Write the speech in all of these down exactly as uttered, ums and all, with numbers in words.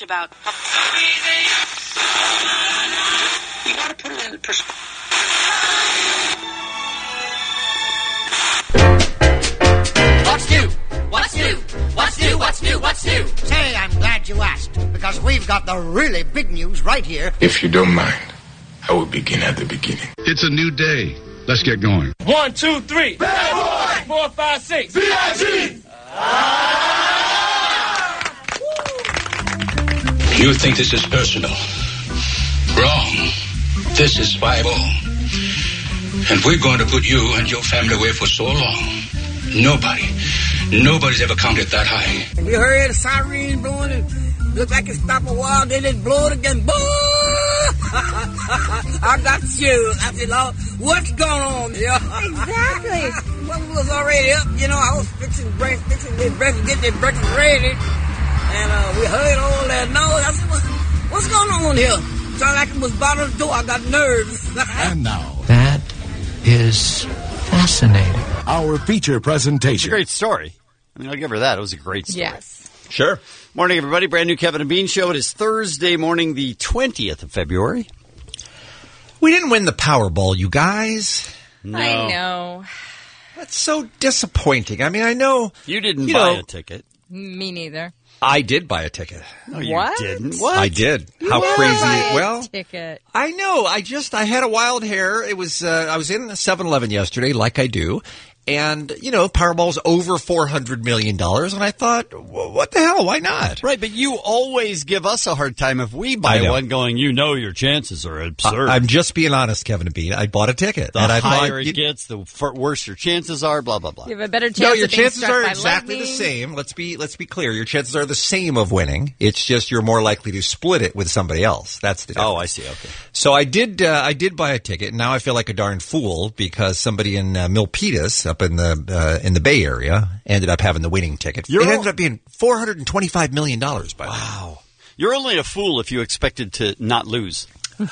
about. You got to put it in perspective. What's new? What's new? What's new? What's new? What's new? Say, I'm glad you asked, because we've got the really big news right here. If you don't mind, I will begin at the beginning. It's a new day. Let's get going. One, two, three. Bad boy. Four, five, six. V I G. You think this is personal? Wrong. This is Bible. And we're going to put you and your family away for so long. Nobody, nobody's ever counted that high. And you heard the siren blowing and looked like it stopped a while, then it blew it again. Boom! I got chills. I said, Lord, what's going on here? Exactly. Well, we was already up, you know, I was fixing breakfast, fixing their breakfast, getting their breakfast ready. And uh, we heard all that noise. I said, what, what's going on here? Sounded like it was bottom of the door. I got nerves. And now, that is fascinating. our feature It's a presentation. great story. I mean, I'll give her that. It was a great story. Yes. Sure. Morning, everybody. Brand new Kevin and Bean Show. It is Thursday morning, the twentieth of February. We didn't win the Powerball, you guys. No. I know. That's so disappointing. I mean, I know You didn't You buy know- a ticket. Me neither. I did buy a ticket. No, you What? didn't. What? I did. You How never crazy! buy a Well, ticket. I know. I just I had a wild hair. It was uh, I was in seven eleven yesterday, like I do, and you know, Powerball's over four hundred million dollars, and I thought, well, what the hell? Why not? Right, but you always give us a hard time if we buy I know. one going, you know your chances are absurd. I, I'm just being honest, Kevin and Bean. I bought a ticket. the and I higher thought, it you- gets, the f- worse your chances are, blah, blah, blah. You have a better chance No, your of being chances struck are by exactly the lightning. same. Let's be let's be clear. Your chances are the same of winning. It's just you're more likely to split it with somebody else. That's the difference. Oh, I see. Okay. So I did. Uh, I did buy a ticket. And now I feel like a darn fool because somebody in uh, Milpitas, up in the uh, in the Bay Area, ended up having the winning ticket. You're it all- ended up being four hundred and twenty-five million dollars. By the way. Wow. You're only a fool if you expected to not lose.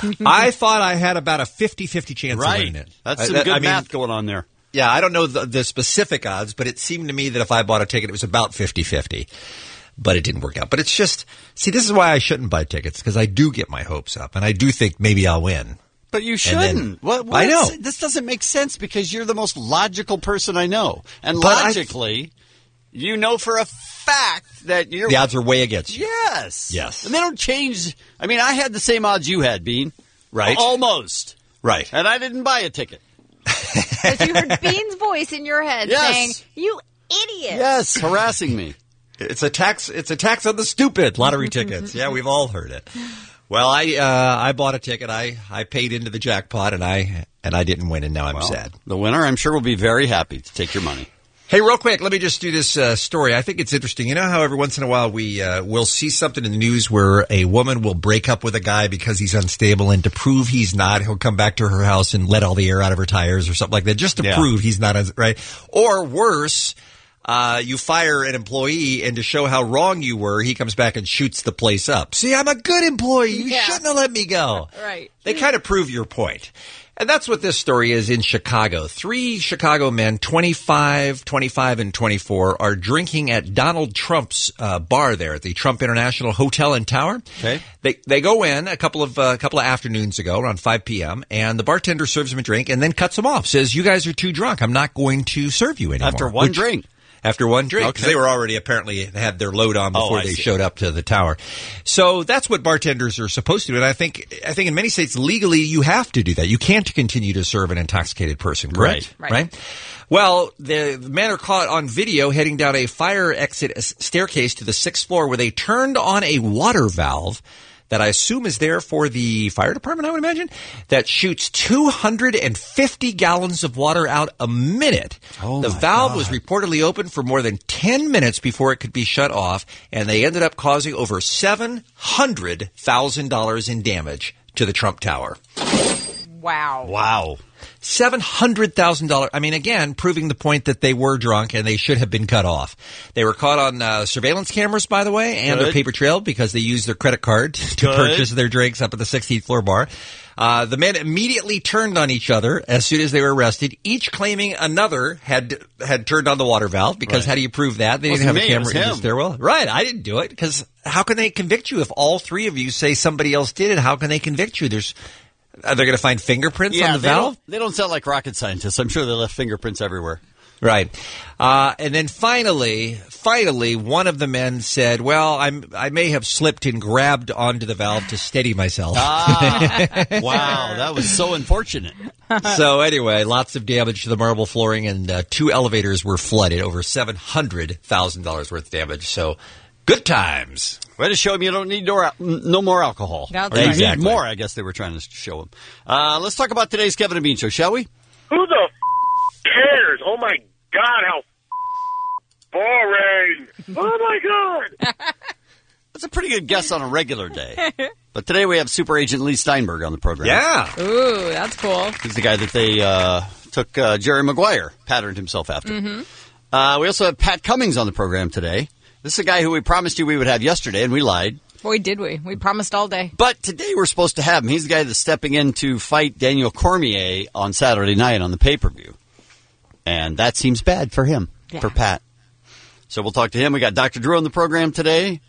I thought I had about a fifty-fifty chance of Right. winning it. That's I- some that- good I mean, math going on there. Yeah, I don't know the, the specific odds, but it seemed to me that if I bought a ticket, it was about fifty-fifty. But it didn't work out. But it's just, see, this is why I shouldn't buy tickets, because I do get my hopes up, and I do think maybe I'll win. But you then- shouldn't. What, what I know. is- This doesn't make sense because you're the most logical person I know. And But I- logically, you know for a fact that you're... The odds are way against you. Yes. Yes. And they don't change. I mean, I had the same odds you had, Bean. Right. Almost. Right. And I didn't buy a ticket. But you heard Bean's voice in your head Yes. saying, "You idiot." Yes, harassing me. It's a tax. It's a tax on the stupid. Lottery tickets. Yeah, we've all heard it. Well, I uh, I bought a ticket. I, I paid into the jackpot, and I and I didn't win, and now I'm Well, sad. The winner, I'm sure, will be very happy to take your money. Hey, real quick, let me just do this uh, story. I think it's interesting. You know how every once in a while we uh, will see something in the news where a woman will break up with a guy because he's unstable, and to prove he's not, he'll come back to her house and let all the air out of her tires or something like that, just to Yeah. prove he's not, as right? Or worse, uh, you fire an employee, and to show how wrong you were, he comes back and shoots the place up. See, I'm a good employee. You Yeah. shouldn't have let me go. Right. They kind of prove your point. And that's what this story is in Chicago. Three Chicago men, twenty-five, twenty-five, and twenty-four, are drinking at Donald Trump's uh, bar there at the Trump International Hotel and Tower. Okay. They they go in a couple of uh, couple of afternoons ago, around five p.m., and the bartender serves them a drink and then cuts them off. Says, "You guys are too drunk. I'm not going to serve you anymore." After one Which- drink. After one drink, because Okay. they were already apparently had their load on before Oh, I they see. showed up to the tower. So that's what bartenders are supposed to do. And I think I think in many states legally you have to do that. You can't continue to serve an intoxicated person, correct? Right. Right. Well, the, the men are caught on video heading down a fire exit staircase to the sixth floor where they turned on a water valve that I assume is there for the fire department, I would imagine, that shoots two hundred fifty gallons of water out a minute. Oh, the my valve God. was reportedly open for more than ten minutes before it could be shut off, and they ended up causing over seven hundred thousand dollars in damage to the Trump Tower. Wow. Wow. seven hundred thousand dollars. I mean, again, proving the point that they were drunk and they should have been cut off. They were caught on uh, surveillance cameras, by the way, and Good. their paper trail because they used their credit card to Good. purchase their drinks up at the sixteenth floor bar. Uh, the men immediately turned on each other as soon as they were arrested, each claiming another had had turned on the water valve, because Right. how do you prove that? They Wasn't didn't have me, a it was camera in the him. stairwell. Right, I didn't do it, because how can they convict you if all three of you say somebody else did it? How can they convict you? There's Are they going to find fingerprints Yeah, on the they valve? don't, they don't sound like rocket scientists. I'm sure they left fingerprints everywhere. Right. Uh, and then finally, finally, one of the men said, well, I'm, I may have slipped and grabbed onto the valve to steady myself. Ah, wow, that was so unfortunate. So anyway, lots of damage to the marble flooring, and uh, two elevators were flooded, over seven hundred thousand dollars worth of damage. So good times. Way to show him you don't need no, no more alcohol. That's or you right. need Exactly. more, I guess they were trying to show him. Uh, let's talk about today's Kevin and Bean Show, shall we? Who the f- cares? Oh, my God, how f- boring. Oh, my God. That's a pretty good guess on a regular day. But today we have Super Agent Lee Steinberg on the program. Yeah. Ooh, that's cool. He's the guy that they uh, took uh, Jerry Maguire, patterned himself after. Mm-hmm. Uh, we also have Pat Cummings on the program today. This is a guy who we promised you we would have yesterday, and we lied. Boy, did we. We promised all day. But today we're supposed to have him. He's the guy that's stepping in to fight Daniel Cormier on Saturday night on the pay-per-view. And that seems bad for him, Yeah. for Pat. So we'll talk to him. We got Doctor Drew on the program today.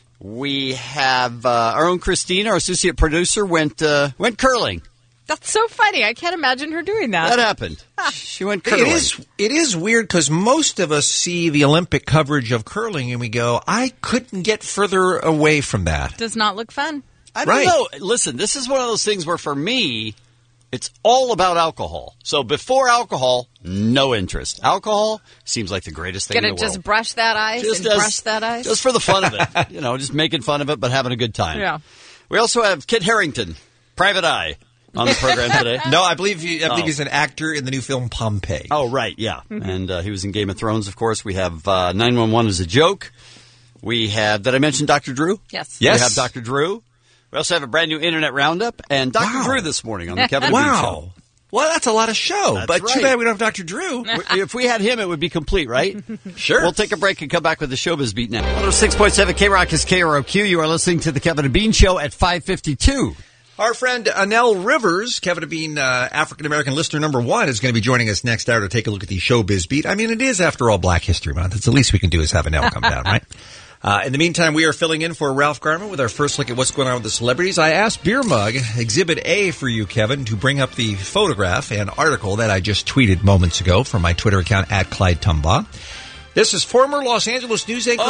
We have uh, our own Christine, our associate producer, went uh, went curling. That's so funny. I can't imagine her doing that. That happened. She went curling. It is it is weird because most of us see the Olympic coverage of curling and we go, I couldn't get further away from that. Does not look fun. I don't Right. know. Listen, this is one of those things where for me, it's all about alcohol. So before alcohol, no interest. Alcohol seems like the greatest thing Gonna in the just world. brush that ice Just and as- brush that ice. Just for the fun of it. You know, just making fun of it, but having a good time. Yeah. We also have Kit Harington, Private Eye, on the program today. No, I believe he, I believe Oh. he's an actor in the new film Pompeii. Oh, right, yeah. And uh, he was in Game of Thrones, of course. We have uh, nine one one as a joke. We have, did I mention Doctor Drew? Yes. Yes. We have Doctor Drew. We also have a brand new Internet Roundup and Doctor Wow. Drew this morning on the Kevin and Bean Show. Wow. Well, that's a lot of show. That's but right. too bad we don't have Doctor Drew. If we had him, it would be complete, right? Sure. We'll take a break and come back with the Showbiz Beat now. one oh six point seven K-Rock is K R O Q. You are listening to the Kevin and Bean Show at five fifty-two. Our friend Anel Rivers, Kevin and Bean, uh, African-American listener number one, is going to be joining us next hour to take a look at the Showbiz Beat. I mean, it is, after all, Black History Month. It's the least we can do is have Anel come down, right? Uh, in the meantime, we are filling in for Ralph Garman with our first look at what's going on with the celebrities. I asked Beer Mug, Exhibit A for you, Kevin, to bring up the photograph and article that I just tweeted moments ago from my Twitter account, at Clyde Tumbaugh. This is former Los Angeles news anchor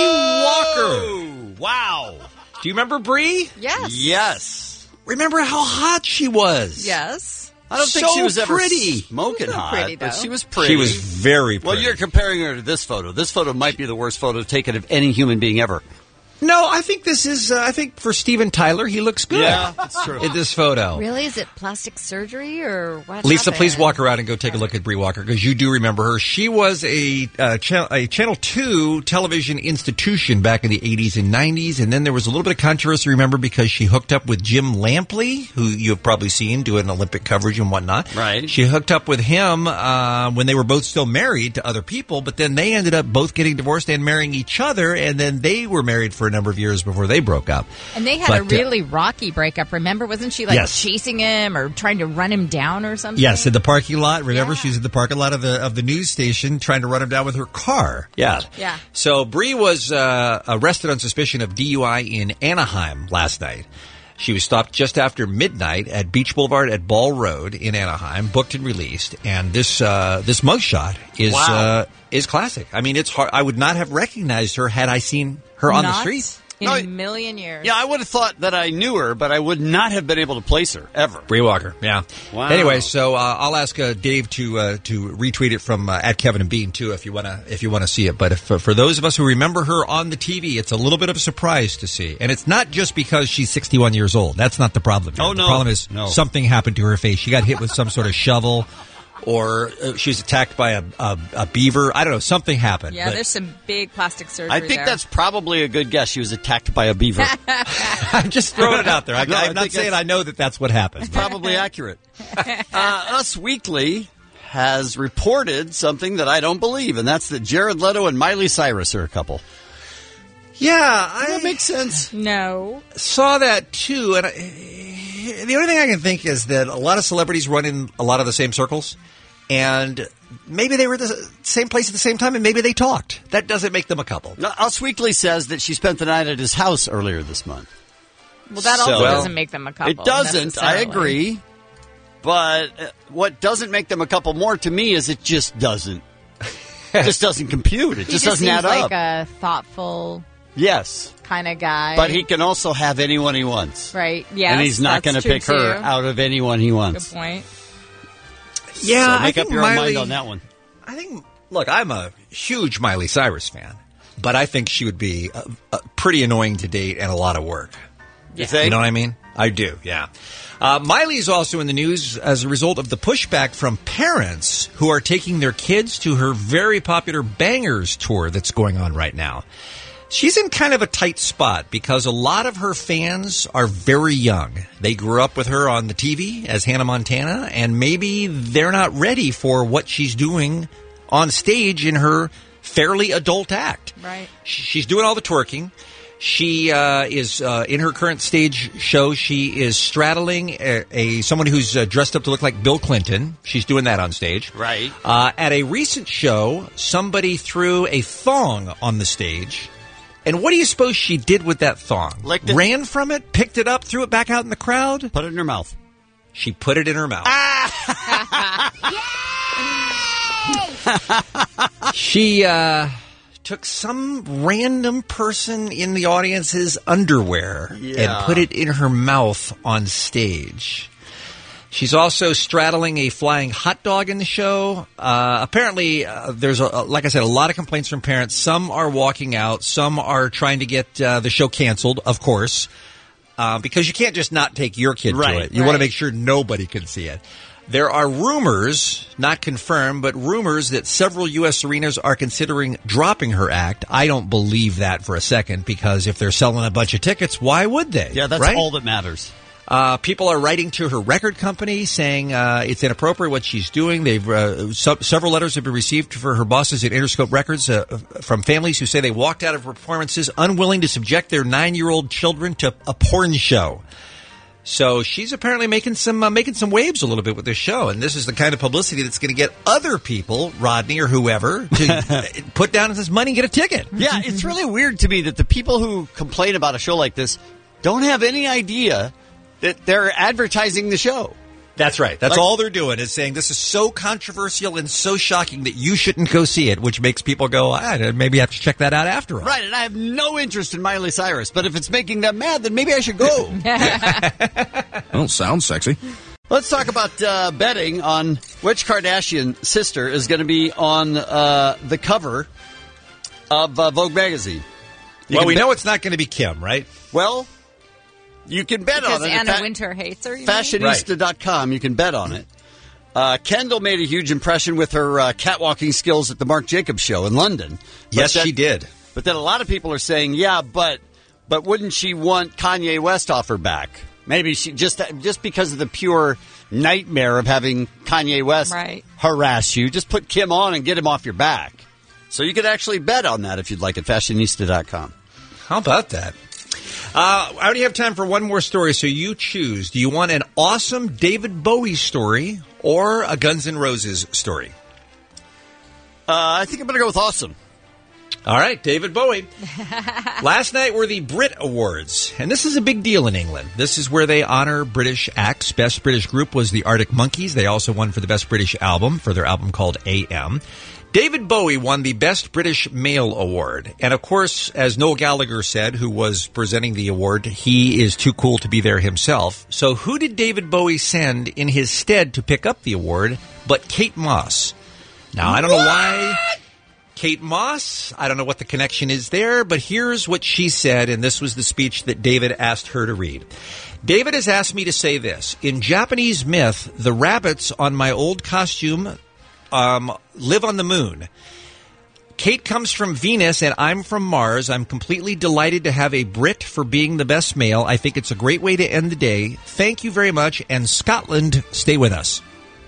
Oh! Bree Walker. Wow. Do you remember Bree? Yes. Yes. Remember how hot she was? Yes. I don't think So she was ever pretty. smoking She was hot, pretty, but though. she was pretty. She was very pretty. Well, you're comparing her to this photo. This photo might be the worst photo taken of any human being ever. No, I think this is, uh, I think for Steven Tyler, he looks good. Yeah, that's true. In this photo. Really? Is it plastic surgery or what? Lisa, happened? please walk around and go take a look at Bree Walker, because you do remember her. She was a, uh, cha- a Channel two television institution back in the eighties and nineties, and then there was a little bit of controversy, remember, because she hooked up with Jim Lampley, who you've probably seen doing Olympic coverage and whatnot. Right. She hooked up with him uh, when they were both still married to other people, but then they ended up both getting divorced and marrying each other, and then they were married for a number of years before they broke up. And they had But, a uh, really rocky breakup. Remember, wasn't she like Yes. chasing him or trying to run him down or something? Yes, in the parking lot. Remember, Yeah. she was in the parking lot of the of the news station trying to run him down with her car. Yeah. Yeah. So Bree was uh, arrested on suspicion of D U I in Anaheim last night. She was stopped just after midnight at Beach Boulevard at Ball Road in Anaheim, booked and released. And this uh, this mugshot is Wow. uh, is classic. I mean, it's hard. I would not have recognized her had I seen her on the Not street. in No, a million years. Yeah, I would have thought that I knew her, but I would not have been able to place her, ever. Bree Walker, yeah. Wow. Anyway, so uh, I'll ask uh, Dave to uh, to retweet it from uh, at Kevin and Bean too, if you wanna if you wanna see it. But if, for those of us who remember her on the T V, it's a little bit of a surprise to see, and it's not just because she's sixty-one years old. That's not the problem here. Oh, The no. problem is No. something happened to her face. She got hit with some sort of shovel, or uh, she was attacked by a, a, a beaver. I don't know. Something happened. Yeah, but- there's some big plastic surgery I think there. that's probably a good guess. She was attacked by a beaver. I'm just throwing it out there. I, No, I I'm not think saying that's- I know that that's what happened. It's probably accurate. Uh, Us Weekly has reported something that I don't believe, and that's that Jared Leto and Miley Cyrus are a couple. Yeah, I that makes sense. No. Saw that too, and I, the only thing I can think is that a lot of celebrities run in a lot of the same circles, and maybe they were at the same place at the same time, and maybe they talked. That doesn't make them a couple. Now, Us Weekly says that she spent the night at his house earlier this month. Well, that So- also Well, doesn't make them a couple. It doesn't. I necessarily. agree. But uh, what doesn't make them a couple more to me is it just doesn't. It just doesn't compute. It He just, just doesn't seems add like up. a thoughtful Yes. kind of guy. But he can also have anyone he wants. Right. Yes, and he's not that's going to true, pick her too. out of anyone he Good wants. point. Yeah, So I make think up your own Miley- mind on that one. I think, look, I'm a huge Miley Cyrus fan, but I think she would be uh, uh, pretty annoying to date and a lot of work. You think? You know what I mean? I do, yeah. Uh, Miley's also in the news as a result of the pushback from parents who are taking their kids to her very popular Bangers tour that's going on right now. She's in kind of a tight spot because a lot of her fans are very young. They grew up with her on the T V as Hannah Montana, and maybe they're not ready for what she's doing on stage in her fairly adult act. Right. Sh- She's doing all the twerking. She uh, is uh, in her current stage show. She is straddling a, a someone who's uh, dressed up to look like Bill Clinton. She's doing that on stage. Right. Uh, at a recent show, somebody threw a thong on the stage. And what do you suppose she did with that thong? Licked it? Ran from it, picked it up, threw it back out in the crowd. Put it in her mouth. She put it in her mouth. She uh, took some random person in the audience's underwear Yeah. and put it in her mouth on stage. She's also straddling a flying hot dog in the show. Uh, apparently, uh, there's, a, like I said, a lot of complaints from parents. Some are walking out. Some are trying to get uh, the show canceled, of course, uh, because you can't just not take your kid Right. to it. You want to Right. make sure nobody can see it. There are rumors, not confirmed, but rumors that several U S arenas are considering dropping her act. I don't believe that for a second, because if they're selling a bunch of tickets, why would they? Yeah, that's right? all that matters. Uh, people are writing to her record company saying uh, it's inappropriate what she's doing. They've uh, su- several letters have been received for her bosses at Interscope Records uh, from families who say they walked out of performances unwilling to subject their nine-year-old children to a porn show. So she's apparently making some uh, making some waves a little bit with this show, and this is the kind of publicity that's going to get other people, Rodney or whoever, to put down this money and get a ticket. Yeah, it's really weird to me that the people who complain about a show like this don't have any idea that they're advertising the show. That's right. That's Like- all they're doing is saying this is so controversial and so shocking that you shouldn't go see it, which makes people go, ah, maybe I have to check that out after all. Right, and I have no interest in Miley Cyrus, but if it's making them mad, then maybe I should go. Don't sound sexy. Let's talk about uh, betting on which Kardashian sister is going to be on uh, the cover of uh, Vogue magazine. You Well, can we bet- know it's not going to be Kim, right? Well, you can bet Because on it. Anna Fa- Winter hates her. You mean? Fashionista dot com, you can bet on it. Uh, Kendall made a huge impression with her uh, catwalking skills at the Marc Jacobs show in London. But Yes, that- she did. But then a lot of people are saying, yeah, but but wouldn't she want Kanye West off her back? Maybe she just just because of the pure nightmare of having Kanye West Right. harass you, just put Kim on and get him off your back. So you could actually bet on that if you'd like at fashionista dot com. How about that? Uh, I only have time for one more story, so you choose. Do you want an awesome David Bowie story or a Guns N' Roses story? Uh, I think I'm going to go with awesome. All right, David Bowie. Last night were the Brit Awards, and this is a big deal in England. This is where they honor British acts. Best British group was the Arctic Monkeys. They also won for the Best British Album for their album called A M. David Bowie won the Best British Male Award. And of course, as Noel Gallagher said, who was presenting the award, he is too cool to be there himself. So who did David Bowie send in his stead to pick up the award but Kate Moss? Now, I don't know why Kate Moss, I don't know what the connection is there, but here's what she said, and this was the speech that David asked her to read. David has asked me to say this. In Japanese myth, the rabbits on my old costume um, live on the moon. Kate comes from Venus and I'm from Mars. I'm completely delighted to have a Brit for being the best male. I think it's a great way to end the day. Thank you very much. And Scotland, stay with us.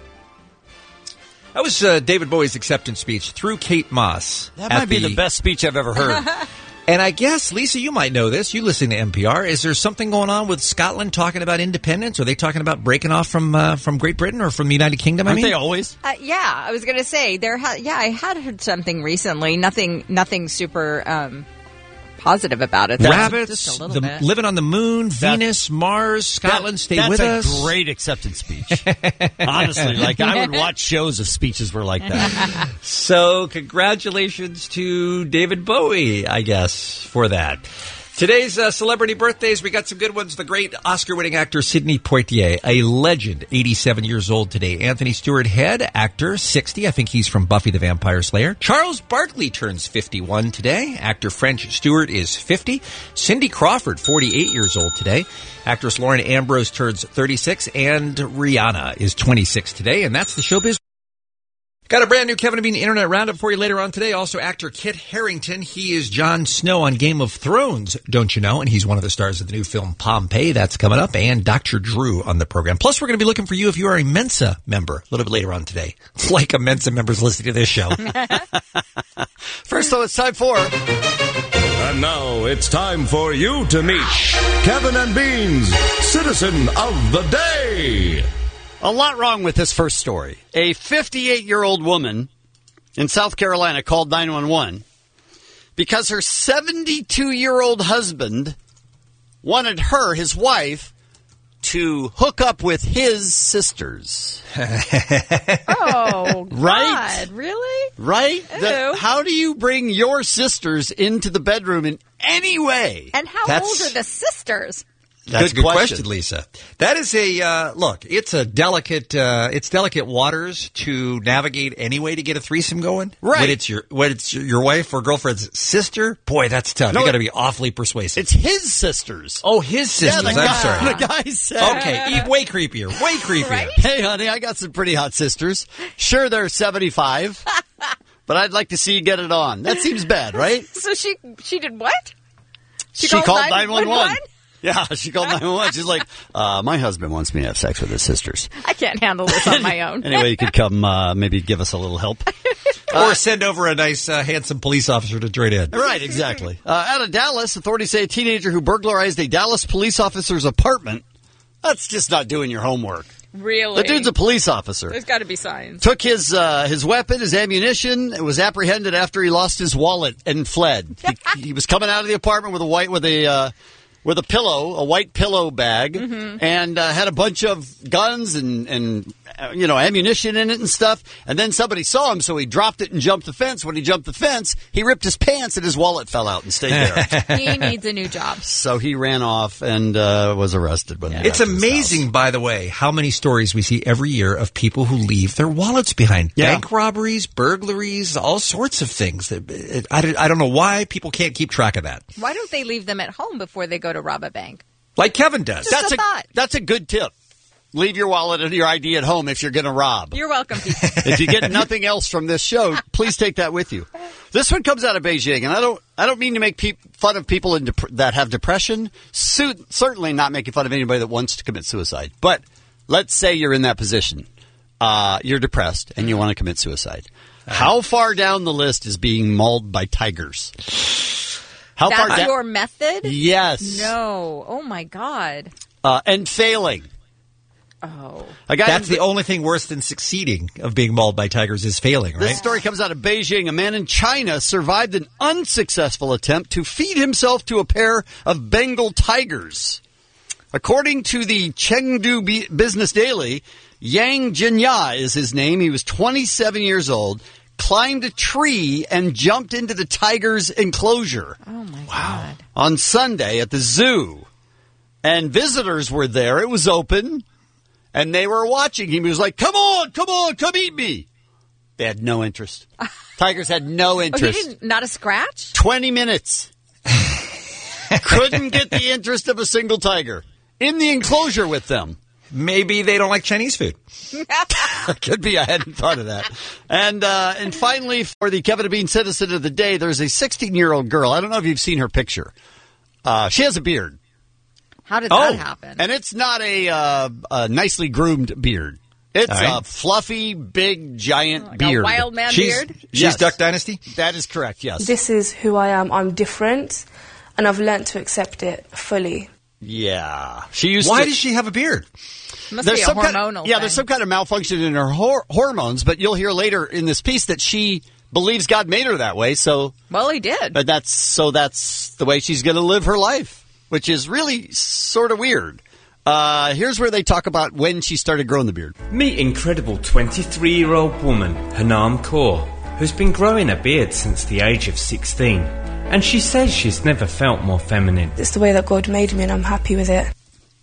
That was uh, David Bowie's acceptance speech through Kate Moss. That might be the best speech I've ever heard. And I guess, Lisa, you might know this. You listen to N P R. Is there something going on with Scotland talking about independence? Are they talking about breaking off from uh, from Great Britain or from the United Kingdom? I Aren't mean, they always? Uh, yeah, I was going to say there. Ha- yeah, I had heard something recently. Nothing, nothing super um, positive about it. Rabbits, just a little the, bit. living on the moon, Venus, Mars, Scotland, That- stay that's with a us. great acceptance speech. Honestly, like I would watch shows if speeches were like that. So, congratulations to David Bowie, I guess, for that. Today's uh, celebrity birthdays, we got some good ones. The great Oscar-winning actor Sidney Poitier, a legend, eighty-seven years old today. Anthony Stewart Head, actor, sixty. I think he's from Buffy the Vampire Slayer. Charles Barkley turns fifty-one today. Actor French Stewart is fifty. Cindy Crawford, forty-eight years old today. Actress Lauren Ambrose turns thirty-six. And Rihanna is twenty-six today. And that's the showbiz. Got a brand new Kevin and Bean Internet Roundup for you later on today. Also, actor Kit Harington. He is Jon Snow on Game of Thrones, don't you know? And he's one of the stars of the new film Pompeii. That's coming up. And Doctor Drew on the program. Plus, we're going to be looking for you if you are a Mensa member a little bit later on today. It's like a Mensa member's listening to this show. First, though, it's time for... And now it's time for you to meet Kevin and Bean's Citizen of the Day. A lot wrong with this first story. A fifty-eight-year-old woman in South Carolina called nine one one because her seventy-two-year-old husband wanted her, his wife, to hook up with his sisters. Oh, Right? God, really? Right? Ew. The- how do you bring your sisters into the bedroom in any way? And how That's- old are the sisters? That's Good a good question. question, Lisa. That is a uh, look. It's a delicate. Uh, it's delicate waters to navigate anyway to get a threesome going. Right. When it's your when it's your wife or girlfriend's sister. Boy, that's tough. No, you got to it- be awfully persuasive. It's his sisters. Oh, his sisters. Yeah, the I'm guy, sorry. The guy said, Okay, e- way creepier. Way creepier. Right? hey, honey, I got some pretty hot sisters. Sure, they're seventy-five, but I'd like to see you get it on. That seems bad, right? So she she did what? She, called called nine nine one one one. one? Yeah, she called nine one one. She's like, uh, my husband wants me to have sex with his sisters. I can't handle this on my own. Anyway, you could come, uh, maybe give us a little help. Or send over a nice, uh, handsome police officer to join in. Right, exactly. Uh, out of Dallas, authorities say a teenager who burglarized a Dallas police officer's apartment. That's just not doing your homework. Really? The dude's a police officer. There's got to be signs. Took his uh, his weapon, his ammunition. It was apprehended after he lost his wallet and fled. He, he was coming out of the apartment with a white with a uh, with a pillow, a white pillow bag, Mm-hmm. and uh, had a bunch of guns and and uh, you know ammunition in it and stuff. And then somebody saw him, so he dropped it and jumped the fence. When he jumped the fence, he ripped his pants and his wallet fell out and stayed there. He needs a new job. So he ran off and uh, was arrested. When they It's got to his amazing, house. by the way, how many stories we see every year of people who leave their wallets behind. Yeah. Bank robberies, burglaries, all sorts of things. It- it- I don't- I don't know why people can't keep track of that. Why don't they leave them at home before they go to rob a bank? Like Kevin does. Just That's a a thought. that's a good tip. Leave your wallet and your I D at home if you're going to rob. You're welcome, people. If you get nothing else from this show, please take that with you. This one comes out of Beijing, and I don't I don't mean to make peop fun of people in dep- that have depression. Su- certainly not making fun of anybody that wants to commit suicide. But let's say you're in that position. Uh, you're depressed and you want to commit suicide. How far down the list is being mauled by tigers? How far That's down? your method? Yes. No. Oh, my God. Uh, and failing. Oh. A guy That's in- the only thing worse than succeeding of being mauled by tigers is failing, right? This story comes out of Beijing. A man in China survived an unsuccessful attempt to feed himself to a pair of Bengal tigers. According to the Chengdu B- Business Daily, Yang Jinya is his name. He was twenty-seven years old, climbed a tree, and jumped into the tiger's enclosure. Oh, my God. On Sunday at the zoo. And visitors were there. It was open. And they were watching him. He was like, come on, come on, come eat me. They had no interest. Tigers had no Oh, he interest. didn't, not a scratch? twenty minutes. Couldn't get the interest of a single tiger in the enclosure with them. Maybe they don't like Chinese food. Could be. I hadn't thought of that. And uh, and finally, for the Kevin and Bean Citizen of the Day, there's a sixteen-year-old girl. I don't know if you've seen her picture. Uh, she has a beard. How did oh, that happen? And it's not a, uh, a nicely groomed beard. It's right. a fluffy, big, giant like beard. A wild man she's, beard? She's yes. Duck Dynasty? That is correct, yes. This is who I am. I'm different, and I've learnt to accept it fully. Yeah. She used Why to, does she have a beard? Must there's be a some hormonal kind of, thing. Yeah, there's some kind of malfunction in her hor- hormones, but you'll hear later in this piece that she believes God made her that way, so... Well, he did. But that's so that's the way she's going to live her life, which is really sort of weird. Uh, here's where they talk about when she started growing the beard. Meet incredible twenty-three-year-old woman, Hanam Kaur, who's been growing a beard since the age of sixteen. And she says she's never felt more feminine. It's the way that God made me, and I'm happy with it.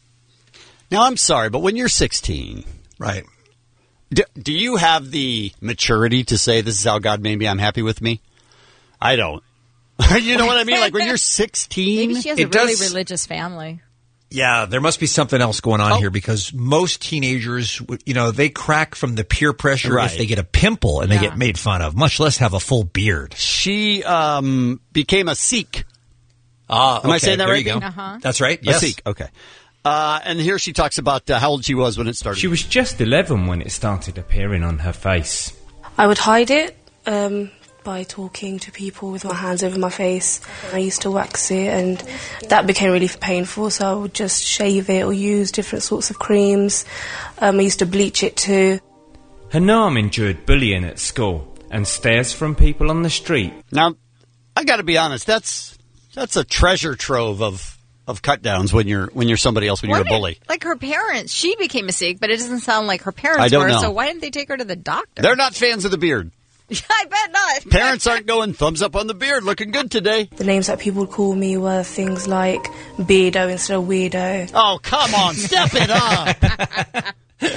Now, I'm sorry, but when you're sixteen... Right. Do, do you have the maturity to say, this is how God made me, I'm happy with me? I don't. You know what I mean? Like when you're sixteen... Maybe she has it a really does, religious family. Yeah, there must be something else going on oh. here because most teenagers, you know, they crack from the peer pressure right. if they get a pimple and yeah. they get made fun of, much less have a full beard. She um, became a Sikh. Ah, Am I saying that there right? You go. Uh-huh. That's right. Yes. A Sikh, okay. Uh, and here she talks about uh, how old she was when it started. She was just eleven when it started appearing on her face. I would hide it um, by talking to people with my hands over my face. I used to wax it, and that became really painful, so I would just shave it or use different sorts of creams. Um, I used to bleach it too. Hanam endured bullying at school and stares from people on the street. Now, I got to be honest, that's that's a treasure trove of... of cut downs when you're when you're somebody else when What you're a did- bully. Like her parents, she became a Sikh, but it doesn't sound like her parents I don't were. know. So why didn't they take her to the doctor? They're not fans of the beard. I bet not. Parents aren't going thumbs up on the beard, looking good today. The names that people would call me were things like Beardo instead of Weirdo. Oh, come on, step it up.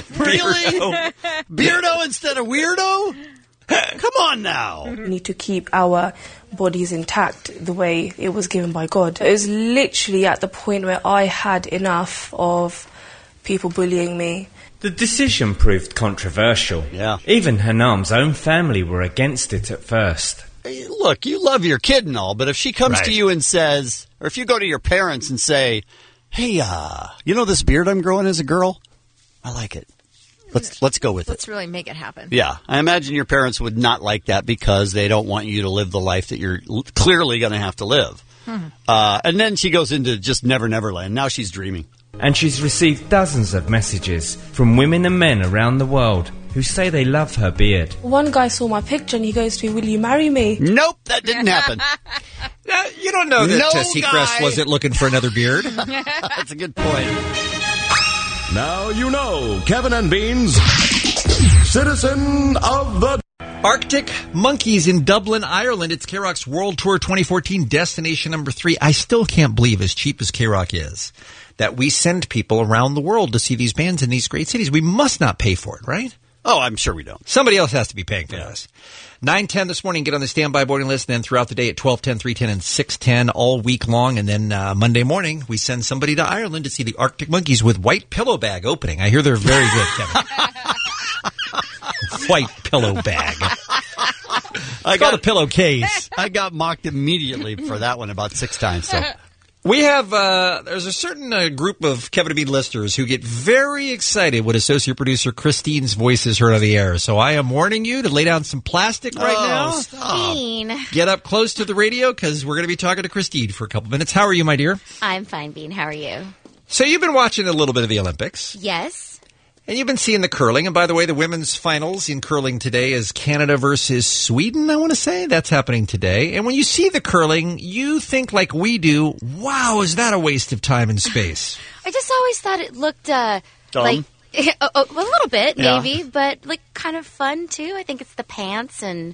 Really? Beardo instead of weirdo? Come on now. We need to keep our bodies intact the way it was given by God. It was literally at the point where I had enough of people bullying me. The decision proved controversial. Yeah. Even Hanam's own family were against it at first. Hey, look, you love your kid and all, but if she comes Right. to you and says, or if you go to your parents and say, hey, uh, you know this beard I'm growing as a girl? I like it. Let's let's go with Let's it. really make it happen. Yeah, I imagine your parents would not like that because they don't want you to live the life that you're l- clearly going to have to live. Hmm. Uh, and then she goes into just Never Never Land. Now she's dreaming. And she's received dozens of messages from women and men around the world who say they love her beard. One guy saw my picture and he goes to me, will you marry me? Nope, that didn't happen. Uh, you don't know that No uh, Seacrest guy. wasn't looking for another beard. That's a good point. Now you know Kevin and Bean's Citizen of the Arctic Monkeys in Dublin, Ireland. It's K-Rock's World Tour twenty fourteen destination number three. I still can't believe, as cheap as K-Rock is, that we send people around the world to see these bands in these great cities. We must not pay for it, right? Oh, I'm sure we don't. Somebody else has to be paying for this. nine ten this morning, get on the standby boarding list, and then throughout the day at twelve ten, three ten, and six ten all week long. And then uh, Monday morning, we send somebody to Ireland to see the Arctic Monkeys with White Pillow Bag opening. I hear they're very good, Kevin. White Pillow Bag. I got a pillowcase. I got mocked immediately for that one about six times. So We have, uh, there's a certain uh, group of Kevin and Bean listeners who get very excited when associate producer Christine's voice is heard on the air. So I am warning you to lay down some plastic right Oh, now. stop. Bean. Get up close to the radio because we're going to be talking to Christine for a couple minutes. How are you, my dear? I'm fine, Bean. How are you? So you've been watching a little bit of the Olympics. Yes. And you've been seeing the curling. And by the way, the women's finals in curling today is Canada versus Sweden, I want to say. That's happening today. And when you see the curling, you think like we do, wow, is that a waste of time and space? I just always thought it looked uh, Dumb. like a, a little bit, Yeah. maybe, but like kind of fun too. I think it's the pants and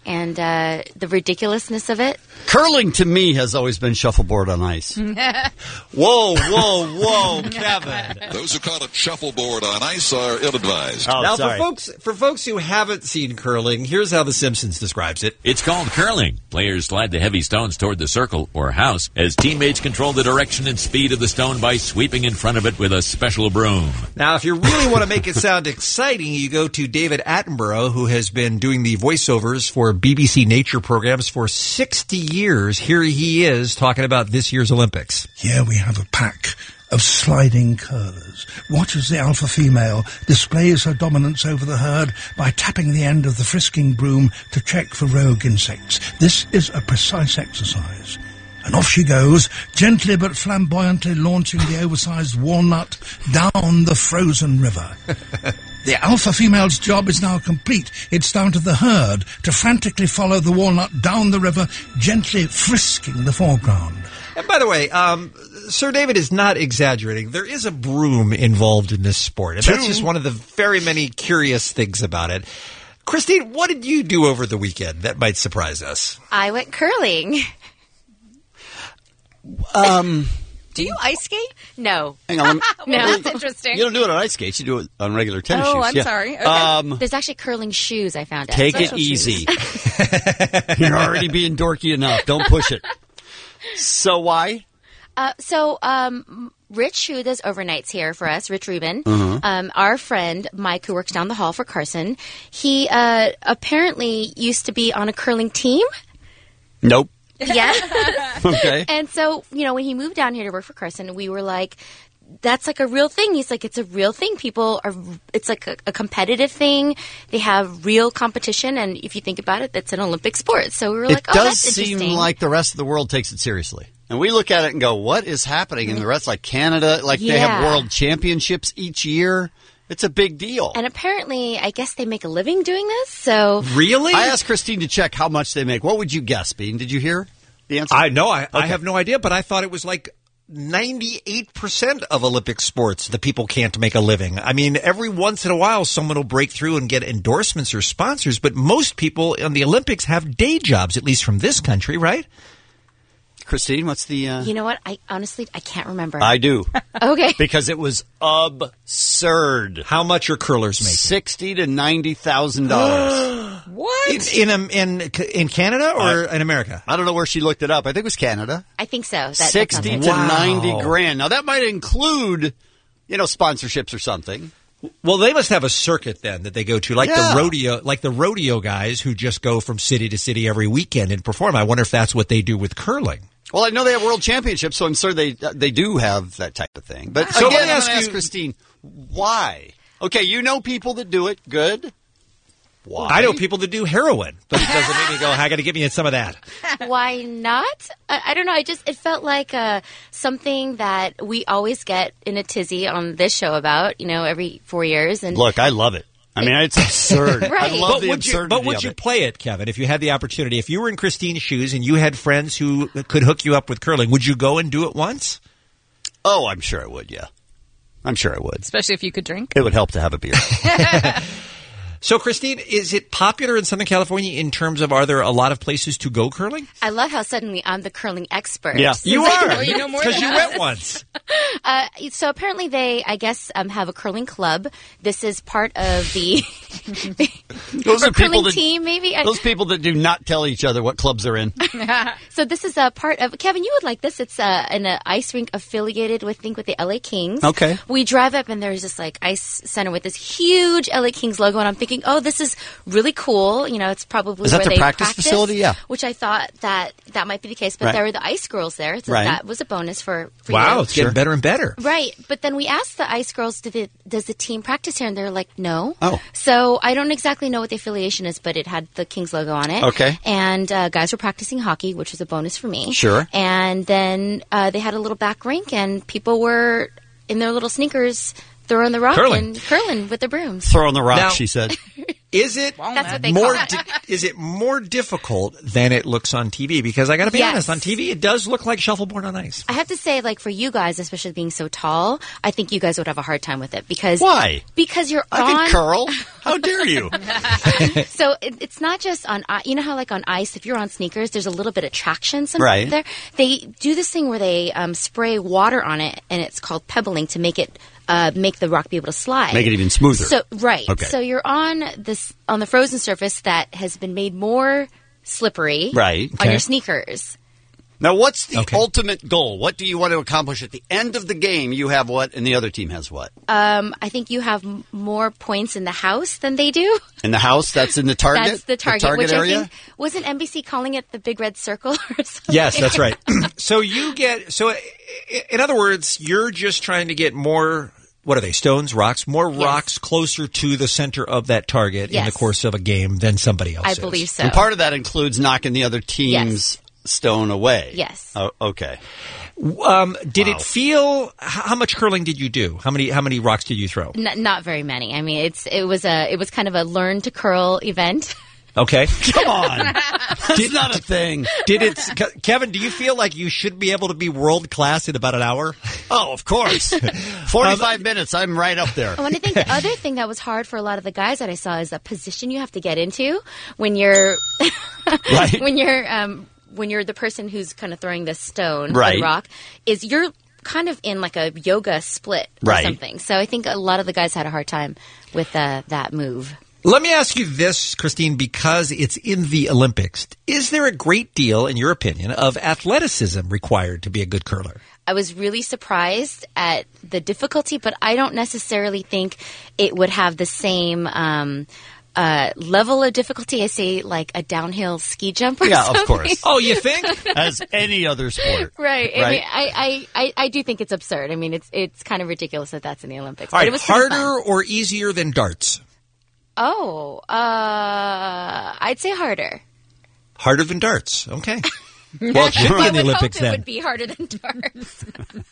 and uh, the ridiculousness of it. Curling to me has always been shuffleboard on ice. Whoa, whoa, whoa, Kevin. Those who call it shuffleboard on ice are ill-advised. Oh, now, sorry. for folks for folks who haven't seen curling, here's how The Simpsons describes it. It's called curling. Players slide the heavy stones toward the circle or house as teammates control the direction and speed of the stone by sweeping in front of it with a special broom. Now, if you really want to make it sound exciting, you go to David Attenborough, who has been doing the voiceovers for B B C nature programs for sixty years. Here he is talking about this year's Olympics. Here we have a pack of sliding curlers. Watch as the alpha female displays her dominance over the herd by tapping the end of the frisking broom to check for rogue insects. This is a precise exercise. And off she goes, gently but flamboyantly launching the oversized walnut down the frozen river. The alpha female's job is now complete. It's down to the herd to frantically follow the walnut down the river, gently frisking the foreground. And by the way, um, Sir David is not exaggerating. There is a broom involved in this sport. And that's just one of the very many curious things about it. Christine, what did you do over the weekend that might surprise us? I went curling. Um, do you ice skate? No. Hang on. Well, No. that's interesting. You don't do it on ice skates. You do it on regular tennis Oh, shoes. I'm Yeah. sorry. Okay. Um, There's actually curling shoes, I found out. take it Special shoes. easy. You're already being dorky enough. Don't push it. So why? Uh, so, um, Rich, who does overnights here for us, Rich Rubin, Mhm. um, our friend Mike, who works down the hall for Carson, he uh, apparently used to be on a curling team. Nope. Yeah. Okay. And so, you know, when he moved down here to work for Carson, we were like, that's like a real thing. He's like, it's a real thing. People are, it's like a, a competitive thing. They have real competition. And if you think about it, that's an Olympic sport. So we were It like, oh, does that's seem interesting. like the rest of the world takes it seriously. And we look at it and go, what is happening? And the rest, like Canada, like they have Yeah. world championships each year. It's a big deal. And apparently, I guess they make a living doing this. So Really? I asked Christine to check how much they make. What would you guess, Bean? Did you hear the answer? I know. I, I Okay. have no idea, but I thought it was like ninety-eight percent of Olympic sports, the people can't make a living. I mean, every once in a while, someone will break through and get endorsements or sponsors, but most people in the Olympics have day jobs, at least from this country, right? Christine, what's the... Uh... you know what? I honestly, I can't remember. I do. Okay. Because it was absurd. How much are curlers making? Sixty to ninety thousand dollars. What? In in in, in Canada or I- in America? I don't know where she looked it up. I think it was Canada. I think so. That, that sounds Sixty right. to Wow. ninety grand. Now that might include, you know, sponsorships or something. Well, they must have a circuit then that they go to, like Yeah. the rodeo, like the rodeo guys who just go from city to city every weekend and perform. I wonder if that's what they do with curling. Well, I know they have world championships, so I'm sure they they do have that type of thing. But So again, let me I'm ask gonna ask you- Christine, why? Okay, you know people that do it. Good. Why? I know people that do heroin, but it doesn't make me go, I got to get me some of that. Why not? I, I don't know. I just it felt like uh, something that we always get in a tizzy on this show about. You know, every four years. And Look, I love it. I mean, it's absurd. Right. I love But the would you, absurdity but would of you it. play it, Kevin, if you had the opportunity? If you were in Christine's shoes and you had friends who could hook you up with curling, would you go and do it once? Oh, I'm sure I would. Yeah, I'm sure I would. Especially if you could drink. It would help to have a beer. So, Christine, is it popular in Southern California in terms of are there a lot of places to go curling? I love how suddenly I'm the curling expert. Yeah. You Since I- are, Well, you know more because than you us. went once. Uh, so apparently they, I guess, um, have a curling club. This is part of the Those or are people curling that team, maybe. I- those people that do not tell each other what clubs they're in. So this is a part of Kevin. You would like this. It's uh, an uh, ice rink affiliated with, I think, with the L A Kings. Okay. We drive up and there's this like ice center with this huge L A Kings logo, and I'm thinking, oh, this is really cool. You know, it's probably Is that where their they practice facility? Yeah. Which I thought that that might be the case, but Right. there were the ice girls there, so Right. that was a bonus for, for Wow, you. it's getting better and better. Right, but then we asked the ice girls, did it, does the team practice here? And they're like, no. Oh. So I don't exactly know what the affiliation is, but it had the Kings logo on it. Okay. And uh, guys were practicing hockey, which was a bonus for me. Sure. And then uh, they had a little back rink, and people were in their little sneakers throwing the rock Curling. and curling with their brooms. Throw on the rock, Now- she said. Is it That's what they more? call it. di- is it more difficult than it looks on T V? Because I got to be Yes. honest, on T V it does look like shuffleboard on ice. I have to say, like, for you guys, especially being so tall, I think you guys would have a hard time with it because Why? Because you're I on. can curl. How dare you? So it, it's not just on. i- You know how, like on ice, if you're on sneakers, there's a little bit of traction. Some Right. there, they do this thing where they um, spray water on it, and it's called pebbling to make it. Uh, make the rock be able to slide. Make it even smoother. So right. Okay. So you're on this on the frozen surface that has been made more slippery. Right. On Okay. your sneakers. Now, what's the ultimate goal? What do you want to accomplish at the end of the game? You have what, and the other team has what? Um, I think you have m- more points in the house than they do. In the house, that's in the target. That's the target, which area. I think wasn't N B C calling it the Big Red Circle or something. Yes, that's right. So you get so. i- In other words, you're just trying to get more. What are they? Stones, rocks, more rocks closer to the center of that target in Yes. the course of a game than somebody else. I is. believe so. And part of that includes knocking the other team's stone away. Yes. Oh, okay. Um, did Wow. it feel? h- How much curling did you do? How many? How many rocks did you throw? N- not very many. I mean, it's it was a it was kind of a learn to curl event. Okay. Come on. It's not a thing. Did it, Ke- Kevin? Do you feel like you should be able to be world class in about an hour? Oh, of course. Forty-five minutes. I'm right up there. Oh, and I think the other thing that was hard for a lot of the guys that I saw is a position you have to get into when you're Right. when you're um, when you're the person who's kind of throwing this stone or Right. the rock. Is you're kind of in like a yoga split or Right. something. So I think a lot of the guys had a hard time with uh, that move. Let me ask you this, Christine, because it's in the Olympics. Is there a great deal, in your opinion, of athleticism required to be a good curler? I was really surprised at the difficulty, but I don't necessarily think it would have the same um, uh, level of difficulty as, say, like a downhill ski jump or Yeah, something. of course. Oh, you think? As any other sport. Right. I Right. mean, I, I, I, I do think it's absurd. I mean, it's it's kind of ridiculous that that's in the Olympics. All but right, it was pretty harder fun. or easier than darts? Oh, uh, I'd say harder. Harder than darts. Okay. Well, it should be I in the would Olympics hope it then. would be harder than darts.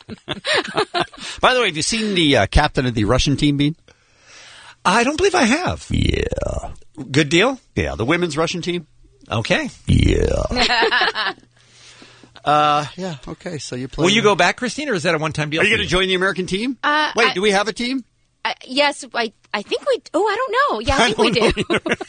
By the way, have you seen the uh, captain of the Russian team, Bean? I don't believe I have. Yeah. Good deal? Yeah, the women's Russian team. Okay. Yeah. uh, yeah, okay, so you play. Will you go back, Christine, or is that a one-time deal? Are you for going to join the American team? Uh, Wait, I- do we have a team? Uh, yes, I I think we. Oh, I don't know. Yeah, I think we do.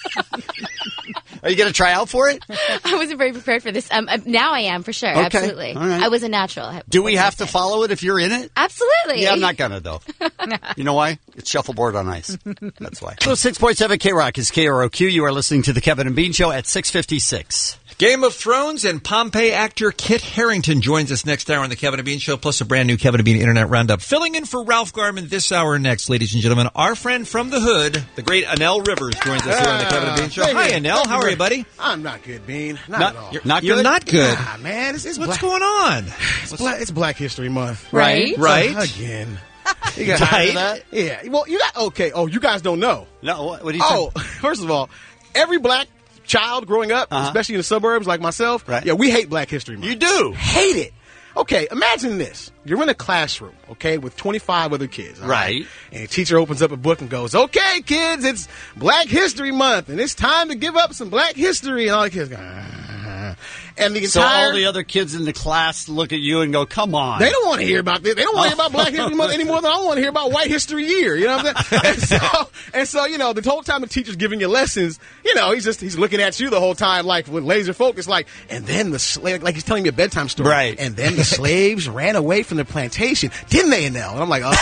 Are you going to try out for it? I wasn't very prepared for this. Um, uh, now I am for sure. Okay, Absolutely. all right. I was a natural. Do we have to follow it if you're in it? Absolutely. Yeah, I'm not going to, though. You know why? It's shuffleboard on ice. That's why. So six point seven K-Rock is K R O Q. You are listening to the Kevin and Bean Show at six fifty-six. Game of Thrones and Pompeii actor Kit Harington joins us next hour on the Kevin and Bean Show, plus a brand new Kevin and Bean Internet Roundup. Filling in for Ralph Garman this hour next, ladies and gentlemen, our friend from the hood, the great Anel Rivers, joins us here on the Kevin and Bean Show. Hey, Hi, man. Anel. How are you, buddy? I'm not good, Bean. Not, Not- at all. you're not You're good? not good? Nah, man. It's, it's What's black, going on? It's black, it's Black History Month. Right. Right. Uh, again. You You tired of that? Yeah. Well, you got okay. Oh, you guys don't know. No. What, what do you Oh, think? first of all, every black child growing up, Uh-huh. especially in the suburbs like myself, Right. yeah, we hate Black History Month. You do? Hate it. Okay, imagine this. You're in a classroom, okay, with twenty-five other kids. all Right. And the teacher opens up a book and goes, okay, kids, it's Black History Month, and it's time to give up some Black history. And all the kids go, "Ah." And the So entire... all the other kids in the class look at you and go, come on. They don't want to hear about this. They don't want to hear about Black History Month any more than I want to hear about White History Year. You know what I'm saying? and, so, and so, you know, the whole time the teacher's giving you lessons, you know, he's just he's looking at you the whole time, like with laser focus, like, and then the slave, like he's telling me a bedtime story, Right. And then the slaves ran away from the plantation, didn't they, Nell? And I'm like, oh,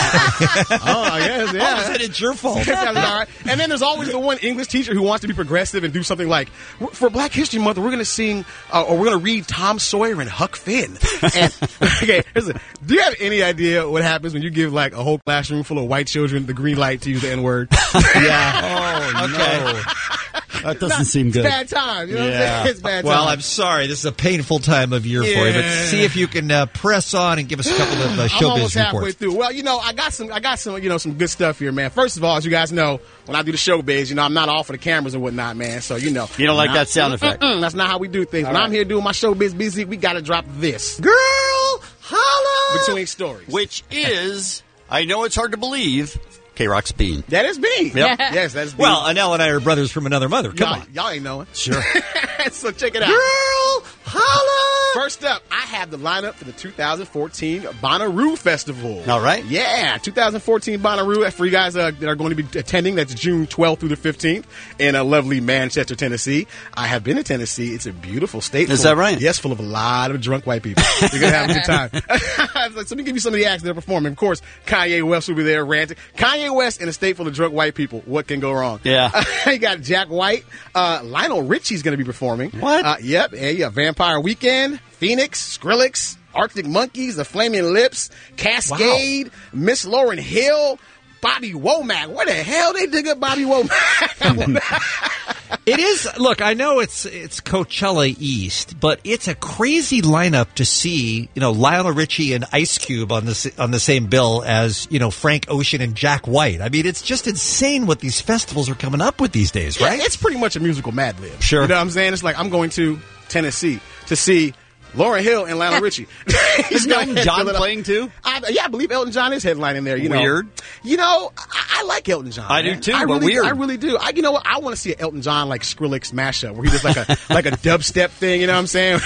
oh, I guess, yeah. All of a sudden, it's your fault. All right. And then there's always the one English teacher who wants to be progressive and do something like, for Black History Month, we're going to sing, uh, or we're going to read Tom Sawyer and Huck Finn. And, okay, here's a, do you have any idea what happens when you give like a whole classroom full of white children the green light to use the N word? Yeah. Oh, okay. That doesn't seem good. It's bad time. You know what I'm Yeah. saying? It's bad time. Well, I'm sorry. This is a painful time of year for you, but Yeah. see if you can uh, press on and give us a couple of uh, I'm almost showbiz halfway reports. through. Well, you know, I got some, I got some, you know, some good stuff here, man. First of all, as you guys know, when I do the showbiz, you know, I'm not all for the cameras and whatnot, man. So you know, You don't like not- that sound effect? Mm-mm, that's not how we do things. All when right. I'm here doing my showbiz busy, we got to drop this. Girl, holla! Between stories. Which is, I know it's hard to believe, K-Rock's Bean. That is Bean. Yep. Yes, that's Bean. Well, Anel and I are brothers from another mother. Come y'all, on. Y'all ain't knowing. Sure. So check it out. Girl, holla! First up, I have the lineup for the two thousand fourteen Bonnaroo Festival. All right. Yeah, two thousand fourteen Bonnaroo. For you guys uh, that are going to be attending, that's June twelfth through the fifteenth in a lovely Manchester, Tennessee. I have been to Tennessee. It's a beautiful state. Is full, that right? Yes, full of a lot of drunk white people. You're going to have a good time. So let me give you some of the acts that are performing. Of course, Kanye West will be there ranting. Kanye West in a state full of drunk white people. What can go wrong? Yeah. You got Jack White. Uh, Lionel Richie's going to be performing. What? Uh, yep. And yeah, Vampire Weekend, Phoenix, Skrillex, Arctic Monkeys, The Flaming Lips, Cascade, wow. Miss Lauryn Hill, Bobby Womack. Where the hell they dig up Bobby Womack? It is. Look, I know it's it's Coachella East, but it's a crazy lineup to see. You know, Lionel Richie and Ice Cube on the on the same bill as you know Frank Ocean and Jack White. I mean, it's just insane what these festivals are coming up with these days, right? Yeah, it's pretty much a musical Mad Lib. Sure. You know what I'm saying? It's like I'm going to Tennessee to see Lauryn Hill and Lionel Richie. Isn't Elton John playing too? I, yeah, I believe Elton John is headlining there. You know, weird. You know, I, I like Elton John. I man. do too. I but really, weird. I really do. I, you know what? I want to see an Elton John like Skrillex mashup where he does like a like a dubstep thing. You know what I'm saying?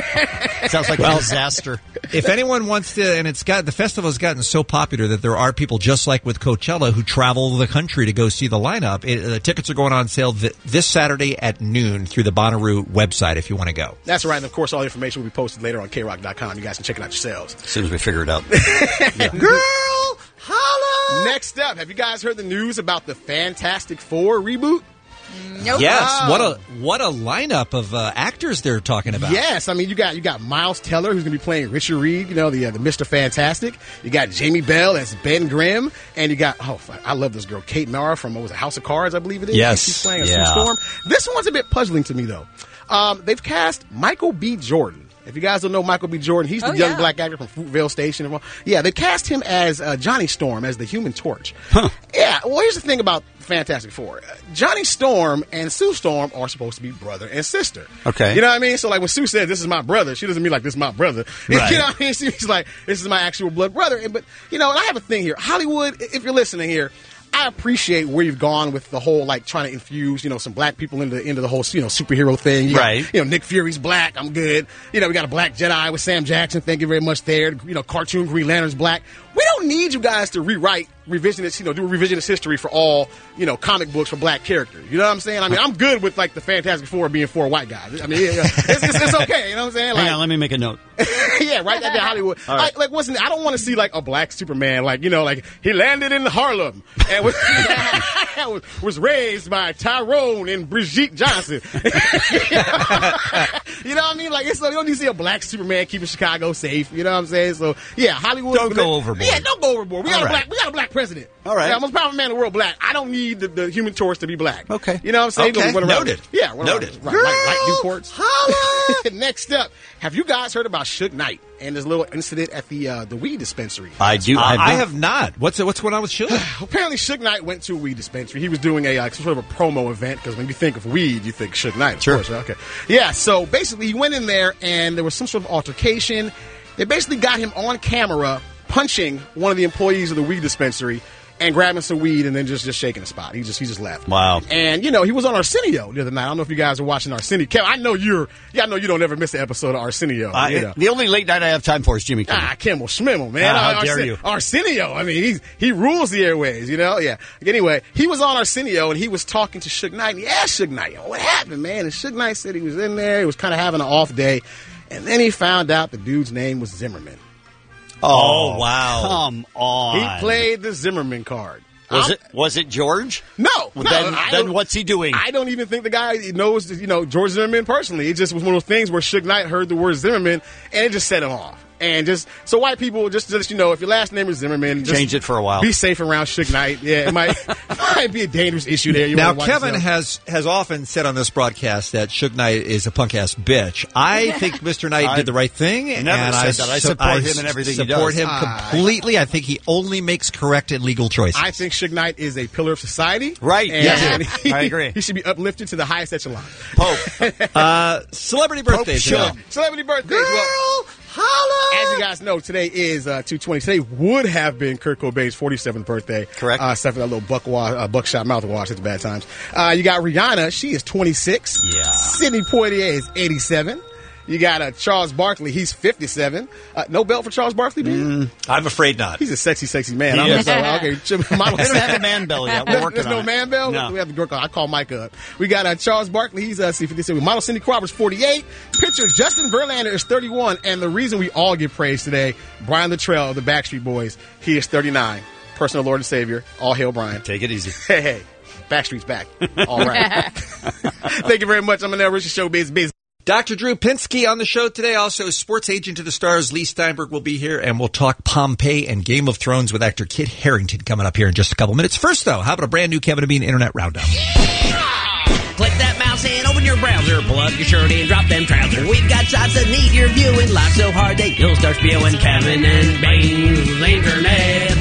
Sounds like well, a disaster. If anyone wants to, and it's got the festival has gotten so popular that there are people just like with Coachella who travel the country to go see the lineup. It, the tickets are going on sale th- this Saturday at noon through the Bonnaroo website if you want to go. That's right. And of course, all the information will be posted later on K rock dot com. You guys can check it out yourselves. As soon as we figure it out. Yeah. Girl, holla! Next up, have you guys heard the news about the Fantastic Four reboot? Nope. Yes, Oh. what a what a lineup of uh, actors they're talking about. Yes, I mean you got you got Miles Teller who's going to be playing Richard Reed, you know the uh, the Mister Fantastic. You got Jamie Bell as Ben Grimm, and you got oh I love this girl Kate Mara from what was it, House of Cards, I believe it is. Yes, she's playing yeah. Sue Storm. This one's a bit puzzling to me though. Um, they've cast Michael B. Jordan. If you guys don't know Michael B. Jordan, he's the Oh, young yeah. black actor from Fruitvale Station. and all. Yeah, they cast him as uh, Johnny Storm, as the Human Torch. Huh. Yeah, well, here's the thing about Fantastic Four. Uh, Johnny Storm and Sue Storm are supposed to be brother and sister. Okay. You know what I mean? So, like, when Sue says, this is my brother, she doesn't mean like, this is my brother. Right. You know what I mean? She's like, this is my actual blood brother. And, but, you know, and I have a thing here. Hollywood, if you're listening here, I appreciate where you've gone with the whole, like, trying to infuse, you know, some black people into, into the whole, you know, superhero thing. You got, Right. you know, Nick Fury's black. I'm good. You know, we got a black Jedi with Sam Jackson. Thank you very much there. You know, cartoon Green Lantern's black. We don't need you guys to rewrite revisionist, you know, do revisionist history for all, you know, comic books for black characters. You know what I'm saying? I mean, I'm good with, like, the Fantastic Four being four white guys. I mean, yeah, yeah. It's, it's, it's okay. You know what I'm saying? Like, Hang on, let me make a note. yeah, right that down Hollywood. All right. I, like, wasn't I don't want to see like a black Superman, like you know, like he landed in Harlem and was, was, was raised by Tyrone and Brigitte Johnson. You know what I mean? Like, it's like, you don't need to see a black Superman keeping Chicago safe. You know what I'm saying? So yeah, Hollywood. Don't go overboard. Yeah, don't go overboard. We got All a right. black. We got a black president. All right. Yeah, most powerful man in the world, black. I don't need the, the Human Torch to be black. Okay. You know what I'm saying? Okay. Run around- Noted. Yeah, run Noted. around- Right, right, right, Newports. Holla! Next up, have you guys heard about Suge Knight and his little incident at the uh, the weed dispensary? I do. Uh, I've I been- have not. What's what's going on with Suge? Apparently, Suge Knight went to a weed dispensary. He was doing a like, some sort of a promo event because when you think of weed, you think Suge Knight, of Sure. course. Right? Okay. Yeah. So basically, he went in there and there was some sort of altercation. They basically got him on camera punching one of the employees of the weed dispensary and grabbing some weed and then just, just shaking the spot. He just he just left. Wow. And you know he was on Arsenio the other night. I don't know if you guys are watching Arsenio. Kevin, I know you're. Yeah, I know you don't ever miss an episode of Arsenio. I- you know. The only late night I have time for is Jimmy Kimmel. Ah, Kimmel Schmimmel, man. Ah, how Arsen- dare you. Arsenio. I mean, he's, he rules the airways, you know? Yeah. Anyway, he was on Arsenio, and he was talking to Suge Knight, and he asked Suge Knight, what happened, man? And Suge Knight said he was in there, he was kind of having an off day, and then he found out the dude's name was Zimmerman. Oh, wow. Come on. He played the Zimmerman card. Was I'm- it was it George? No. Well, no, then, I then don't- what's he doing? I don't even think the guy knows, you know, George Zimmerman personally. It just was one of those things where Suge Knight heard the word Zimmerman, and it just set him off. And just so white people, just to let you know, if your last name is Zimmerman, just Change it for a while. Be safe around Suge Knight. Yeah, it might might be a dangerous issue there. You Now, wanna watch Kevin yourself. has has often said on this broadcast that Suge Knight is a punk ass bitch. I think Mister Knight I did the right thing. never and said I that. I su- support him in everything he Support does. him Ah, completely. I think he only makes correct and legal choices. I think Suge Knight is a pillar of society. Right. And Yes. he, I agree. He should be uplifted to the highest echelon. Pope. uh, celebrity birthdays. Suge. Janelle. Celebrity birthdays. Girl, Well, Holla! As you guys know, today is uh, two twenty. Today would have been Kurt Cobain's forty-seventh birthday. Correct. Uh, except for that little buck wa- uh, buckshot mouthwash at the bad times. Uh, you got Rihanna. She is twenty-six. Yeah. Sidney Poitier is eighty-seven. You got uh, Charles Barkley. He's fifty-seven. Uh, no belt for Charles Barkley, mm, I'm afraid not. He's a sexy, sexy man. He I'm is. so, okay, model. They don't have a man belly yet. We're working There's on no it. man belt? No. We have to work on it. I call Mike up. We got uh, Charles Barkley. He's uh, C fifty-seven. Model Cindy Crawford's forty-eight. Pitcher Justin Verlander is thirty-one. And the reason we all get praised today, Brian Luttrell of the Backstreet Boys, he is thirty-nine. Personal Lord and Savior. All hail Brian. Take it easy. Hey, hey. Backstreet's back. All right. Thank you very much. I'm an El Richard Showbiz Biz. Doctor Drew Pinsky on the show today. Also, sports agent to the stars Lee Steinberg will be here, and we'll talk Pompeii and Game of Thrones with actor Kit Harington coming up here in just a couple minutes. First, though, how about a brand new Kevin and Bean Internet Roundup? Click that mouse and open your browser. Plug your shirt in, drop them trousers. We've got shots that need your viewing. Live so hard that you'll start spewing. Kevin and Bean's Internet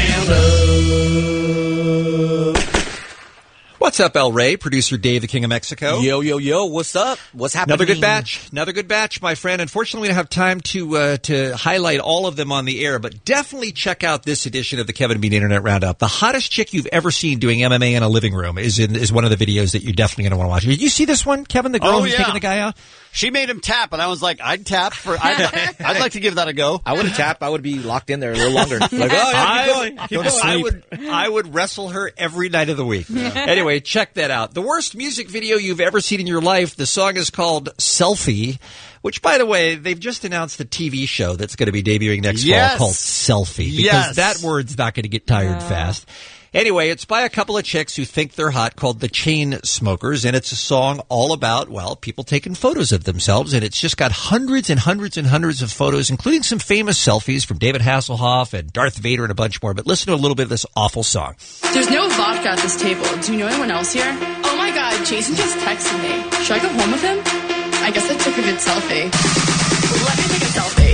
Roundup. What's up, El Rey? Producer Dave, the King of Mexico. Yo, yo, yo. What's up? What's happening? Another good batch. Another good batch, my friend. Unfortunately, we don't have time to uh, to highlight all of them on the air, but definitely check out this edition of the Kevin and Bean Internet Roundup. The hottest chick you've ever seen doing M M A in a living room is in, is one of the videos that you're definitely going to want to watch. Did you see this one, Kevin? The girl Oh, who's yeah. taking the guy out? She made him tap, and I was like, I'd tap for. I'd, I'd like to give that a go. I would have tapped. I would be locked in there a little longer. Like, oh, yeah, keep going. Keep I, going. I would I would wrestle her every night of the week. Anyway, check that out. The worst music video you've ever seen in your life. The song is called Selfie, which, by the way, they've just announced a T V show that's going to be debuting next Yes. fall called Selfie. Because Yes. that word's not going to get tired fast. Anyway, it's by a couple of chicks who think they're hot called the Chainsmokers, and it's a song all about, well, people taking photos of themselves, and it's just got hundreds and hundreds and hundreds of photos, including some famous selfies from David Hasselhoff and Darth Vader and a bunch more. But listen to a little bit of this awful song. There's no vodka at this table. Do you know anyone else here? Oh my god, Jason just texted me. Should I go home with him? I guess I took a good selfie. Let me take a selfie.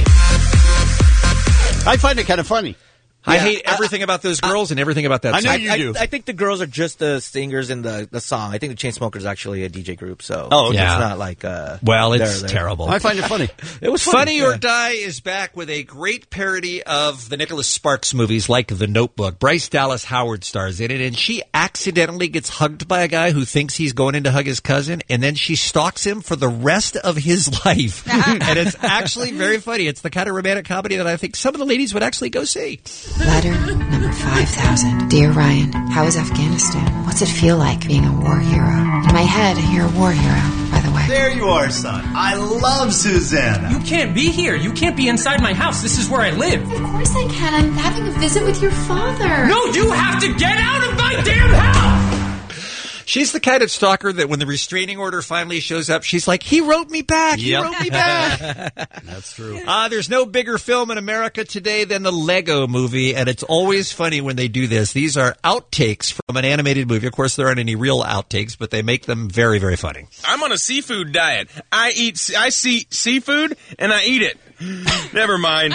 I find it kind of funny. I Yeah, hate everything about those girls and everything about that I know song. you do. I think the girls are just the singers in the, the song. I think the Chainsmokers are actually a D J group, so Oh, okay. it's Yeah. not like uh Well, it's they're- they're- terrible. I find it funny. It was Funny funny, or yeah. Die is back with a great parody of the Nicholas Sparks movies like The Notebook. Bryce Dallas Howard stars in it, and she accidentally gets hugged by a guy who thinks he's going in to hug his cousin, and then she stalks him for the rest of his life. And it's actually very funny. It's the kind of romantic comedy that I think some of the ladies would actually go see. Letter number five thousand. Dear Ryan, how is Afghanistan? What's it feel like being a war hero? In my head, you're a war hero, by the way. There you are, son. I love Susanna. You can't be here. You can't be inside my house. This is where I live. Of course I can. I'm having a visit with your father. No, you have to get out of my damn house! She's the kind of stalker that when the restraining order finally shows up, she's like, he wrote me back. He Yep. wrote me back. That's true. Uh, there's no bigger film in America today than the Lego movie, and it's always funny when they do this. These are outtakes from an animated movie. Of course, there aren't any real outtakes, but they make them very, very funny. I'm on a seafood diet. I eat, I see seafood and I eat it. Never mind.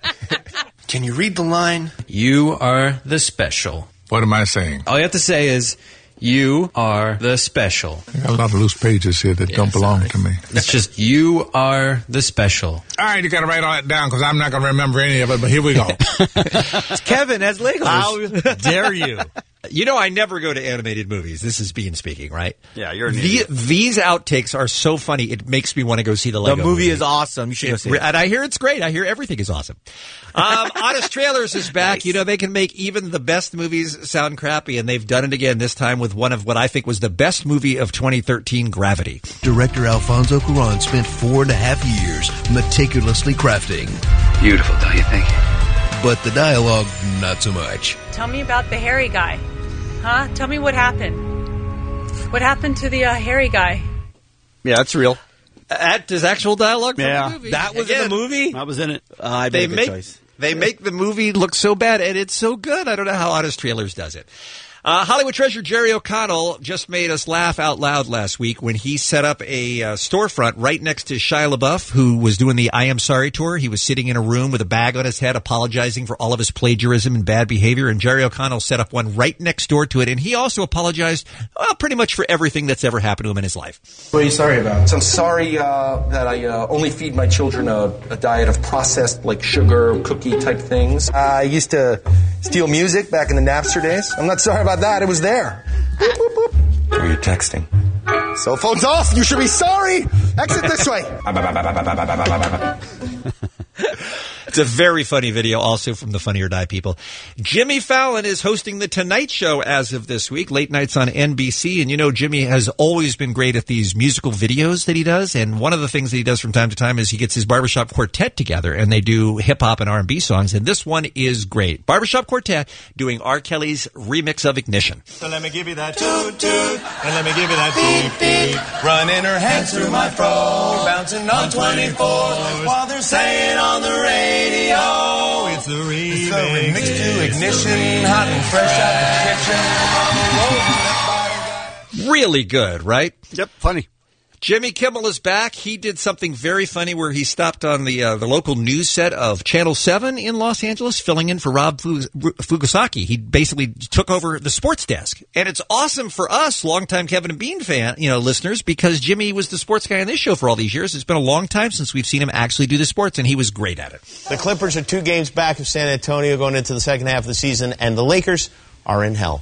Can you read the line? You are the special. What am I saying? All you have to say is, you are the special. I got a lot of loose pages here that don't belong to me. It's just, you are the special. All right, you got to write all that down because I'm not going to remember any of it, but here we go. It's Kevin as Legos. How dare you? You know, I never go to animated movies. This is Bean speaking, right? Yeah, you're an the, idiot. These outtakes are so funny, it makes me want to go see the Lego The movie is awesome. You should go It- see it. And I hear it's great. I hear everything is awesome. Um, Honest Trailers is back. Nice. You know, they can make even the best movies sound crappy, and they've done it again, this time with one of what I think was the best movie of twenty thirteen, Gravity. Director Alfonso Cuarón spent four and a half years meticulously crafting. Beautiful, don't you think? But the dialogue, not so much. Tell me about the hairy guy. Huh? Tell me what happened. What happened to the uh, hairy guy? Yeah, that's real. That is actual dialogue from Yeah. the movie. That was Again, in the movie? I was in it. Uh, I They made a good make choice. they make the movie look so bad, and it's so good. I don't know how Honest Trailers does it. Uh, Hollywood treasure Jerry O'Connell just made us laugh out loud last week when he set up a uh, storefront right next to Shia LaBeouf, who was doing the I Am Sorry tour. He was sitting in a room with a bag on his head apologizing for all of his plagiarism and bad behavior, and Jerry O'Connell set up one right next door to it, and he also apologized well, pretty much for everything that's ever happened to him in his life. What are you sorry about? I'm sorry uh, that I uh, only feed my children a, a diet of processed, like sugar, cookie-type things. Uh, I used to steal music back in the Napster days. I'm not sorry about that. It was there. Boop, boop, boop. Who are you texting? Cell phone's off. You should be sorry. Exit this way. It's a very funny video, also from the Funny or Die people. Jimmy Fallon is hosting The Tonight Show as of this week, late nights on N B C. And you know, Jimmy has always been great at these musical videos that he does. And one of the things that he does from time to time is he gets his barbershop quartet together, and they do hip-hop and R and B songs. And this one is great. Barbershop Quartet doing R. Kelly's remix of Ignition. So let me give you that toot toot, and let me give you that beep beep. Running her hands through my fro, bouncing on twenty-fours, while they're saying on the radio, it's a remix. It's a remix to Ignition, hot and fresh out the kitchen. Really good, right? Yep, funny. Jimmy Kimmel is back. He did something very funny where he stopped on the uh, the local news set of Channel seven in Los Angeles, filling in for Rob Fugasaki. He basically took over the sports desk. And it's awesome for us, longtime Kevin and Bean fan, you know, listeners, because Jimmy was the sports guy on this show for all these years. It's been a long time since we've seen him actually do the sports, and he was great at it. The Clippers are two games back of San Antonio going into the second half of the season, and the Lakers are in hell.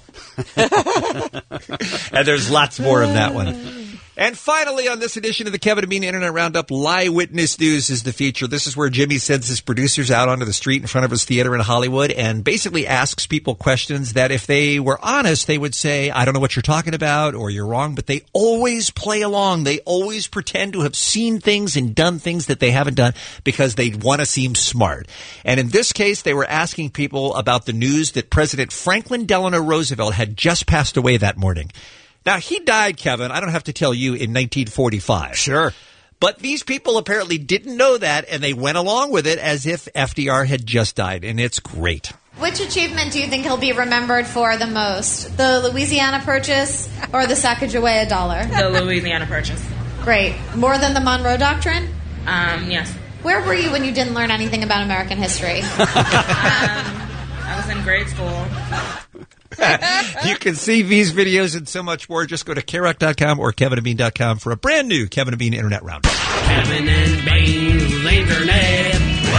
And there's lots more of that one. And finally, on this edition of the Kevin and Bean Internet Roundup, Lie Witness News is the feature. This is where Jimmy sends his producers out onto the street in front of his theater in Hollywood and basically asks people questions that if they were honest, they would say, I don't know what you're talking about, or you're wrong, but they always play along. They always pretend to have seen things and done things that they haven't done because they want to seem smart. And in this case, they were asking people about the news that President Franklin Delano Roosevelt had just passed away that morning. Now, he died, Kevin, I don't have to tell you, in nineteen forty-five. Sure. But these people apparently didn't know that, and they went along with it as if F D R had just died, and it's great. Which achievement do you think he'll be remembered for the most? The Louisiana Purchase or the Sacagawea dollar? The Louisiana Purchase. Great. More than the Monroe Doctrine? Um, yes. Where were you when you didn't learn anything about American history? um, I was in grade school. You can see these videos and so much more. Just go to K rock dot com or Kevin and Bean dot com for a brand new Kevin and Bean Internet Roundup. Kevin and Bean's Internet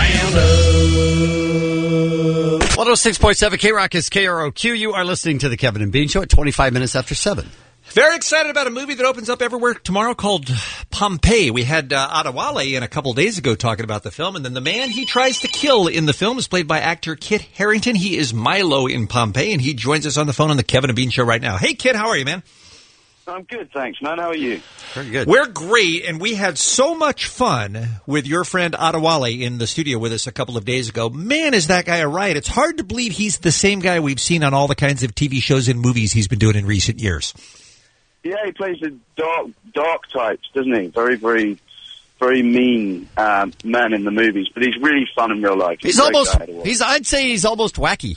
Roundup. one oh six point seven K-Rock is K R O Q. You are listening to the Kevin and Bean Show at twenty-five minutes after seven. Very excited about a movie that opens up everywhere tomorrow called Pompeii. We had uh, Adewale in a couple days ago talking about the film, and then the man he tries to kill in the film is played by actor Kit Harington. He is Milo in Pompeii, and he joins us on the phone on the Kevin and Bean Show right now. Hey, Kit, how are you, man? I'm good, thanks, man. How are you? Very good. We're great, and we had so much fun with your friend Adewale in the studio with us a couple of days ago. Man, is that guy a riot. It's hard to believe he's the same guy we've seen on all the kinds of T V shows and movies he's been doing in recent years. Yeah, he plays the dark, dark types, doesn't he? Very, very, very mean um, man in the movies, but he's really fun in real life. He's, he's almost, he's. I'd say he's almost wacky.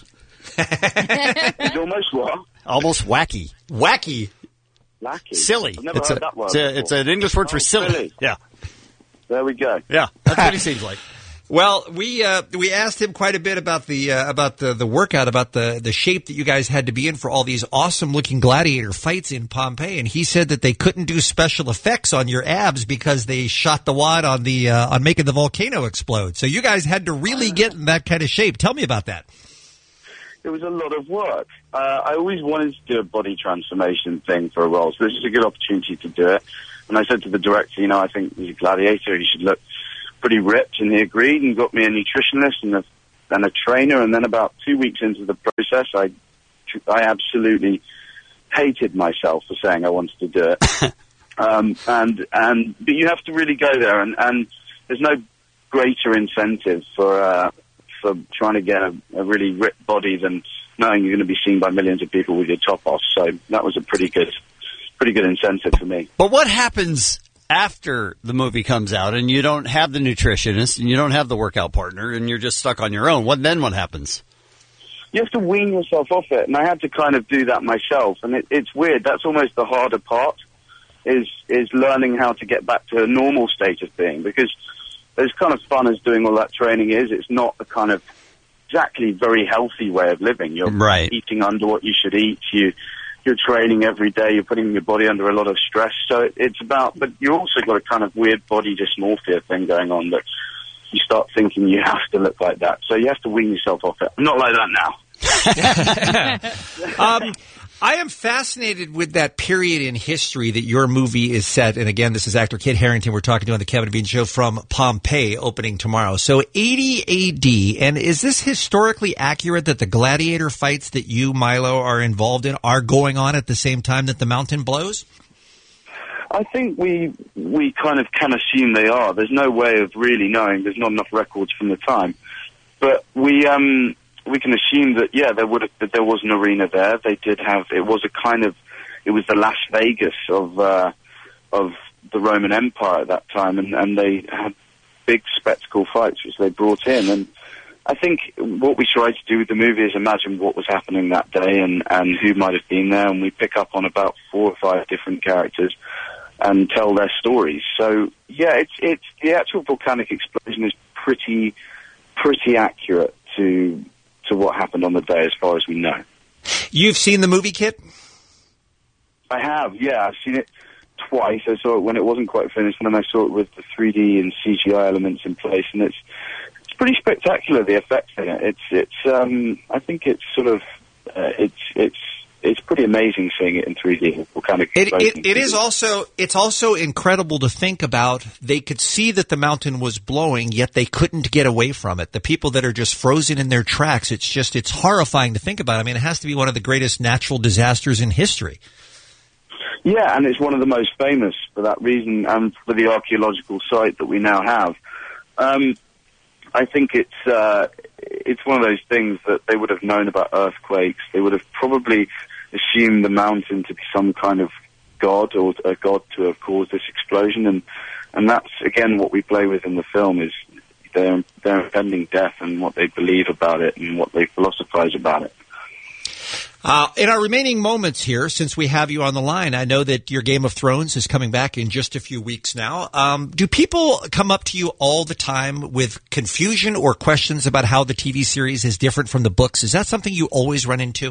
He's almost what? Almost wacky. Wacky. Wacky. Silly. I've never it's heard a, that word it's, a, it's an English word oh, for silly. silly. Yeah. There we go. Yeah, that's what he seems like. Well, we uh, we asked him quite a bit about the uh, about the, the workout, about the, the shape that you guys had to be in for all these awesome looking gladiator fights in Pompeii, and he said that they couldn't do special effects on your abs because they shot the wad on the uh, on making the volcano explode. So you guys had to really get in that kind of shape. Tell me about that. It was a lot of work. Uh, I always wanted to do a body transformation thing for a role, so this is a good opportunity to do it. And I said to the director, you know, I think as a gladiator, you should look pretty ripped, and he agreed and got me a nutritionist and a, and a trainer. And then about two weeks into the process, I, I absolutely hated myself for saying I wanted to do it. um, and and but you have to really go there, and, and there's no greater incentive for uh, for trying to get a, a really ripped body than knowing you're going to be seen by millions of people with your top off. So that was a pretty good, pretty good incentive for me. But what happens after the movie comes out and you don't have the nutritionist and you don't have the workout partner and you're just stuck on your own? What then? What happens? you have to wean yourself off it. And I had to kind of do that myself. And it, it's weird. That's almost the harder part, is is learning how to get back to a normal state of being. Because as kind of fun as doing all that training is, it's not a kind of exactly very healthy way of living. You're right. eating under what you should eat. You, you're training every day. You're putting your body under a lot of stress. So it, it's about, but you also got a kind of weird body dysmorphia thing going on that you start thinking you have to look like that. So you have to wean yourself off it. I'm not like that now. um, I am fascinated with that period in history that your movie is set. And again, this is actor Kit Harington. We're talking to on the Kevin and Bean Show from Pompeii, opening tomorrow. So eighty A D. And is this historically accurate that the gladiator fights that you, Milo, are involved in are going on at the same time that the mountain blows? I think we we kind of can assume they are. There's no way of really knowing. There's not enough records from the time. But we um we can assume that, yeah, there would have, that there was an arena there. They did have, it was a kind of, it was the Las Vegas of uh, of the Roman Empire at that time, and, and they had big spectacle fights which they brought in. And I think what we try to do with the movie is imagine what was happening that day and, and who might have been there, and we pick up on about four or five different characters and tell their stories. So, yeah, it's it's the actual volcanic explosion is pretty pretty accurate to to what happened on the day as far as we know. You've seen the movie, Kit? I have, yeah. I've seen it twice. I saw it when it wasn't quite finished, and then I saw it with the three D and C G I elements in place, and it's it's pretty spectacular, the effects in it. It's it's um I think it's sort of uh, it's it's it's pretty amazing seeing it in three D. Volcanic It, it, it is also it's also incredible to think about. They could see that the mountain was blowing, yet they couldn't get away from it. The people that are just frozen in their tracks. It's just it's horrifying to think about. I mean, it has to be one of the greatest natural disasters in history. Yeah, and it's one of the most famous for that reason, and for the archaeological site that we now have. Um, I think it's uh, it's one of those things that they would have known about earthquakes. They would have probably assumed the mountain to be some kind of god, or a god to have caused this explosion, and and that's again what we play with in the film, is their their impending death and what they believe about it and what they philosophize about it. Uh, in our remaining moments here, since we have you on the line, I know that your Game of Thrones is coming back in just a few weeks now. Um, do people come up to you all the time with confusion or questions about how the T V series is different from the books? Is that something you always run into?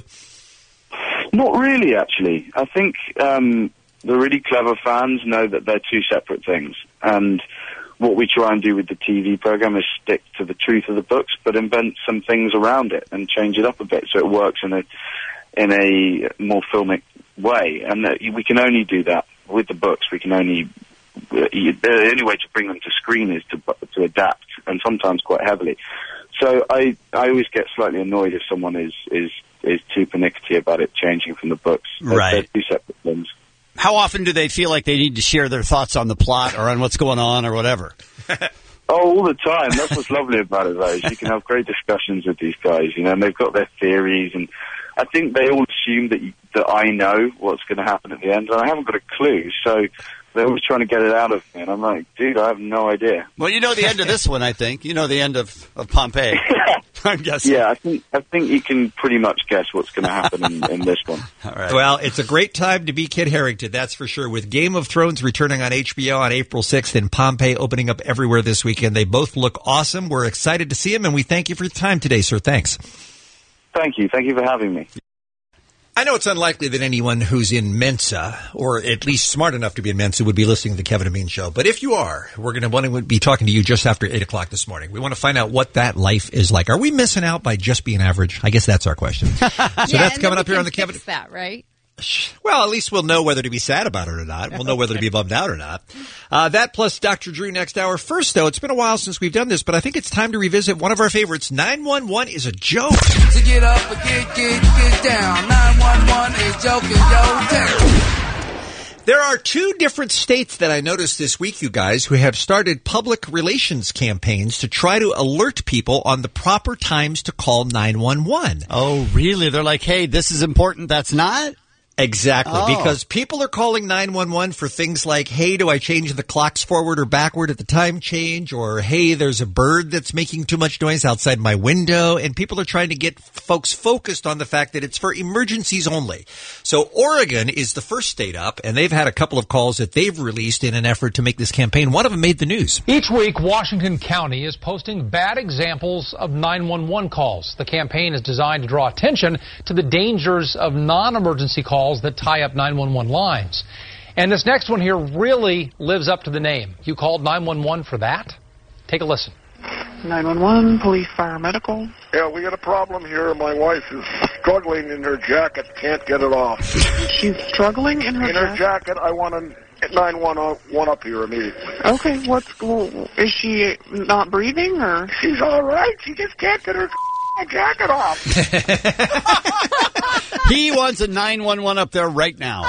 Not really, actually. I think um, the really clever fans know that they're two separate things. And what we try and do with the T V program is stick to the truth of the books, but invent some things around it and change it up a bit so it works in a in a more filmic way. And uh, we can only do that with the books. We can only uh, the only way to bring them to screen is to to adapt, and sometimes quite heavily. So I I always get slightly annoyed if someone is is is too pernickety about it changing from the books. They're, Right. they're two separate things. How often do they feel like they need to share their thoughts on the plot or on what's going on or whatever? Oh, all the time. That's what's lovely about it, though. Is you can have great discussions with these guys, you know, and they've got their theories, and I think they all assume that you, that I know what's going to happen at the end, and I haven't got a clue. So they're always trying to get it out of me, and I'm like, dude, I have no idea. Well, you know the end of this one, I think. You know the end of, of Pompeii. I'm guessing. Yeah, I think I think you can pretty much guess what's going to happen in, in this one. All right. Well, it's a great time to be Kit Harington, that's for sure. With Game of Thrones returning on H B O on April sixth and Pompeii opening up everywhere this weekend. They both look awesome. We're excited to see them, and we thank you for your time today, sir. Thanks. Thank you. Thank you for having me. I know it's unlikely that anyone who's in Mensa, or at least smart enough to be in Mensa, would be listening to the Kevin and Bean Show. But if you are, we're going to want to be talking to you just after eight o'clock this morning. We want to find out what that life is like. Are we missing out by just being average? I guess that's our question. So yeah, that's coming up here on the Kevin. Kevin. That right? Well, at least we'll know whether to be sad about it or not. We'll know whether to be bummed out or not. Uh, that plus Doctor Drew next hour. First, though, it's been a while since we've done this, but I think it's time to revisit one of our favorites. nine one one is a joke. To get up and get, get, get down. nine one one is joking your town. There are two different states that I noticed this week, you guys, who have started public relations campaigns to try to alert people on the proper times to call nine one one. Oh, really? They're like, hey, this is important, that's not? Exactly, Oh. because people are calling nine one one for things like, hey, do I change the clocks forward or backward at the time change? Or, hey, there's a bird that's making too much noise outside my window. And people are trying to get folks focused on the fact that it's for emergencies only. So Oregon is the first state up, and they've had a couple of calls that they've released in an effort to make this campaign. One of them made the news. Each week, Washington County is posting bad examples of nine one one calls. The campaign is designed to draw attention to the dangers of non-emergency calls that tie up nine one one lines. And this next one here really lives up to the name. You called nine one one for that? Take a listen. nine one one, police, fire, medical. Yeah, we got a problem here. My wife is struggling in her jacket, can't get it off. She's struggling in her In her jacket, I want a nine one one up here immediately. Okay, what's is she not breathing or? She's all right. She just can't get her jacket off. He wants a nine one one up there right now.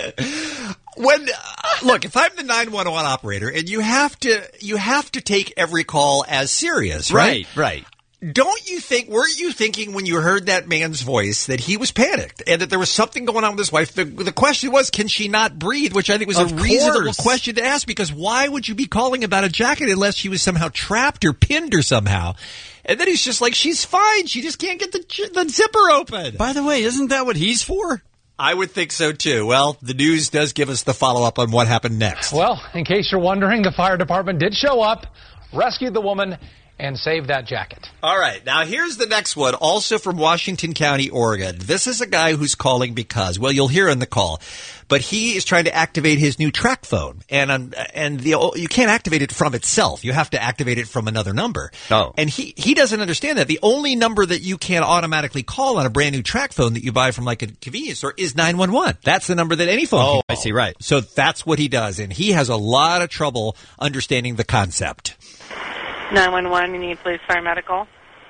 When uh, look, if I'm the nine one one operator and you have to you have to take every call as serious, right? Right, right. Don't you think, weren't you thinking when you heard that man's voice that he was panicked and that there was something going on with his wife? The, the question was, can she not breathe? Which I think was Of a reasonable course. question to ask, because why would you be calling about a jacket unless she was somehow trapped or pinned or somehow? And then he's just like, she's fine. She just can't get the, the zipper open. By the way, isn't that what he's for? I would think so, too. Well, the news does give us the follow-up on what happened next. Well, in case you're wondering, the fire department did show up, rescued the woman, and saved that jacket. All right. Now, here's the next one, also from Washington County, Oregon. This is a guy who's calling because, well, you'll hear in the call, but he is trying to activate his new track phone. And um, and the you can't activate it from itself. You have to activate it from another number. Oh. And he, he doesn't understand that. The only number that you can automatically call on a brand new track phone that you buy from like a convenience store is nine one one. That's the number that any phone Oh, can I call. see, right. So that's what he does. And he has a lot of trouble understanding the concept. nine one one, you need police, fire, medical.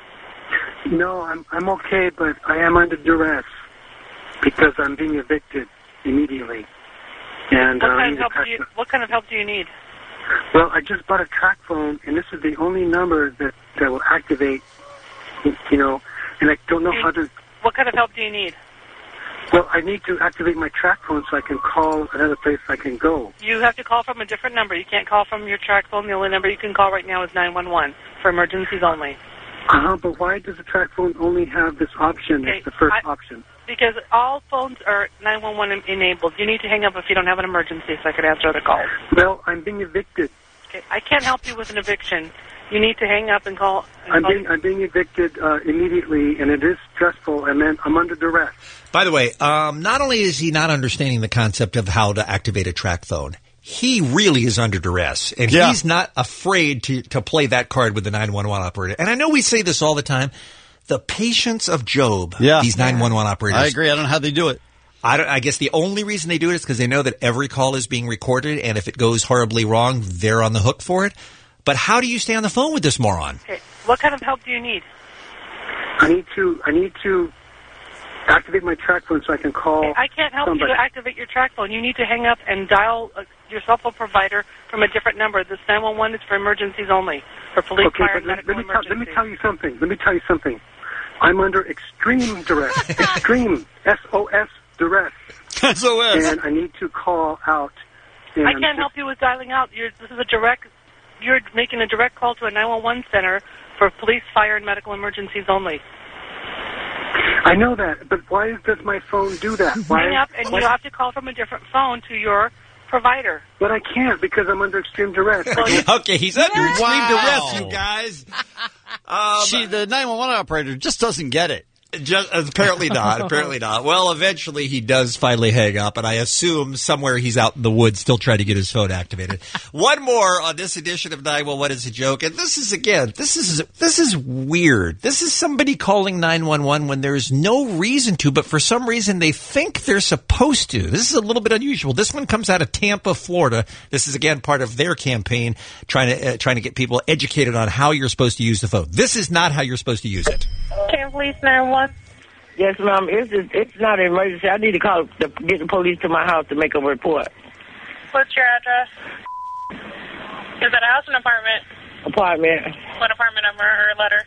No, I'm I'm okay, but I am under duress because I'm being evicted immediately. And What uh, I kind need of help to do you, what kind of help do you need? Well, I just bought a track phone, and this is the only number that that will activate. You know, and I don't know how to. What kind of help do you need? Well, I need to activate my track phone so I can call another place I can go. You have to call from a different number. You can't call from your track phone. The only number you can call right now is nine one one for emergencies only. Uh-huh, but why does the track phone only have this option Okay, as the first I- option? Because all phones are nine one one enabled. You need to hang up if you don't have an emergency so I can answer other calls. Well, I'm being evicted. Okay, I can't help you with an eviction. You need to hang up and call. And I'm call being I'm being evicted uh, immediately, and it is stressful, and then I'm under duress. By the way, um, not only is he not understanding the concept of how to activate a track phone, he really is under duress, and Yeah. he's not afraid to, to play that card with the nine one one operator. And I know we say this all the time, the patience of Job, Yeah. these nine one one operators. I agree. I don't know how they do it. I, don't, I guess the only reason they do it is because they know that every call is being recorded, and if it goes horribly wrong, they're on the hook for it. But how do you stay on the phone with this moron? Okay, what kind of help do you need? I need to I need to activate my track phone so I can call. Okay, I can't help somebody. you to activate your track phone. You need to hang up and dial uh, your cell phone provider from a different number. This nine one one is for emergencies only, for police, Okay, fire, but and let, medical let me tell, let me emergencies. tell you something. Let me tell you something. I'm under extreme duress. Extreme S O S duress. S O S. And I need to call out. And I can't help you with dialing out. You're, this is a direct. You're making a direct call to a nine one one center for police, fire, and medical emergencies only. I know that, but why does my phone do that? Why? Hang up, and why- you have to call from a different phone to your provider. But I can't because I'm under extreme duress. Okay, he's under Wow. extreme duress, you guys. Um, She, the nine one one operator just doesn't get it. Just, apparently not. Apparently not. Well, eventually he does finally hang up, and I assume somewhere he's out in the woods still trying to get his phone activated. One more on this edition of nine one one is a joke, and this is again, this is this is weird. This is somebody calling nine one one when there's no reason to, but for some reason they think they're supposed to. This is a little bit unusual. This one comes out of Tampa, Florida. This is again part of their campaign trying to uh, trying to get people educated on how you're supposed to use the phone. This is not how you're supposed to use it. Can police nine one one? Yes, ma'am. It's just, it's not an emergency. I need to call the, get the police to my house to make a report. What's your address? Is it a house and apartment? Apartment. What apartment number or letter?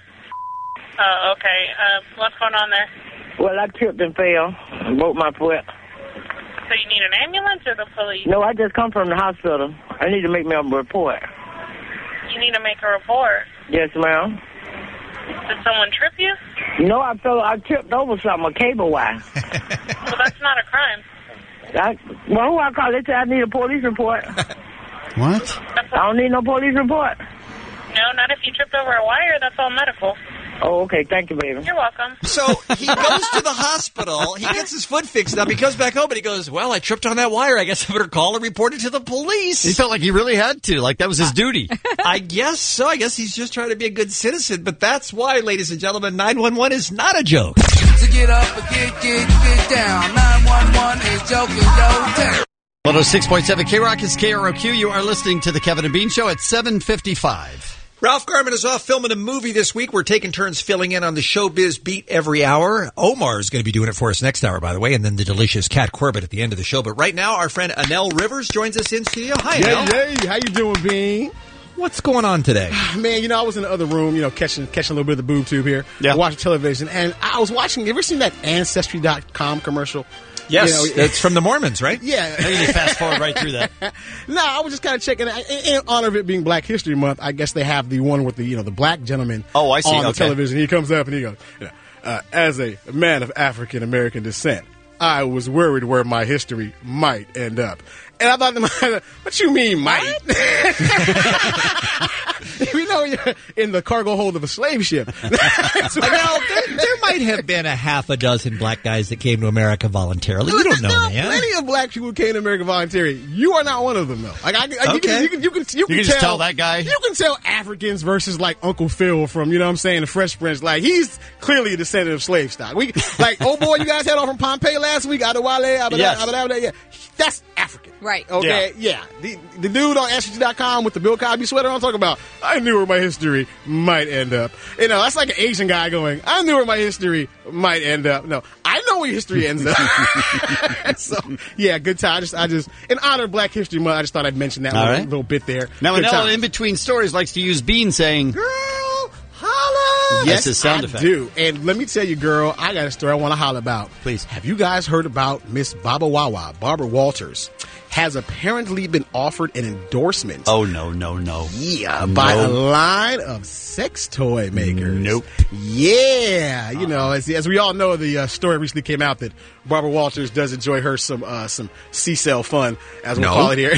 Oh, okay. Uh, what's going on there? Well, I tripped and fell. I broke my foot. So you need an ambulance or the police? No, I just come from the hospital. I need to make me a report. You need to make a report. Yes, ma'am. Did someone trip you? No, I fell. I tripped over something, a cable wire. Well, that's not a crime. I, well, who I call? They say I need a police report. What? I don't need no police report. No, not if you tripped over a wire. That's all medical. Oh, okay. Thank you, baby. You're welcome. So he goes to the hospital. He gets his foot fixed up. He comes back home and he goes, well, I tripped on that wire. I guess I better call and report it to the police. He felt like he really had to. Like that was his duty. I guess so. I guess he's just trying to be a good citizen. But that's why, ladies and gentlemen, nine one one is not a joke. To get up and get, get, get down. nine one one is joking, yo. Tech. one oh six point seven K-Rock is K R O Q. You are listening to the Kevin and Bean Show at seven fifty-five. Ralph Garman is off filming a movie this week. We're taking turns filling in on the Showbiz Beat every hour. Omar is going to be doing it for us next hour, by the way, and then the delicious Kat Corbett at the end of the show. But right now, our friend Anel Rivers joins us in studio. Hi, Anel. Yay, yay. How you doing, Bean? What's going on today? Man, you know, I was in the other room, you know, catching catching a little bit of the boob tube here. Yeah. Watching television, and I was watching, you ever seen that Ancestry dot com commercial? Yes, you know, it's from the Mormons, right? Yeah. I think you fast forward right through that. No, I was just kind of checking. In, in honor of it being Black History Month, I guess they have the one with the, you know, the black gentleman oh, I see. on the okay. television. He comes up and he goes, you know, uh, as a man of African American descent, I was worried where my history might end up. And I thought to myself, what you mean, might? You know, you're in the cargo hold of a slave ship. Well, there, there might have been a half a dozen black guys that came to America voluntarily. You don't know, there are man. plenty of black people who came to America voluntarily. You are not one of them, though. Like, I, I, Okay. you, can, you can, you can, you can, You can tell, just tell that guy. You can tell Africans versus like Uncle Phil from, you know what I'm saying, the Fresh Prince. Like, he's clearly a descendant of slave stock. We like, oh boy, you guys had on from Pompeii last week. Adewale, Abada, Yes. Abada, Abada, yeah, that's African. Right. Okay, yeah. The, the dude on Ancestry dot com with the Bill Cosby sweater on, talking about, I knew where my history might end up. You know, that's like an Asian guy going, I knew where my history might end up. No, I know where history ends up. So, yeah, good time. I just, I just, in honor of Black History Month, I just thought I'd mention that All little, right. little bit there. Now, Good Anel, time. in between stories, likes to use Bean saying, Girl, holla! That's his sound I effect. do. And let me tell you, girl, I got a story I want to holler about. Please. Have you guys heard about Miss Baba Wawa, Barbara Walters? Has apparently been offered an endorsement. oh, no, no, no. Yeah, by a No. line of sex toy makers. Nope. Yeah, you know, as, as we all know, the uh, story recently came out that Barbara Walters does enjoy her some uh, some C-cell fun, as we'll No. call it here.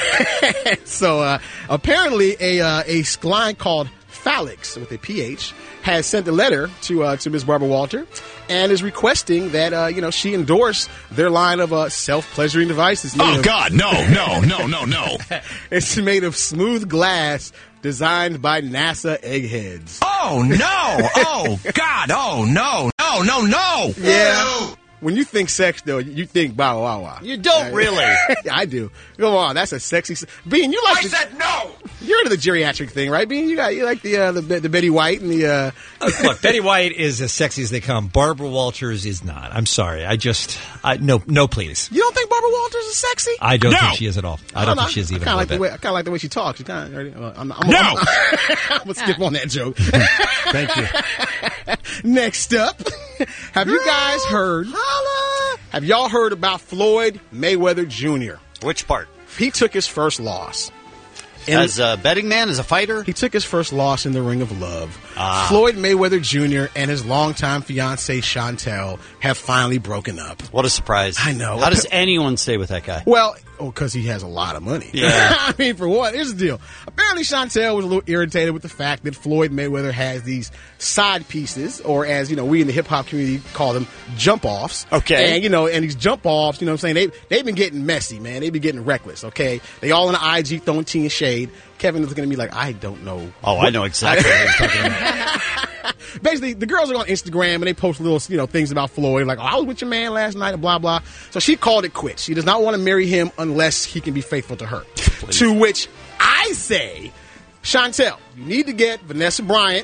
So uh, apparently, a uh, a line called Phallix with a P H has sent a letter to uh, to Miss Barbara Walter and is requesting that uh, you know she endorse their line of uh, self-pleasuring devices. made Oh, of- God, no, no, no, no, no. It's made of smooth glass, designed by NASA eggheads. Oh, no. Oh, God. Oh, no, no, no, no. Yeah. When you think sex, though, you think Bow Wow Wow. You don't really. I do. Come on, that's a sexy. se- Bean, you like? I the, said no. You're into the geriatric thing, right, Bean? You got you like the uh, the, the Betty White and the. Uh, Uh, look, Betty White is as sexy as they come. Barbara Walters is not. I'm sorry. I just, I, no, no, please. You don't think Barbara Walters is sexy? I don't No. think she is at all. I don't know. think she is even I a kind of like little the way. bit. I kind of like the way she talks. She kind of. Uh, I'm, I'm, No. I'm, I'm gonna skip on that joke. Thank you. Next up, have you guys heard? Have y'all heard about Floyd Mayweather Junior? Which part? He took his first loss. In- As a betting man, as a fighter? He took his first loss in the Ring of Love. Ah. Floyd Mayweather Junior and his longtime fiancée Chantel have finally broken up. What a surprise. I know. How does anyone stay with that guy? Well, oh, because he has a lot of money. Yeah. I mean, for what? Here's the deal. Apparently, Chantel was a little irritated with the fact that Floyd Mayweather has these side pieces, or as, you know, we in the hip-hop community call them jump-offs. Okay. And, you know, and these jump-offs, you know what I'm saying, they, they've been getting messy, man. They've been getting reckless, okay? They all in the I G throwing tea and shade. Kevin is looking at me like, I don't know. Oh, I know exactly what you're talking about. Basically, the girls are on Instagram and they post little, you know, things about Floyd, like, oh, I was with your man last night, and blah, blah. So she called it quits. She does not want to marry him unless he can be faithful to her. Please. To which I say, Chantel, you need to get Vanessa Bryant,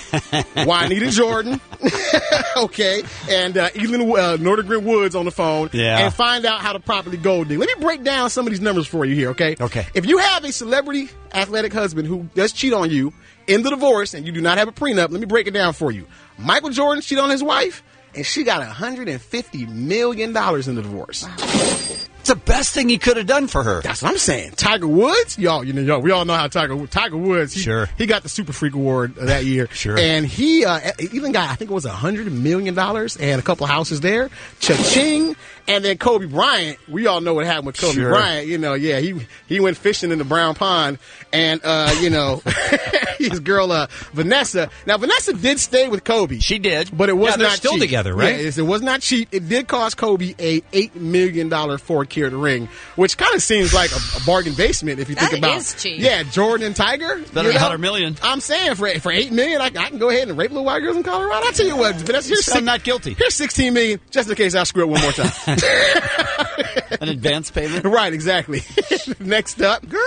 Juanita Jordan, okay, and uh, Elin uh, Nordegren Woods on the phone, Yeah. and find out how to properly gold dig. Let me break down some of these numbers for you here, okay? Okay. If you have a celebrity athletic husband who does cheat on you in the divorce and you do not have a prenup, let me break it down for you. Michael Jordan cheated on his wife, and she got one hundred fifty million dollars in the divorce. the best thing he could have done for her. That's what I'm saying. Tiger Woods, y'all, you know, y'all, we all know how Tiger Tiger Woods. He, Sure. He got the Super Freak Award that year. Sure. And he uh, even got, I think it was a hundred million dollars and a couple of houses there. Cha-ching. And then Kobe Bryant, we all know what happened with Kobe Sure. Bryant. You know, yeah, he he went fishing in the Brown Pond, and uh, you know, his girl uh, Vanessa. Now Vanessa did stay with Kobe. She did, but it was Yeah, they're not still cheap. together, right? Yeah, it's- it was not cheap. It did cost Kobe a eight million dollar four carat ring, which kind of seems like a, a bargain basement if you think That about. is cheap. Yeah, Jordan and Tiger. Better you than know? one hundred million. I'm saying for for eight million, I, I can go ahead and rape little white girls in Colorado. I'll tell you what, Vanessa, here's I'm six, not guilty. Here's sixteen million, just in case I screw it one more time. An advance payment. Right, exactly. Next up, girl,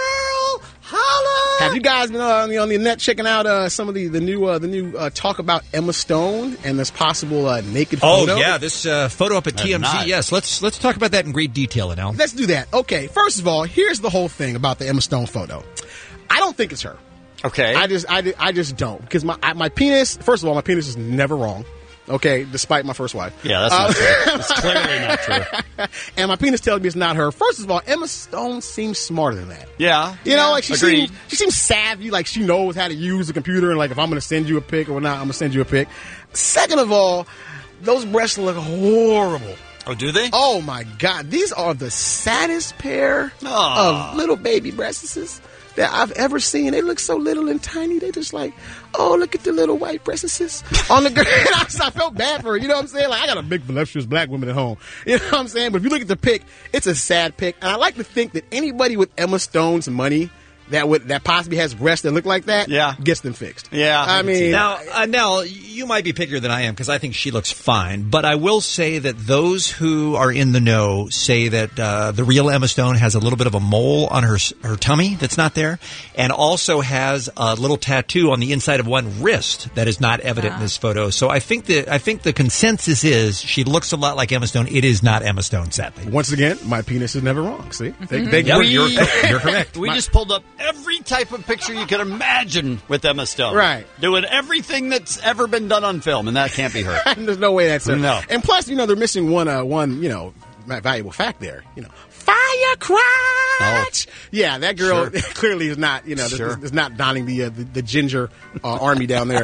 holla. Have you guys been on the on the net checking out uh, some of the the new uh, the new uh, talk about Emma Stone and this possible uh, naked Oh photo? yeah, this uh, photo up at I have T M Z. not. Yes, let's let's talk about that in great detail now. Let's do that. Okay, first of all, here's the whole thing about the Emma Stone photo. I don't think it's her. Okay. I just I, I just don't because my I, my penis. First of all, my penis is never wrong. Okay, despite my first wife. Yeah, that's not Uh, true. It's clearly not true. And my penis tells me it's not her. First of all, Emma Stone seems smarter than that. Yeah. You know, like she Agreed. seems she seems savvy, like she knows how to use the computer, and like if I'm going to send you a pic or not, I'm going to send you a pic. Second of all, those breasts look horrible. Oh, do they? Oh my God, these are the saddest pair Aw. of little baby breasts that I've ever seen. They look so little and tiny. They just like, oh, look at the little white breasts on the girl. I felt bad for her. You know what I'm saying? Like, I got a big voluptuous black woman at home. You know what I'm saying? But if you look at the pic, it's a sad pic. And I like to think that anybody with Emma Stone's money that would that possibly has breasts that look like that, Yeah. gets them fixed. Yeah. I mean, now, uh, now you might be pickier than I am because I think she looks fine. But I will say that those who are in the know say that uh, the real Emma Stone has a little bit of a mole on her her tummy that's not there, and also has a little tattoo on the inside of one wrist that is not evident in this photo. So I think that I think the consensus is she looks a lot like Emma Stone. It is not Emma Stone, sadly. once again, my penis is never wrong. See, they, Mm-hmm. they, Yep, we- you're, you're correct. We just pulled up every type of picture you could imagine with Emma Stone. Right. Doing everything that's ever been done on film, and that can't be her. There's no way that's her. No. And plus, you know, they're missing one, uh, one, you know, valuable fact there. You know, fire crotch. Yeah, that girl Sure. clearly is not, you know, Sure. is, is not donning the, uh, the the ginger uh, army down there,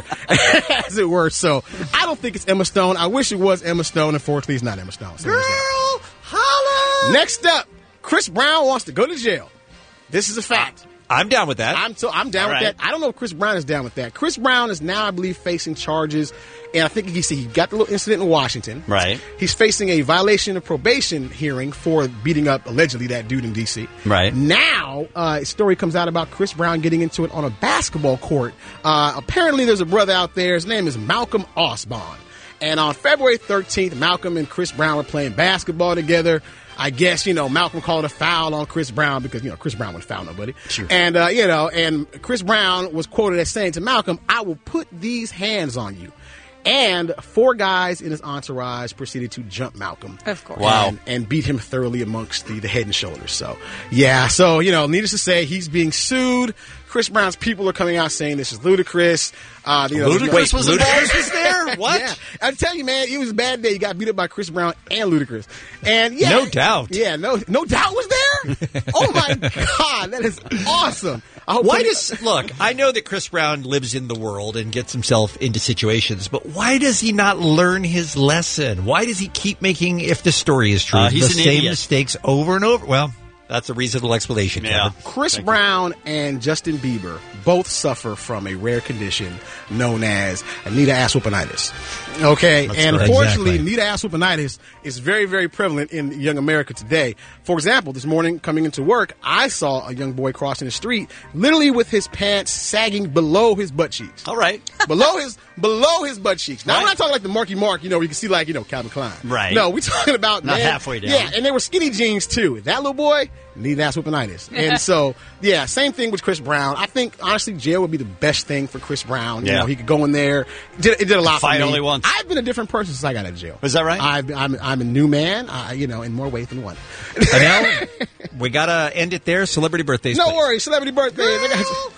as it were. So I don't think it's Emma Stone. I wish it was Emma Stone. Unfortunately, it's not Emma Stone. So there's that. holla! Next up, Chris Brown wants to go to jail. This is a fact. I'm down with that. I'm so I'm down All with right. that. I don't know if Chris Brown is down with that. Chris Brown is now, I believe, facing charges, and I think he see he got the little incident in Washington. Right. He's facing a violation of probation hearing for beating up allegedly that dude in D C. Right. Now, uh, a story comes out about Chris Brown getting into it on a basketball court. Uh, apparently, there's a brother out there. His name is Malcolm Osborne. And on February thirteenth, Malcolm and Chris Brown were playing basketball together. I guess, you know, Malcolm called a foul on Chris Brown because, you know, Chris Brown wouldn't foul nobody. Sure. And, uh, you know, and Chris Brown was quoted as saying to Malcolm, I will put these hands on you. And four guys in his entourage proceeded to jump Malcolm. Of course. Wow. And, and beat him thoroughly amongst the, the head and shoulders. So, yeah. So, you know, needless to say, he's being sued. Chris Brown's people are coming out saying this is ludicrous. Uh, you know, Ludacris was Ludacris involved? was there? What? Yeah. I tell you, man, it was a bad day. You got beat up by Chris Brown and Ludacris. And yeah. No doubt. Yeah, no no doubt was there? Oh my God, that is awesome. I hope Why somebody- does look? I know that Chris Brown lives in the world and gets himself into situations, but why does he not learn his lesson? Why does he keep making, if the story is true, Uh, he's the an same idiot. mistakes over and over? Well, that's a reasonable explanation. Yeah. Kevin. Chris Brown and Justin Bieber both suffer from a rare condition known as Anita ass whoopinitis. Okay, That's and right. unfortunately, Exactly. Anita ass whoopinitis is very, very prevalent in young America today. For example, this morning coming into work, I saw a young boy crossing the street, literally with his pants sagging below his butt cheeks. All right. below his below his butt cheeks. Now, Right. I'm not talking like the Marky Mark, you know, where you can see like, you know, Calvin Klein. Right. No, we're talking about Not man, halfway down. Yeah, and they were skinny jeans too. That little boy need ass whoopinitis. And so, yeah, same thing with Chris Brown. I think honestly, jail would be the best thing for Chris Brown. You Yeah. know, he could go in there. Did, it did a lot Fight for me. only once. I've been a different person since I got out of jail. Is that right? I've, I'm I'm a new man. Uh, you know, in more ways than one. And now we gotta end it there. Celebrity birthdays. No please. worries, celebrity birthdays. I got-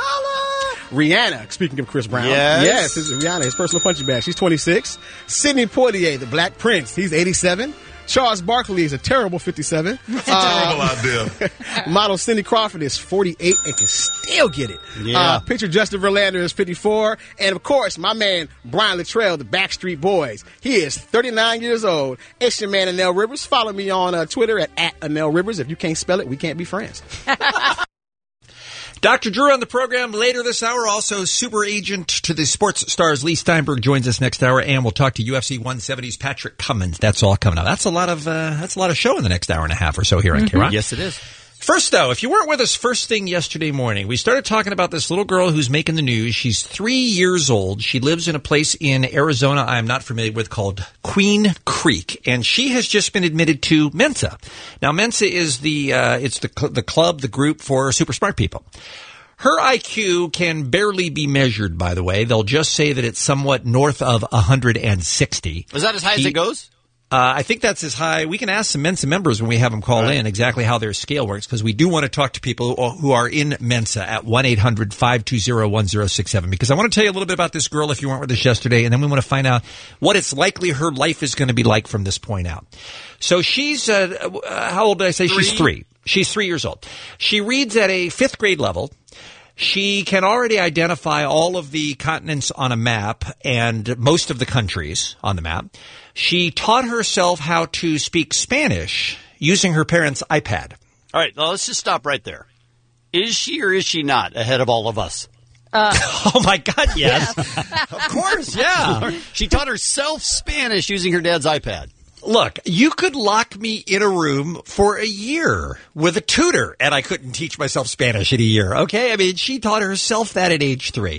Rihanna, speaking of Chris Brown. Yes. Yes, it's Rihanna, his personal punching bag. She's twenty-six. Sidney Poitier, the Black Prince, he's eighty-seven. Charles Barkley is a terrible fifty-seven. That's a terrible idea. Model Cindy Crawford is forty-eight and can still get it. Yeah. Uh, picture Justin Verlander is fifty-four. And, of course, my man Brian Littrell, the Backstreet Boys. He is thirty-nine years old. It's your man, Anel Rivers. Follow me on uh, Twitter at, at Anel Rivers. If you can't spell it, we can't be friends. Doctor Drew on the program later this hour. Also, super agent to the sports stars Lee Steinberg joins us next hour, and we'll talk to U F C one seventy's Patrick Cummins. That's all coming up. That's a lot of uh, that's a lot of show in the next hour and a half or so here on K-Rock. Yes, it is. First, though, if you weren't with us first thing yesterday morning, we started talking about this little girl who's making the news. She's three years old. She lives in a place in Arizona I'm not familiar with called Queen Creek, and she has just been admitted to Mensa. Now, Mensa is the uh, it's the cl- the club, the group for super smart people. Her I Q can barely be measured, by the way. They'll just say that it's somewhat north of one hundred sixty. Is that as high He- as it goes? Uh, I think that's as high. We can ask some Mensa members when we have them call Right. in exactly how their scale works, because we do want to talk to people who who are in Mensa at one eight hundred five two zero one zero six seven, because I want to tell you a little bit about this girl if you weren't with us yesterday, and then we want to find out what it's likely her life is going to be like from this point out. So she's, uh, uh, how old did I say? Three. She's three. She's three years old. She reads at a fifth grade level. She can already identify all of the continents on a map and most of the countries on the map. She taught herself how to speak Spanish using her parents' iPad. All right, now let's just stop right there. Is she or is she not ahead of all of us? Uh, oh, my God, yes. Of course, yeah. She taught herself Spanish using her dad's iPad. Look, you could lock me in a room for a year with a tutor, and I couldn't teach myself Spanish in a year, okay? I mean, she taught herself that at age three.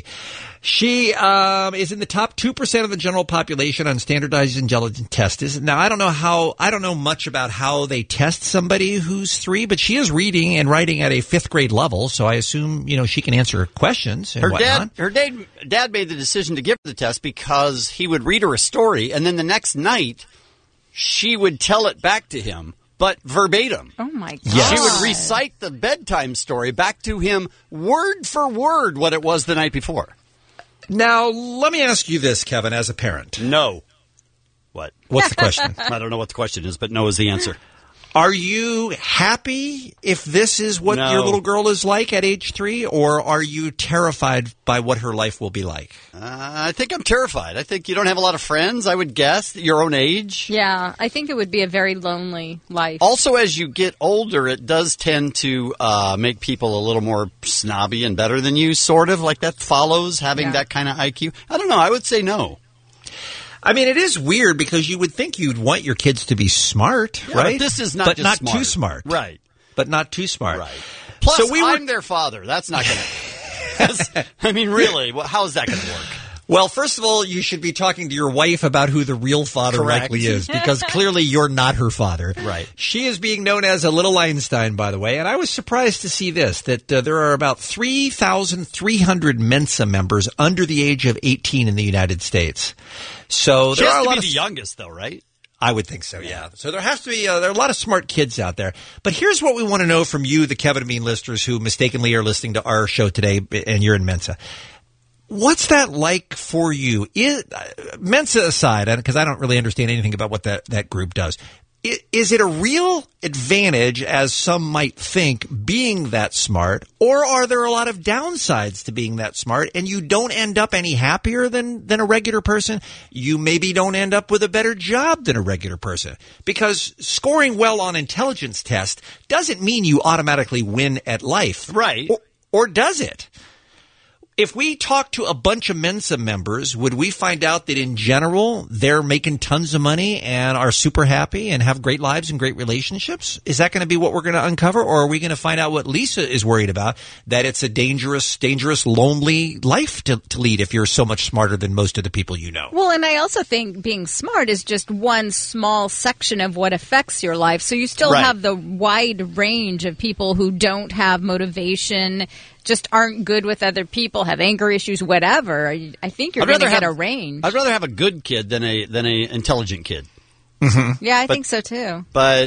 She um, is in the top two percent of the general population on standardized intelligence tests. Now, I don't know how, I don't know much about how they test somebody who's three, but she is reading and writing at a fifth grade level, so I assume, you know, she can answer questions and Her whatnot. dad, her dad, dad made the decision to give her the test because he would read her a story, and then the next night she would tell it back to him, but verbatim. Oh, my God. Yes. She would recite the bedtime story back to him word for word what it was the night before. Now, let me ask you this, Kevin, as a parent. No. What? What's the question? I don't know what the question is, but no is the answer. Are you happy if this is what No. your little girl is like at age three, or are you terrified by what her life will be like? Uh, I think I'm terrified. I think you don't have a lot of friends, I would guess, at your own age. Yeah, I think it would be a very lonely life. Also, as you get older, it does tend to uh, make people a little more snobby and better than you, sort of. Like that follows having Yeah. that kind of I Q. I don't know. I would say no. I mean, it is weird because you would think you'd want your kids to be smart, Yeah, right? but this is not but just not smart. too smart, Right. But not too smart, Right. Plus, So we were- I'm their father. That's not going to... I mean, really, well, how is that going to work? Well, first of all, you should be talking to your wife about who the real father Correct. likely is, because clearly you're not her father. Right. She is being known as a little Einstein, by the way, and I was surprised to see this, that uh, there are about three thousand three hundred Mensa members under the age of eighteen in the United States. So She there has are a to lot be of the youngest, though, right? I would think so, yeah. So there has to be, uh, there are a lot of smart kids out there. But here's what we want to know from you, the Kevin and Bean listeners who mistakenly are listening to our show today, and you're in Mensa. What's that like for you? Is, uh, Mensa aside, because I don't really understand anything about what that, that group does, is, is it a real advantage, as some might think, being that smart, or are there a lot of downsides to being that smart, and you don't end up any happier than, than a regular person? You maybe don't end up with a better job than a regular person, because scoring well on intelligence tests doesn't mean you automatically win at life. Right. Or, or does it? If we talk to a bunch of Mensa members, would we find out that in general they're making tons of money and are super happy and have great lives and great relationships? Is that going to be what we're going to uncover, or are we going to find out what Lisa is worried about, that it's a dangerous, dangerous, lonely life to, to lead if you're so much smarter than most of the people you know? Well, and I also think being smart is just one small section of what affects your life. So you still Right. have the wide range of people who don't have motivation, just aren't good with other people, have anger issues, whatever. I I think you're I'd going to rather get a have- range. I'd rather have a good kid than a than a intelligent kid. Yeah, I But- think so too. But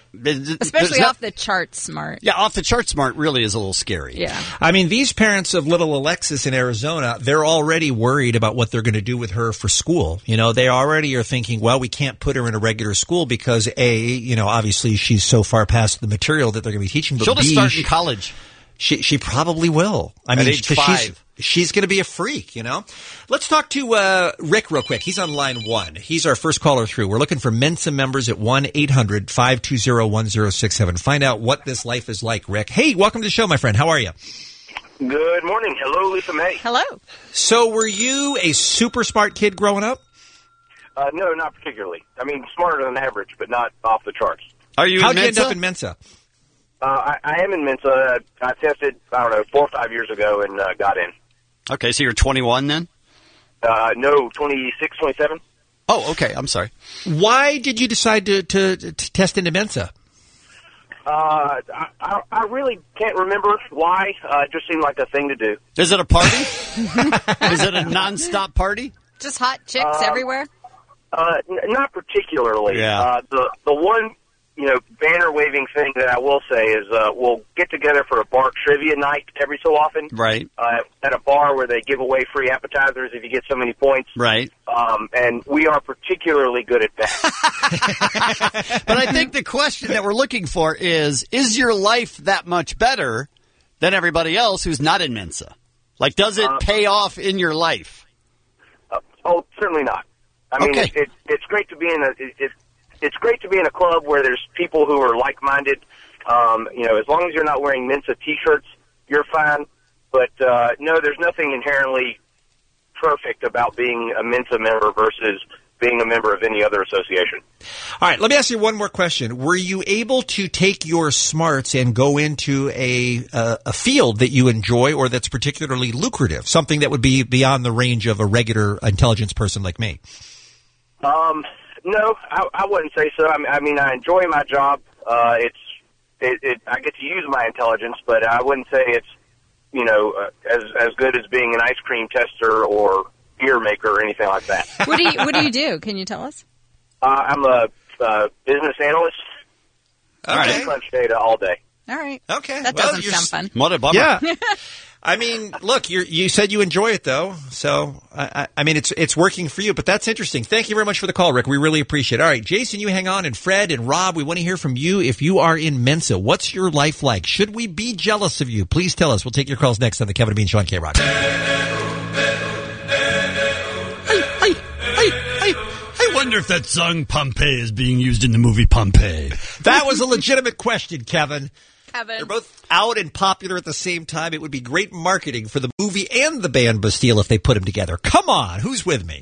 Especially off the chart smart. Yeah, off the chart smart really is a little scary. Yeah. I mean, these parents of little Alexis in Arizona, they're already worried about what they're going to do with her for school. You know, they already are thinking, well, we can't put her in a regular school because, A, you know, obviously she's so far past the material that they're going to be teaching. But She'll just B, start in college. She she probably will. I At mean, age 'cause five. she's she's going to be a freak, you know. Let's talk to uh, Rick real quick. He's on line one. He's our first caller through. We're looking for Mensa members at one eight hundred five two zero one zero six seven. Find out what this life is like, Rick. Hey, welcome to the show, my friend. How are you? Good morning. Hello, Lisa May. Hello. So, were you a super smart kid growing up? Uh, no, not particularly. I mean, smarter than average, but not off the charts. Are you How'd in you end Mensa? up in Mensa? Uh, I, I am in Mensa. I tested, I don't know, four or five years ago and uh, got in. Okay, so you're twenty-one then? Uh, no, twenty-six, twenty-seven. Oh, okay. I'm sorry. Why did you decide to, to, to test into Mensa? Uh, I, I, I really can't remember why. Uh, it just seemed like a thing to do. Is it a party? Is it a nonstop party? Just hot chicks Um, everywhere? Uh, n- not particularly. Yeah. Uh, the the one, you know, banner waving thing that I will say is uh, we'll get together for a bar trivia night every so often. Right. Uh, at a bar where they give away free appetizers if you get so many points. Right. Um, and we are particularly good at that. But I think the question that we're looking for is, is your life that much better than everybody else who's not in Mensa? Like, does it Uh, pay off in your life? Uh, oh, certainly not. I mean, Okay. it, it, it's great to be in a it, it, it's great to be in a club where there's people who are like-minded. Um, you know, as long as you're not wearing Mensa T-shirts, you're fine. But uh, no, there's nothing inherently perfect about being a Mensa member versus being a member of any other association. All right, let me ask you one more question. Were you able to take your smarts and go into a uh, a field that you enjoy or that's particularly lucrative, something that would be beyond the range of a regular intelligence person like me? Um, no, I, I wouldn't say so. I mean, I, mean, I enjoy my job. Uh, it's, it, it, I get to use my intelligence, but I wouldn't say it's, you know, uh, as as good as being an ice cream tester or beer maker or anything like that. What do you What do you do? Can you tell us? Uh, I'm a uh, business analyst. Okay. I crunch data all day. All right. Okay. That Well, doesn't you're sound s- fun. What a bummer. Yeah. I mean, look, you you said you enjoy it though, so I, I, I mean it's it's working for you. But that's interesting. Thank you very much for the call, Rick. We really appreciate it. All right, Jason, you hang on, and Fred and Rob, we want to hear from you. If you are in Mensa, what's your life like? Should we be jealous of you? Please tell us. We'll take your calls next on the Kevin and Bean Show on K Rock. I wonder if that song Pompeii is being used in the movie Pompeii. That was a legitimate question, Kevin. Kevin. They're both out and popular at the same time. It would be great marketing for the movie and the band Bastille if they put them together. Come on, who's with me?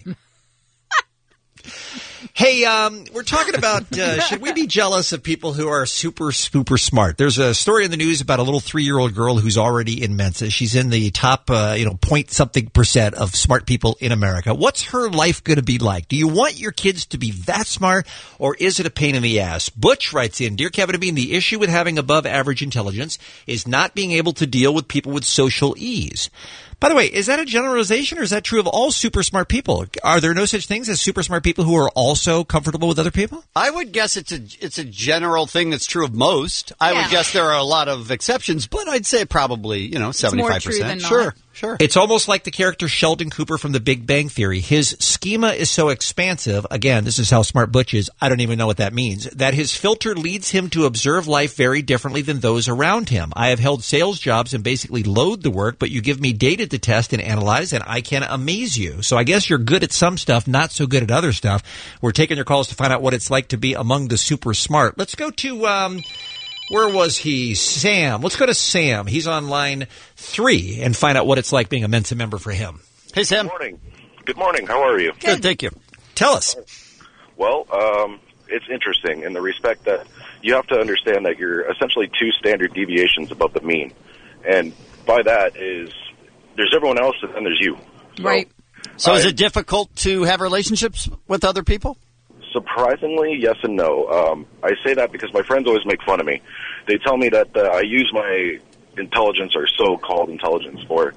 Hey, um, we're talking about uh, should we be jealous of people who are super, super smart? There's a story in the news about a little three-year-old girl who's already in Mensa. She's in the top, uh, you know, point something percent of smart people in America. What's her life going to be like? Do you want your kids to be that smart, or is it a pain in the ass? Butch writes in, Dear Kevin and Bean, the issue with having above-average intelligence is not being able to deal with people with social ease. By the way, is that a generalization or is that true of all super smart people? Are there no such things as super smart people who are also comfortable with other people? I would guess it's a it's a general thing that's true of most. I Yeah. would guess there are a lot of exceptions, but I'd say probably, you know, seventy-five true than percent. not. Sure, sure. It's almost like the character Sheldon Cooper from The Big Bang Theory. His schema is so expansive, again, this is how smart Butch is, I don't even know what that means, that his filter leads him to observe life very differently than those around him. I have held sales jobs and basically load the work, but you give me data to test and analyze, and I can amaze you. So I guess you're good at some stuff, not so good at other stuff. We're taking your calls to find out what it's like to be among the super smart. Let's go to... Um, Where was he? Sam. Let's go to Sam. He's on line three and find out what it's like being a Mensa member for him. Hey, Sam. Good morning. Good morning. How are you? Good, thank you. Tell us. Well, um, it's interesting in the respect that you have to understand that you're essentially two standard deviations above the mean. And by that is there's everyone else and then there's you. So, Right. So is I- it difficult to have relationships with other people? Surprisingly, yes and no. Um, I say that because my friends always make fun of me. They tell me that uh, I use my intelligence or so-called intelligence for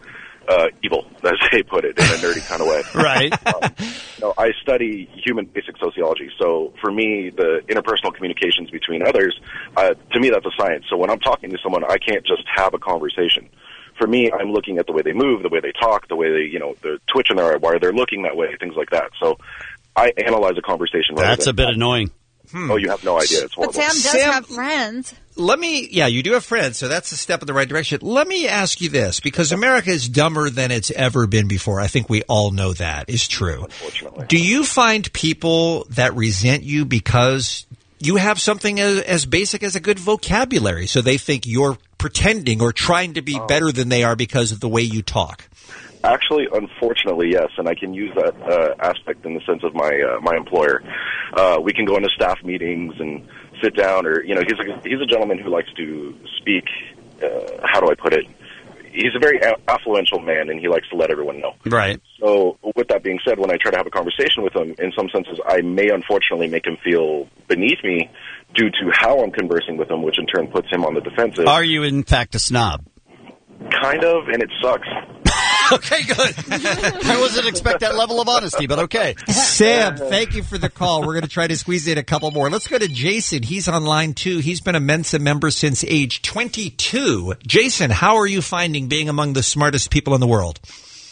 uh, evil, as they put it, in a nerdy kind of way. Right. Um, you know, I study human basic sociology, so for me, the interpersonal communications between others, uh, to me, that's a science. So when I'm talking to someone, I can't just have a conversation. For me, I'm looking at the way they move, the way they talk, the way they, you know, the twitch in their eye, why they're looking that way, things like that. So I analyze a conversation. That's a bit annoying. Hmm. Oh, you have no idea. It's But horrible. Sam does Sam- have friends. Let me, yeah, you do have friends, so that's a step in the right direction. Let me ask you this, because America is dumber than it's ever been before. I think we all know that is true. Unfortunately. Do you find people that resent you because you have something as, as basic as a good vocabulary, so they think you're pretending or trying to be better than they are because of the way you talk? Actually, unfortunately, yes, and I can use that uh, aspect in the sense of my uh, my employer. Uh, we can go into staff meetings and sit down, or you know, he's a he's a gentleman who likes to speak. Uh, how do I put it? He's a very affluential man, and he likes to let everyone know. Right. So, with that being said, when I try to have a conversation with him, in some senses, I may unfortunately make him feel beneath me due to how I'm conversing with him, which in turn puts him on the defensive. Are you, in fact, a snob? Kind of, and it sucks. Okay, good. I wasn't expect that level of honesty, but okay. Sam, thank you for the call. We're going to try to squeeze in a couple more. Let's go to Jason. He's on line two. He's been a Mensa member since age twenty-two. Jason, how are you finding being among the smartest people in the world?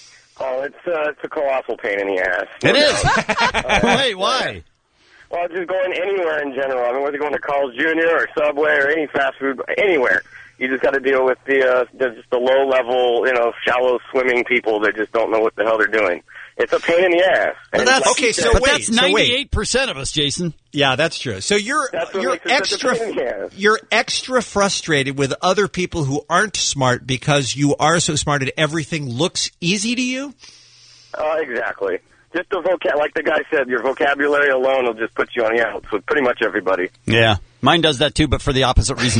Oh, it's uh, it's a colossal pain in the ass. It is. uh, Wait, why? Well, just going anywhere in general. I mean, whether you're going to Carl's Junior or Subway or any fast food, anywhere. You just got to deal with the, uh, the just the low level, you know, shallow swimming people that just don't know what the hell they're doing. It's a pain in the ass. But And that's like okay, you so said- but wait, that's so wait. ninety-eight percent of us, Jason. Yeah, that's true. So you're That's what you're makes it such a extra pain in the ass. you're extra frustrated with other people who aren't smart because you are so smart and everything looks easy to you? Uh, exactly. Just the vocab, like the guy said, your vocabulary alone will just put you on the outs with pretty much everybody. Yeah. Mine does that too, but for the opposite reason.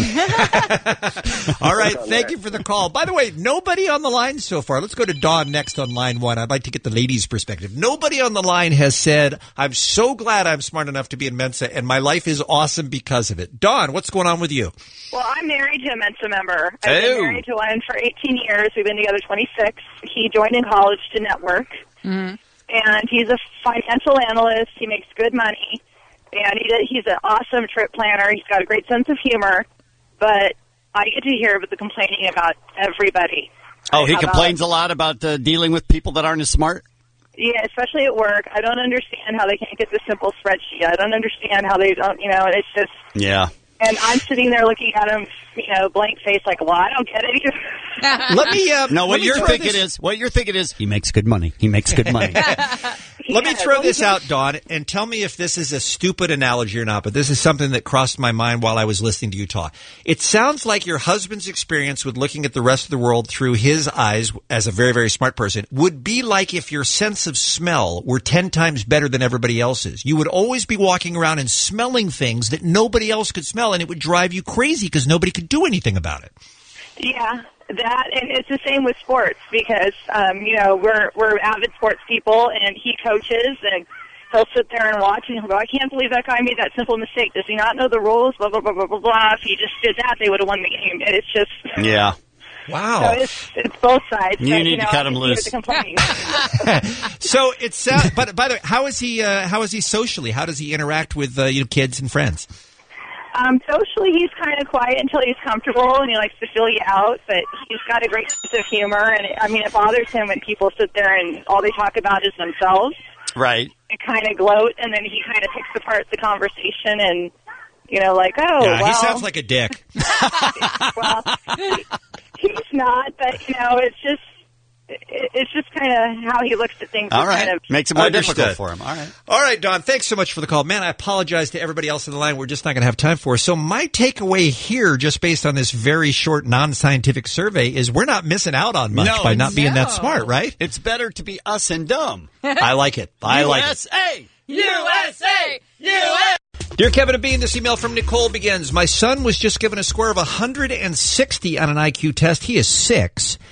All right, thank you for the call. By the way, nobody on the line so far. Let's go to Dawn next on line one. I'd like to get the ladies' perspective. Nobody on the line has said, I'm so glad I'm smart enough to be in Mensa, and my life is awesome because of it. Dawn, what's going on with you? Well, I'm married to a Mensa member. I've Oh. been married to one for eighteen years. We've been together twenty-six. He joined in college to network, Mm-hmm. and he's a financial analyst. He makes good money, and he did, he's an awesome trip planner. He's got a great sense of humor, but I get to hear the complaining about everybody. Oh, he About- complains a lot about uh, dealing with people that aren't as smart? Yeah, especially at work. I don't understand how they can't get the simple spreadsheet. I don't understand how they don't, you know, and it's just... Yeah. And I'm sitting there looking at him, you know, blank face, like, well, I don't get it either. Let me. Uh, No, let what me you're throw thinking this- is, what you're thinking is, he makes good money. He makes good money. Let me throw this out, Dawn, and tell me if this is a stupid analogy or not, but this is something that crossed my mind while I was listening to you talk. It sounds like your husband's experience with looking at the rest of the world through his eyes as a very, very smart person would be like if your sense of smell were ten times better than everybody else's. You would always be walking around and smelling things that nobody else could smell, and it would drive you crazy because nobody could do anything about it. Yeah, that, and it's the same with sports because, um, you know, we're we're avid sports people, and he coaches, and he'll sit there and watch, and he'll go, I can't believe that guy made that simple mistake. Does he not know the rules? Blah, blah, blah, blah, blah, blah. If he just did that, they would have won the game. And it's just... Yeah. Wow. So it's, it's both sides. You but, need you know, to cut I him can hear loose. the complaining. So it's uh, but by the way, how is he? Uh, how is he socially? How does he interact with uh, you know kids and friends? Um, socially, he's kind of quiet until he's comfortable, and he likes to fill you out, but he's got a great sense of humor, and, it, I mean, it bothers him when people sit there and all they talk about is themselves Right. and kind of gloat, and then he kind of picks apart the conversation and, you know, like, oh, yeah, well. he sounds like a dick. well, he, he's not, but, you know, it's just, it, it's just kind of how he looks at things. All is right. Kind of, Makes it more Understood. difficult for him. All right. All right, Don, thanks so much for the call. Man, I apologize to everybody else on the line. We're just not going to have time for it. So my takeaway here, just based on this very short, non-scientific survey, is we're not missing out on much No, by it's- not being that No. smart, right? It's better to be us and dumb. I like it. I like it. U S A! U S A! U S A! Dear Kevin and Bean, this email from Nicole begins. My son was just given a score of one hundred sixty on an I Q test. He is six.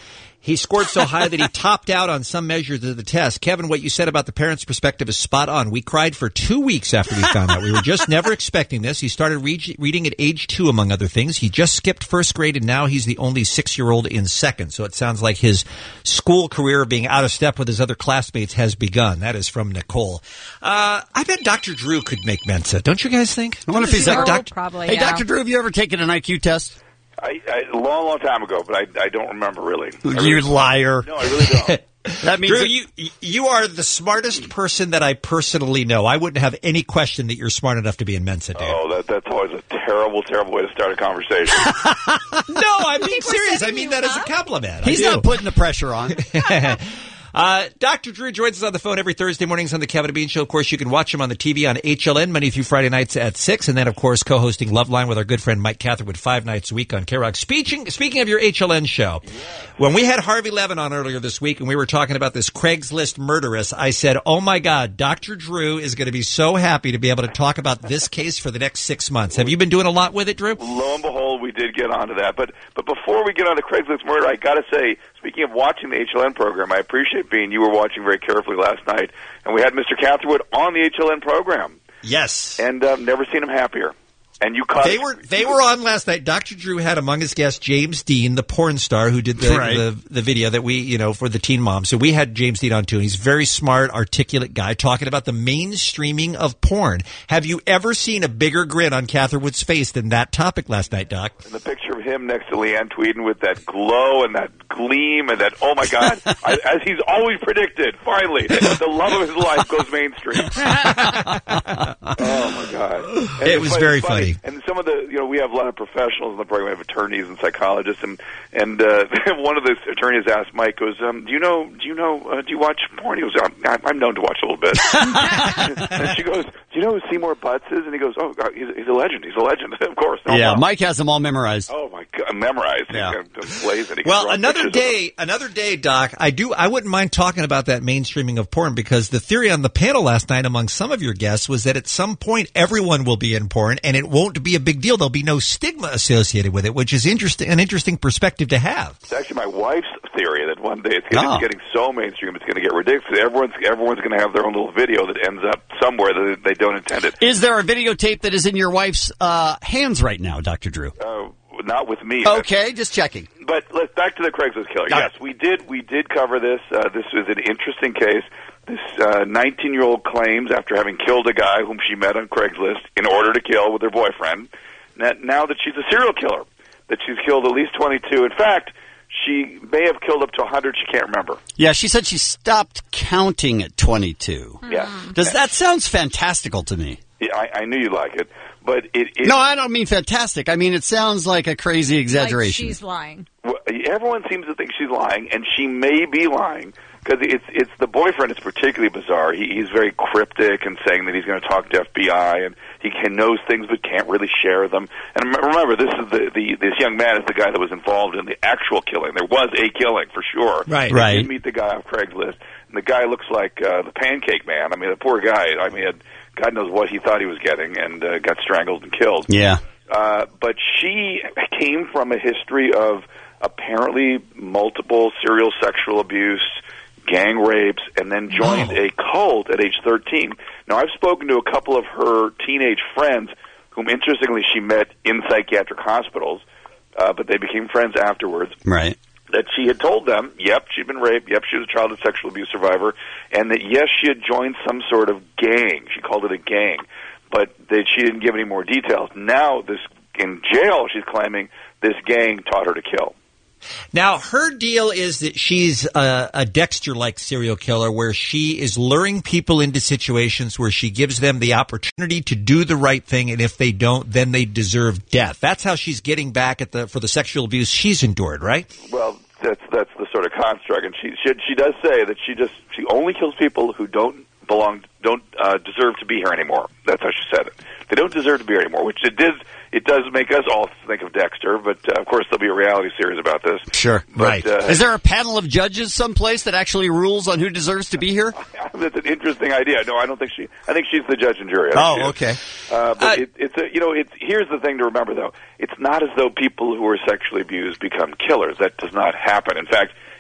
He scored so high that he topped out on some measures of the test. Kevin, what you said about the parents' perspective is spot on. We cried for two weeks after we found out. We were just never expecting this. He started re- reading at age two, among other things. He just skipped first grade, and now he's the only six-year-old in second. So it sounds like his school career of being out of step with his other classmates has begun. That is from Nicole. Uh, I bet Doctor Drew could make Mensa. Don't you guys think? I wonder if he's like, Doctor Probably, Hey, yeah. Doctor Drew, have you ever taken an I Q test? I, I, a long, long time ago, but I, I don't remember really. I You really, liar. No, I really don't. That means Drew, that- you you are the smartest person that I personally know. I wouldn't have any question that you're smart enough to be in Mensa, dude. Oh, that, that's always a terrible, terrible way to start a conversation. No, I'm being serious. I mean that as a compliment. He's I do. not putting the pressure on. Uh, Doctor Drew joins us on the phone every Thursday mornings on the Kevin and Bean Show. Of course, you can watch him on the T V on H L N Monday through Friday nights at six. And then, of course, co-hosting Loveline with our good friend Mike Catherwood five nights a week on K-Rock. Speaking, speaking of your H L N show, when we had Harvey Levin on earlier this week and we were talking about this Craigslist murderess, I said, oh, my God, Doctor Drew is going to be so happy to be able to talk about this case for the next six months. Have you been doing a lot with it, Drew? Lo and behold, we did get onto that. But but before we get on to Craigslist murder, I got to say, speaking of watching the H L N program, I appreciate being you were watching very carefully last night, and we had Mister Catherwood on the H L N program. Yes, and uh, never seen him happier. And you caught they were they were on last night. Doctor Drew had among his guests James Dean, the porn star who did the, Right. the the video that we you know for the Teen Mom. So we had James Dean on too. And he's a very smart, articulate guy talking about the mainstreaming of porn. Have you ever seen a bigger grin on Catherwood's face than that topic last night, Doc? And the picture of him next to Leanne Tweeden with that glow and that gleam and that, oh, my God, I, as he's always predicted, finally, the love of his life goes mainstream. Oh, my God. And It was it's very funny. And some of the, you know, we have a lot of professionals in the program. We have attorneys and psychologists, and and uh, one of the attorneys asked Mike, goes, um, "Do you know? Do you know? Uh, do you watch porn?" He goes, I'm, "I'm known to watch a little bit." And she goes, "Do you know who Seymour Butts is?" And he goes, "Oh, God, he's, he's a legend. He's a legend, of course." No, yeah, no. Mike has them all memorized. Oh my God, memorized. Yeah. He's gonna blaze it. He can Well, draw another pictures of it. day, another day, Doc. I do. I wouldn't mind talking about that mainstreaming of porn because the theory on the panel last night among some of your guests was that at some point everyone will be in porn and it won't be a big deal. There'll be no stigma associated with it, which is interesting, an interesting perspective to have. It's actually my wife's theory that one day it's, getting, Oh. it's getting so mainstream it's going to get ridiculous. Everyone's everyone's going to have their own little video that ends up somewhere that they don't intend it. Is there a videotape that is in your wife's uh, hands right now, Doctor Drew? Uh, not with me. Okay, just checking. But let's back to the Craigslist killer. All Yes, we did. We did cover this. Uh, this is an interesting case. This nineteen-year-old claims, after having killed a guy whom she met on Craigslist in order to kill with her boyfriend, that now that she's a serial killer, that she's killed at least twenty-two. In fact, she may have killed up to one hundred. She can't remember. Yeah, she said she stopped counting at twenty-two. Yeah. Does that sounds fantastical to me? Yeah, I, I knew you'd like it, but it. it No, I don't mean fantastic. I mean it sounds like a crazy exaggeration. Like she's lying. Well, everyone seems to think she's lying, and she may be lying because it's it's the boyfriend is particularly bizarre. He, he's very cryptic and saying that he's going to talk to F B I, and he can knows things but can't really share them. And rem- remember, this is the, the this young man is the guy that was involved in the actual killing. There was a killing for sure. Right, They right. did meet the guy off Craigslist, and the guy looks like uh, the Pancake Man. I mean, the poor guy. I mean, had, God knows what he thought he was getting, and uh, got strangled and killed. Yeah. Uh, but she came from a history of apparently multiple serial sexual abuse, gang rapes, and then joined Oh. a cult at age thirteen. Now, I've spoken to a couple of her teenage friends whom, interestingly, she met in psychiatric hospitals, uh, but they became friends afterwards. Right. That she had told them, yep, she'd been raped, yep, she was a childhood sexual abuse survivor, and that, yes, she had joined some sort of gang. She called it a gang, but that she didn't give any more details. Now, this in jail, she's claiming this gang taught her to kill. Now, her deal is that she's a, a Dexter-like serial killer where she is luring people into situations where she gives them the opportunity to do the right thing, and if they don't, then they deserve death. That's how she's getting back at the for the sexual abuse she's endured, right? Well, that's that's the sort of construct, and she she, she does say that she just she only kills people who don't belong, don't uh, deserve to be here anymore. That's how she said it. They don't deserve to be here anymore, which it did. It does make us all think of Dexter, but uh, of course there'll be a reality series about this. Sure. But, Right. uh, Is there a panel of judges someplace that actually rules on who deserves to be here? That's an interesting idea. No, I don't think she. I think she's the judge and jury. I think Oh, she is. okay. Uh, but it, it's a, you know, it's here's the thing to remember though. It's not as though people who are sexually abused become killers. That does not happen. In fact,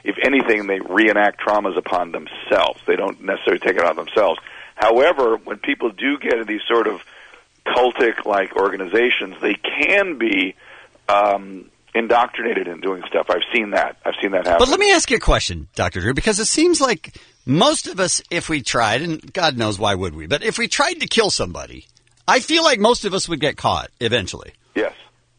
if anything, they reenact traumas upon themselves. They don't necessarily take it on themselves. However, when people do get in these sort of cultic-like organizations, they can be um, indoctrinated in doing stuff. I've seen that. I've seen that happen. But let me ask you a question, Doctor Drew, because it seems like most of us, if we tried, and God knows why would we, but if we tried to kill somebody, I feel like most of us would get caught eventually. Yes.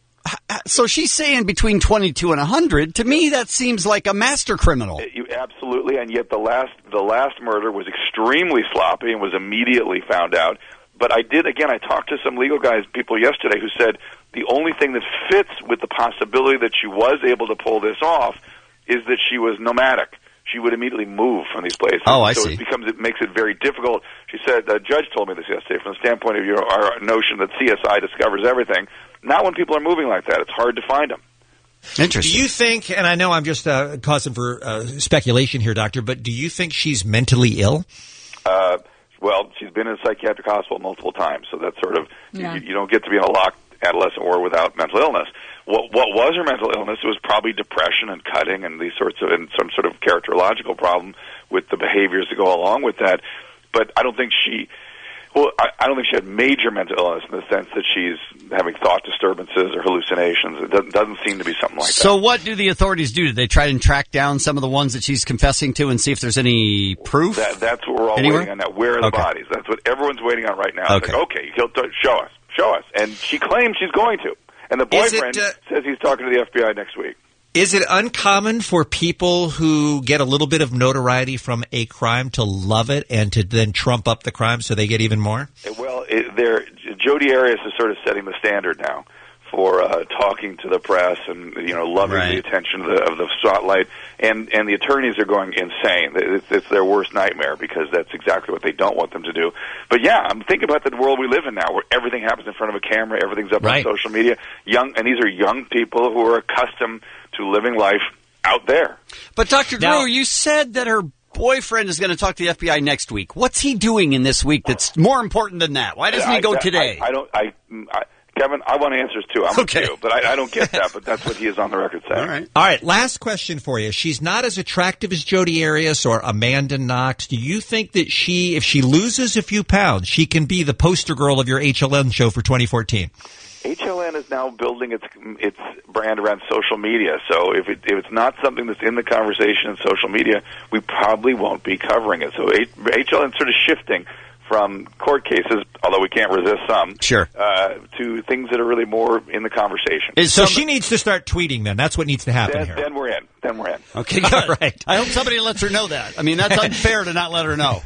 So she's saying between twenty-two and one hundred. To me, that seems like a master criminal. You absolutely, and yet the last the last murder was extremely sloppy and was immediately found out. But I did, again, I talked to some legal guys, people yesterday, who said the only thing that fits with the possibility that she was able to pull this off is that she was nomadic. She would immediately move from these places. Oh, I so see. it becomes it makes it very difficult. She said, the judge told me this yesterday, from the standpoint of your our notion that C S I discovers everything. Not when people are moving like that. It's hard to find them. Interesting. Do you think, and I know I'm just uh, causing for uh, speculation here, Doctor, but do you think she's mentally ill? Uh, well, she's been in a psychiatric hospital multiple times, so that's sort of, Yeah. you, you don't get to be in a locked adolescent or without mental illness. What, what was her mental illness? It was probably depression and cutting and these sorts of, and some sort of characterological problem with the behaviors that go along with that. But I don't think she, well, I, I don't think she had major mental illness in the sense that she's having thought disturbances or hallucinations. It doesn't, doesn't seem to be something like So that. what do the authorities do? Do they try and track down some of the ones that she's confessing to and see if there's any proof? That, that's what we're all Anywhere? waiting on now. Where are the Okay. bodies? That's what everyone's waiting on right now. It's Okay. like, okay, he'll t- show us, show us. And she claims she's going to. And the Is it, boyfriend uh, says he's talking to the F B I next week. Is it uncommon for people who get a little bit of notoriety from a crime to love it and to then trump up the crime so they get even more? Well, it, there, Jodi Arias is sort of setting the standard now for uh, talking to the press and, you know, loving Right. the attention of the, of the spotlight. And, and the attorneys are going insane. It's, it's their worst nightmare because that's exactly what they don't want them to do. But yeah, I'm thinking about the world we live in now where everything happens in front of a camera, everything's up Right. on social media. Young, and these are young people who are accustomed to living life out there. But Doctor Now- Drew, you said that her boyfriend is going to talk to the F B I next week. What's he doing in this week that's more important than that? Why doesn't he go I, today? I, I don't. I, I, Kevin, I want answers too. I'm Okay. with you, but I, I don't get that. But that's what he is on the record saying. All right. All right, last question for you. She's not as attractive as Jodi Arias or Amanda Knox. Do you think that she, if she loses a few pounds, she can be the poster girl of your H L N show for twenty fourteen? H L N is now building its its brand around social media. So if it if it's not something that's in the conversation in social media, we probably won't be covering it. So H L N is sort of shifting from court cases, although we can't resist some, Sure. uh, to things that are really more in the conversation. So she needs to start tweeting then. That's what needs to happen then, here. then we're in. Then we're in. Okay, good. All right. I hope somebody lets her know that. I mean, that's unfair to not let her know.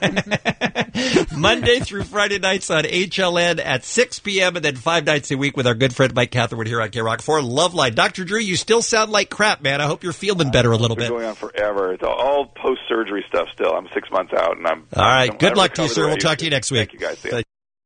Monday through Friday nights on H L N at six p.m. and then five nights a week with our good friend Mike Catherwood here on K Rock for Love Line. Doctor Drew, you still sound like crap, man. I hope you're feeling better a little It's been bit. going on forever. It's all, all post-surgery stuff still. I'm six months out, and I'm... All right. I'm- Good I've luck to you, recovered sir. the We'll way talk to you next week. Thank you, guys. See ya.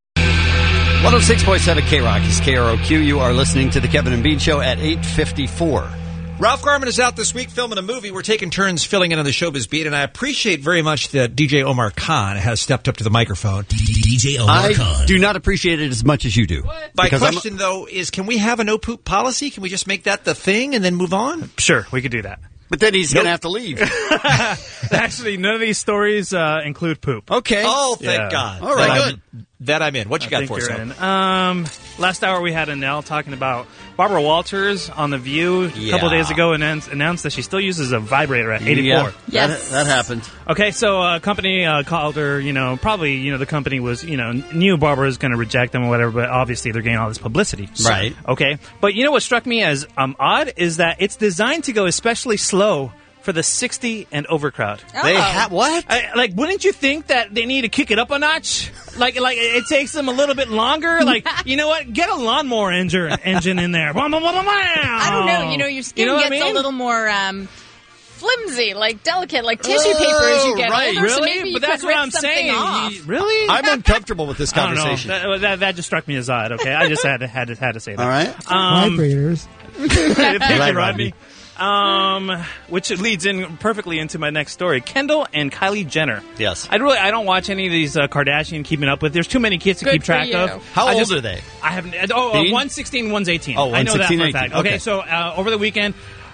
one oh six point seven K Rock is K R O Q. You are listening to the Kevin and Bean Show at eight fifty-four. Ralph Garman is out this week filming a movie. We're taking turns filling in on the Showbiz Beat, and I appreciate very much that D J Omar Khan has stepped up to the microphone. D J Omar I Khan. do not appreciate it as much as you do. My Because I'm- question, though, is can we have a no-poop policy? Can we just make that the thing and then move on? Sure, we could do that. But then he's going to have to leave. Actually, none of these stories uh, include poop. Okay. Oh, thank Yeah. God. All right, That good. I'm, that I'm in. What you I got think for us? you're Al? in. Um, last hour we had Annelle talking about Barbara Walters on The View a couple Yeah. days ago and announced, announced that she still uses a vibrator at eighty-four. Yeah, Yes. that, that happened. Okay, so a company uh, called her, you know, probably, you know, the company was, you know, knew Barbara was going to reject them or whatever, but obviously they're getting all this publicity. So- Right. Okay. But you know what struck me as um, odd is that it's designed to go especially slow for the sixty and over crowd. They ha- what? I, like, wouldn't you think that they need to kick it up a notch? Like, like it takes them a little bit longer. Like, you know what? Get a lawnmower engine engine in there. I don't know. You know, your skin You know what I gets mean? a little more um, flimsy, like delicate, like tissue paper as you get Oh, right. older. So Really? maybe you But that's could what rip I'm something saying. off. You- really? I'm uncomfortable with this I don't know. conversation. That, that, that just struck me as odd. Okay, I just had to had to, had to say that. All right. Um, Vibrators. Thank Right, you, Rodney. Um, which leads in perfectly into my next story: Kendall and Kylie Jenner. Yes. I really I don't watch any of these uh, Kardashian Keeping Up with. There's too many kids to Good keep for track you. of. How I old just- are they? I haven't. Oh, uh, Bean? one's sixteen, one's eighteen. Oh, I know one's that sixteen, for a eighteen. fact. Okay, Okay. so uh, over the weekend. uh,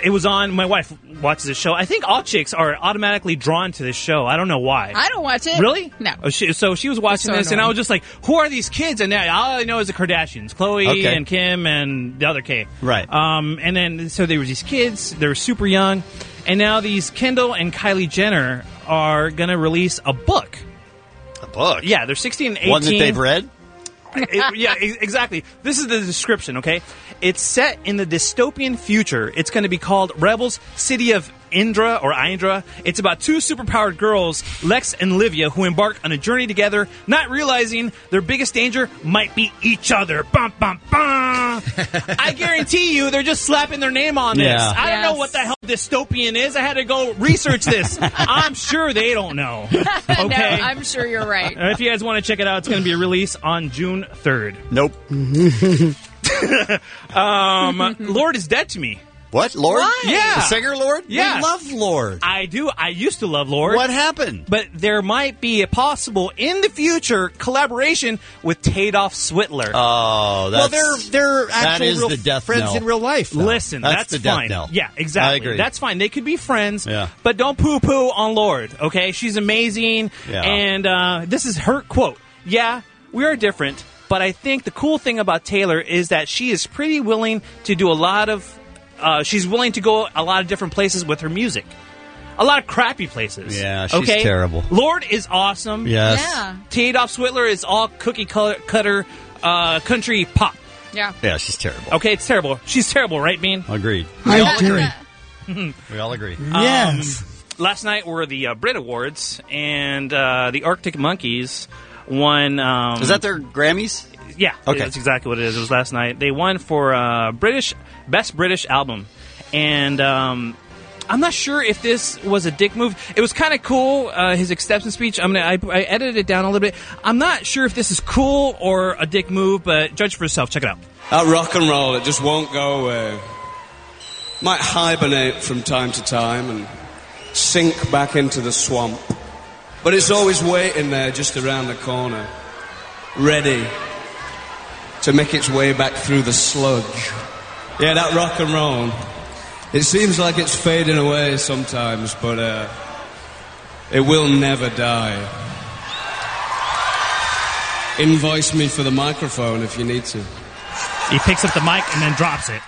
it was on. My wife watches this show. I think all chicks are automatically drawn to this show. I don't know why. I don't watch it. Really? No. Oh, she, so she was watching So this, and I annoying. was just like, "Who are these kids?" And now all I know is the Kardashians, Khloe Okay. and Kim and the other K. Right. Um, and then so there was these kids. They were super young, and now these Kendall and Kylie Jenner are gonna release a book. A book? Yeah, they're sixteen and eighteen. One that they've read? It- yeah, e- exactly. This is the description, okay? It's set in the dystopian future. It's going to be called Rebels, City of Indra, or Indra. It's about two superpowered girls, Lex and Livia, who embark on a journey together, not realizing their biggest danger might be each other. Bum, bum, bum. I guarantee you they're just slapping their name on this. Yeah. I don't know Yes. what the hell dystopian is. I had to go research this. I'm sure they don't know. Okay? No, I'm sure you're right. Uh, if you guys want to check it out, it's going to be a release on June third. Nope. um, Lord is dead to me. What? Lord? Why? Yeah. The singer Lord? Yeah. We love Lord. I do. I used to love Lord. What happened? But there might be a possible, in the future, collaboration with Tadoff Switler. Oh, Well, that's... they're they're that actual is real the death friends knell. in real life. though. Listen, That's that's, the death fine. knell. Yeah, exactly. I agree. That's fine. They could be friends, Yeah. but don't poo-poo on Lord, okay? She's amazing, Yeah. and uh, this is her quote. Yeah, we are different, but I think the cool thing about Taylor is that she is pretty willing to do a lot of... Uh, she's willing to go a lot of different places with her music. A lot of crappy places. Yeah, she's okay? terrible. Lord is awesome. Yes. Yeah. Tadoff Switler is all cookie color, cutter uh, country pop. Yeah. Yeah, she's terrible. Okay, it's terrible. She's terrible, right, Bean? Agreed. I all agree. agree. We all agree. Yes. Um, last night were the uh, Brit Awards, and uh, the Arctic Monkeys won. Um, Is that their Grammys? Yeah, Okay. that's exactly what it is. It was last night. They won for uh, British Best British Album, and um, I'm not sure if this was a dick move. It was kind of cool. Uh, his acceptance speech. I'm gonna. I, I edited it down a little bit. I'm not sure if this is cool or a dick move, but judge for yourself. Check it out. That rock and roll, it just won't go away. Might hibernate from time to time and sink back into the swamp. But it's always waiting there just around the corner, ready to make its way back through the sludge. Yeah, that rock and roll. It seems like it's fading away sometimes, but uh, it will never die. Invoice me for the microphone if you need to. He picks up the mic and then drops it.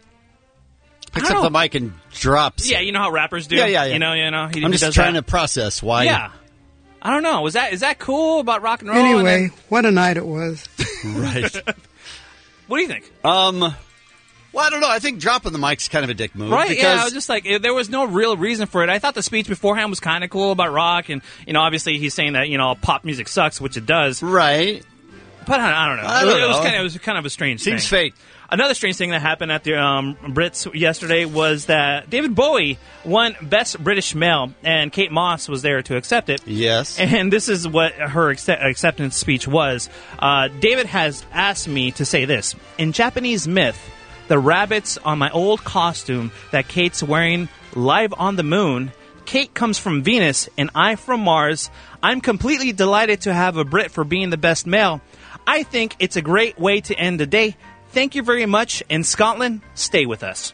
Picks I up don't- the mic and drops. Yeah, you know how rappers do. Yeah, yeah, yeah. You know, you know. He, I'm he just does trying that. to process why. Yeah. I don't know. Was that is that cool about rock and roll? and Anyway, then- what a night it was. Right. what do you think? Um. Well, I don't know. I think dropping the mic's kind of a dick move. Right? Because Yeah. I was just like, eh, there was no real reason for it. I thought the speech beforehand was kind of cool about rock, and you know, obviously he's saying that you know pop music sucks, which it does. Right. But I, I don't know. I don't it, was know. kind of it was kind of a strange Seems thing. fake. Another strange thing that happened at the um, Brits yesterday was that David Bowie won Best British Male, and Kate Moss was there to accept it. Yes. And this is what her accept- acceptance speech was. Uh, David has asked me to say this. In Japanese myth, the rabbits on my old costume that Kate's wearing live on the moon, Kate comes from Venus and I from Mars. I'm completely delighted to have a Brit for being the best male. I think it's a great way to end the day. Thank you very much. In Scotland, stay with us.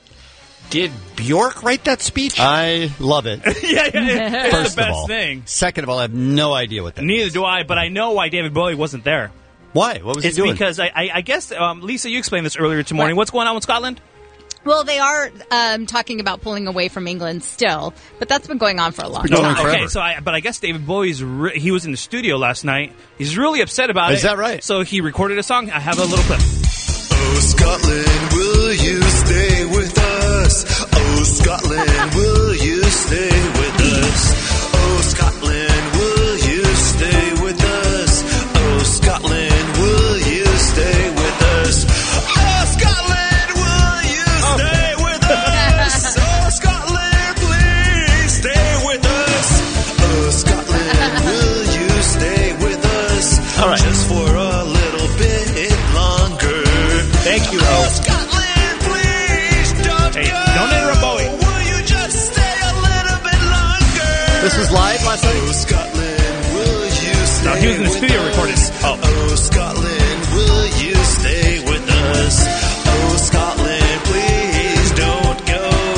Did Bjork write that speech? I love it. yeah, yeah, yeah. It's First the best of all. thing. Second of all, I have no idea what that Neither do I, but I know why David Bowie wasn't there. Why? What was it's he doing? because I, I, I guess, um, Lisa, you explained this earlier this morning. What's going on with Scotland? Well, they are um, talking about pulling away from England still, but that's been going on for a long been going time. on Okay, so I, but I guess David Bowie's re- he was in the studio last night. He's really upset about it. Is that right? So he recorded a song. I have a little clip. Oh, Scotland, will you stay with us? Oh, Scotland, will you stay with us? Oh, Scotland, will you stay with us? Oh, Scotland, will you stay with us? Oh, Scotland, will you stay with us? Oh, Scotland, please stay with us. Oh, Scotland, will you stay with us? All right. Just for a little bit longer. Thank you, Oh, Ro. Scotland, please don't Hey, go. don't interrupt Bowie. Will you just stay a little bit longer? This was live last night? Oh, Scotland, will you stay No, he was in the with studio us? recording. Oh. Oh, Scotland, will you stay with us? Oh, Scotland, please don't go.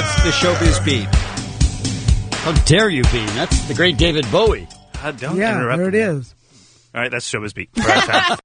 That's the Showbiz Beat. How dare you, Bean? That's the great David Bowie. Uh, don't Yeah, interrupt there it me. is. All right, that's Showbiz Beat. We're out of time.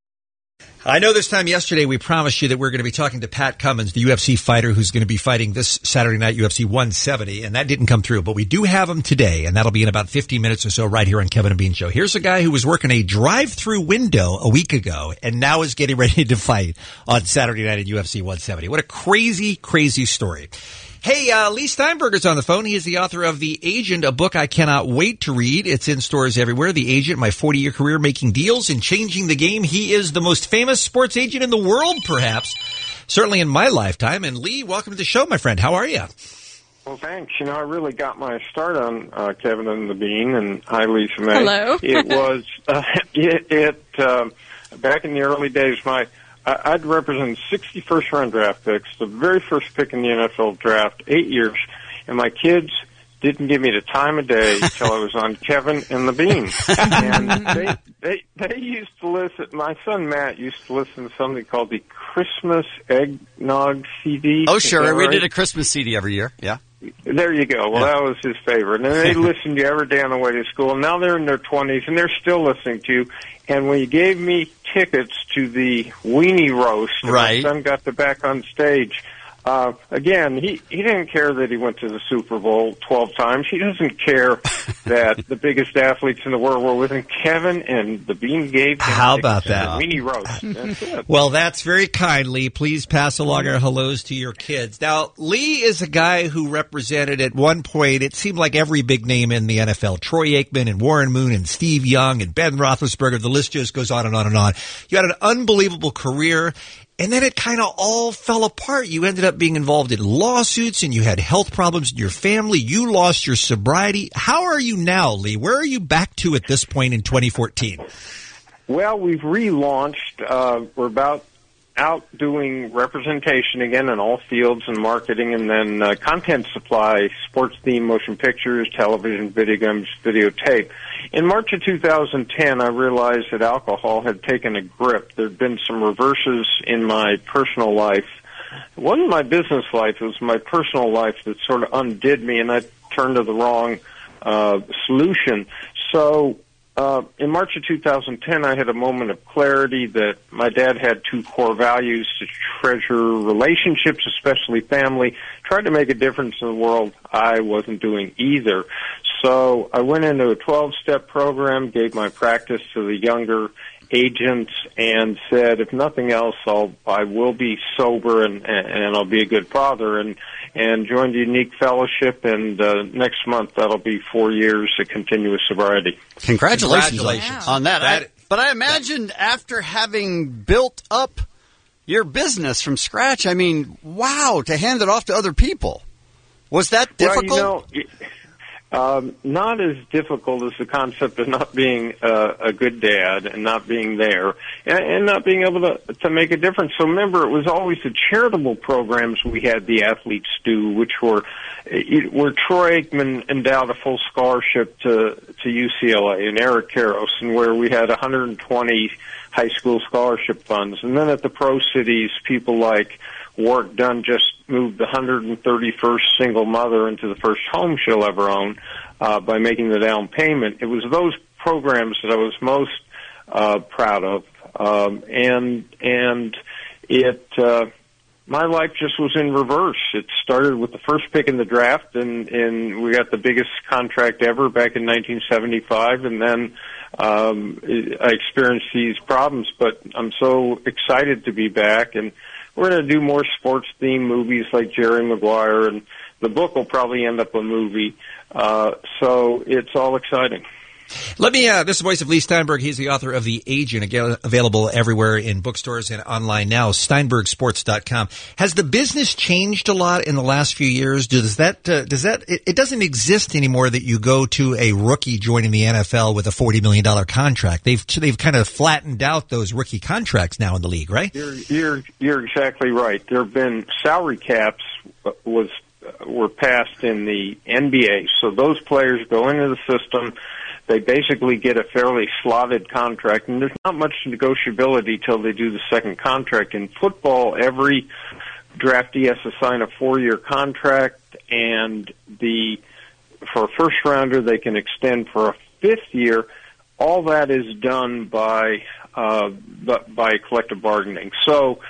I know this time yesterday we promised you that we're going to be talking to Pat Cummins, the U F C fighter who's going to be fighting this Saturday night, U F C one seventy, and that didn't come through. But we do have him today, and that'll be in about fifteen minutes or so right here on Kevin and Bean Show. Here's a guy who was working a drive-through window a week ago and now is getting ready to fight on Saturday night at U F C one seventy. What a crazy, crazy story. Hey, uh, Lee Steinberger's on the phone. He is the author of The Agent, a book I cannot wait to read. It's in stores everywhere. The Agent, my forty-year career making deals and changing the game. He is the most famous sports agent in the world, perhaps. Certainly in my lifetime. And Lee, welcome to the show, my friend. How are you? Well, thanks. You know, I really got my start on uh, Kevin and the Bean, and hi, Lisa May. Hello. It was, uh, it, it um, back in the early days, my I- I'd represent sixty first-round draft picks, the very first pick in the N F L draft, eight years, and my kids didn't give me the time of day until I was on Kevin and the Bean. And they, they, they used to listen, my son Matt used to listen to something called the Christmas Eggnog C D. Oh, Is sure. that We right? did a Christmas C D every year. Yeah. There you go. Well, that was his favorite. And they listened to you every day on the way to school. Now they're in their twenties, and they're still listening to you. And when you gave me tickets to the weenie roast, and Right. my son got to back on stage, uh, again, he, he didn't care that he went to the Super Bowl twelve times. He doesn't care that the biggest athletes in the world were with him. Kevin and the Bean gave him How tickets about to that? the weenie roast. That's it. Well, that's very kind, Lee. Please pass along our hellos to your kids. Now, Lee is a guy who represented at one point, it seemed like every big name in the N F L. Troy Aikman and Warren Moon and Steve Young and Ben Roethlisberger. The list just goes on and on and on. You had an unbelievable career. And then it kind of all fell apart. You ended up being involved in lawsuits and you had health problems in your family. You lost your sobriety. How are you now, Lee? Where are you back to at this point in twenty fourteen? Well, we've relaunched. Uh, we're about out doing representation again in all fields and marketing, and then uh, content supply, sports theme, motion pictures, television, video games, videotape. In March of two thousand ten, I realized that alcohol had taken a grip. There had been some reverses in my personal life. It wasn't my business life, it was my personal life that sort of undid me, and I turned to the wrong uh, solution. So uh, in March of two thousand ten, I had a moment of clarity that my dad had two core values: to treasure relationships, especially family, tried to make a difference in the world. I wasn't doing either. So I went into a twelve-step program, gave my practice to the younger agents, and said, if nothing else, I'll, I will be sober and, and I'll be a good father, and, and joined the Unique Fellowship, and uh, next month that'll be four years of continuous sobriety. Congratulations, Congratulations. on that. That- I, but I imagine after having built up your business from scratch, I mean, wow, to hand it off to other people. Was that difficult? Well, you know, Um, not as difficult as the concept of not being uh, a good dad and not being there and, and not being able to to make a difference. So remember, it was always the charitable programs we had the athletes do, which were it, where Troy Aikman endowed a full scholarship to to U C L A and Eric Karros, and where we had one hundred twenty high school scholarship funds. And then at the Pro Cities, people like Warwick Dunn just moved the one hundred thirty-first single mother into the first home she'll ever own uh, by making the down payment. It was those programs that I was most uh, proud of, um, and and it uh, my life just was in reverse. It started with the first pick in the draft, and and we got the biggest contract ever back in nineteen seventy-five, and then um, I experienced these problems. But I'm so excited to be back, and we're going to do more sports-themed movies like Jerry Maguire, and the book will probably end up a movie. Uh, so it's all exciting. Let me, uh, this is the voice of Lee Steinberg. He's the author of The Agent, again, available everywhere in bookstores and online now, Steinberg Sports dot com. Has the business changed a lot in the last few years? Does that, uh, does that, it, it doesn't exist anymore that you go to a rookie joining the N F L with a forty million dollars contract. They've, they've kind of flattened out those rookie contracts now in the league, right? You're, you're, you're exactly right. There have been salary caps uh, was, uh, were passed in the N B A. So those players go into the system. They basically get a fairly slotted contract, and there's not much negotiability till they do the second contract. In football, every draftee has to sign a four-year contract, and the for a first rounder they can extend for a fifth year. All that is done by uh, by collective bargaining. So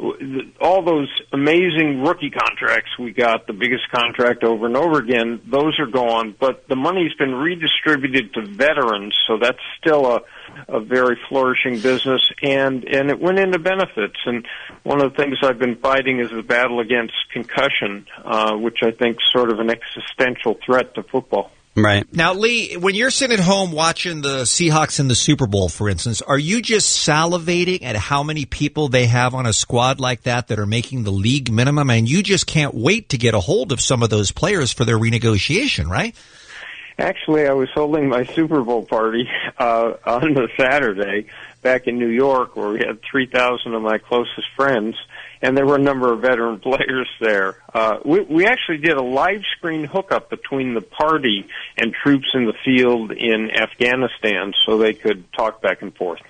all those amazing rookie contracts we got, the biggest contract over and over again, those are gone, but the money's been redistributed to veterans, so that's still a, a very flourishing business, and, and it went into benefits. And one of the things I've been fighting is the battle against concussion, uh, which I think is sort of an existential threat to football. Right. Now, Lee, when you're sitting at home watching the Seahawks in the Super Bowl, for instance, are you just salivating at how many people they have on a squad like that that are making the league minimum? And you just can't wait to get a hold of some of those players for their renegotiation, right? Actually, I was holding my Super Bowl party uh, on the Saturday back in New York, where we had three thousand of my closest friends, and there were a number of veteran players there. Uh, we, we actually did a live screen hookup between the party and troops in the field in Afghanistan so they could talk back and forth.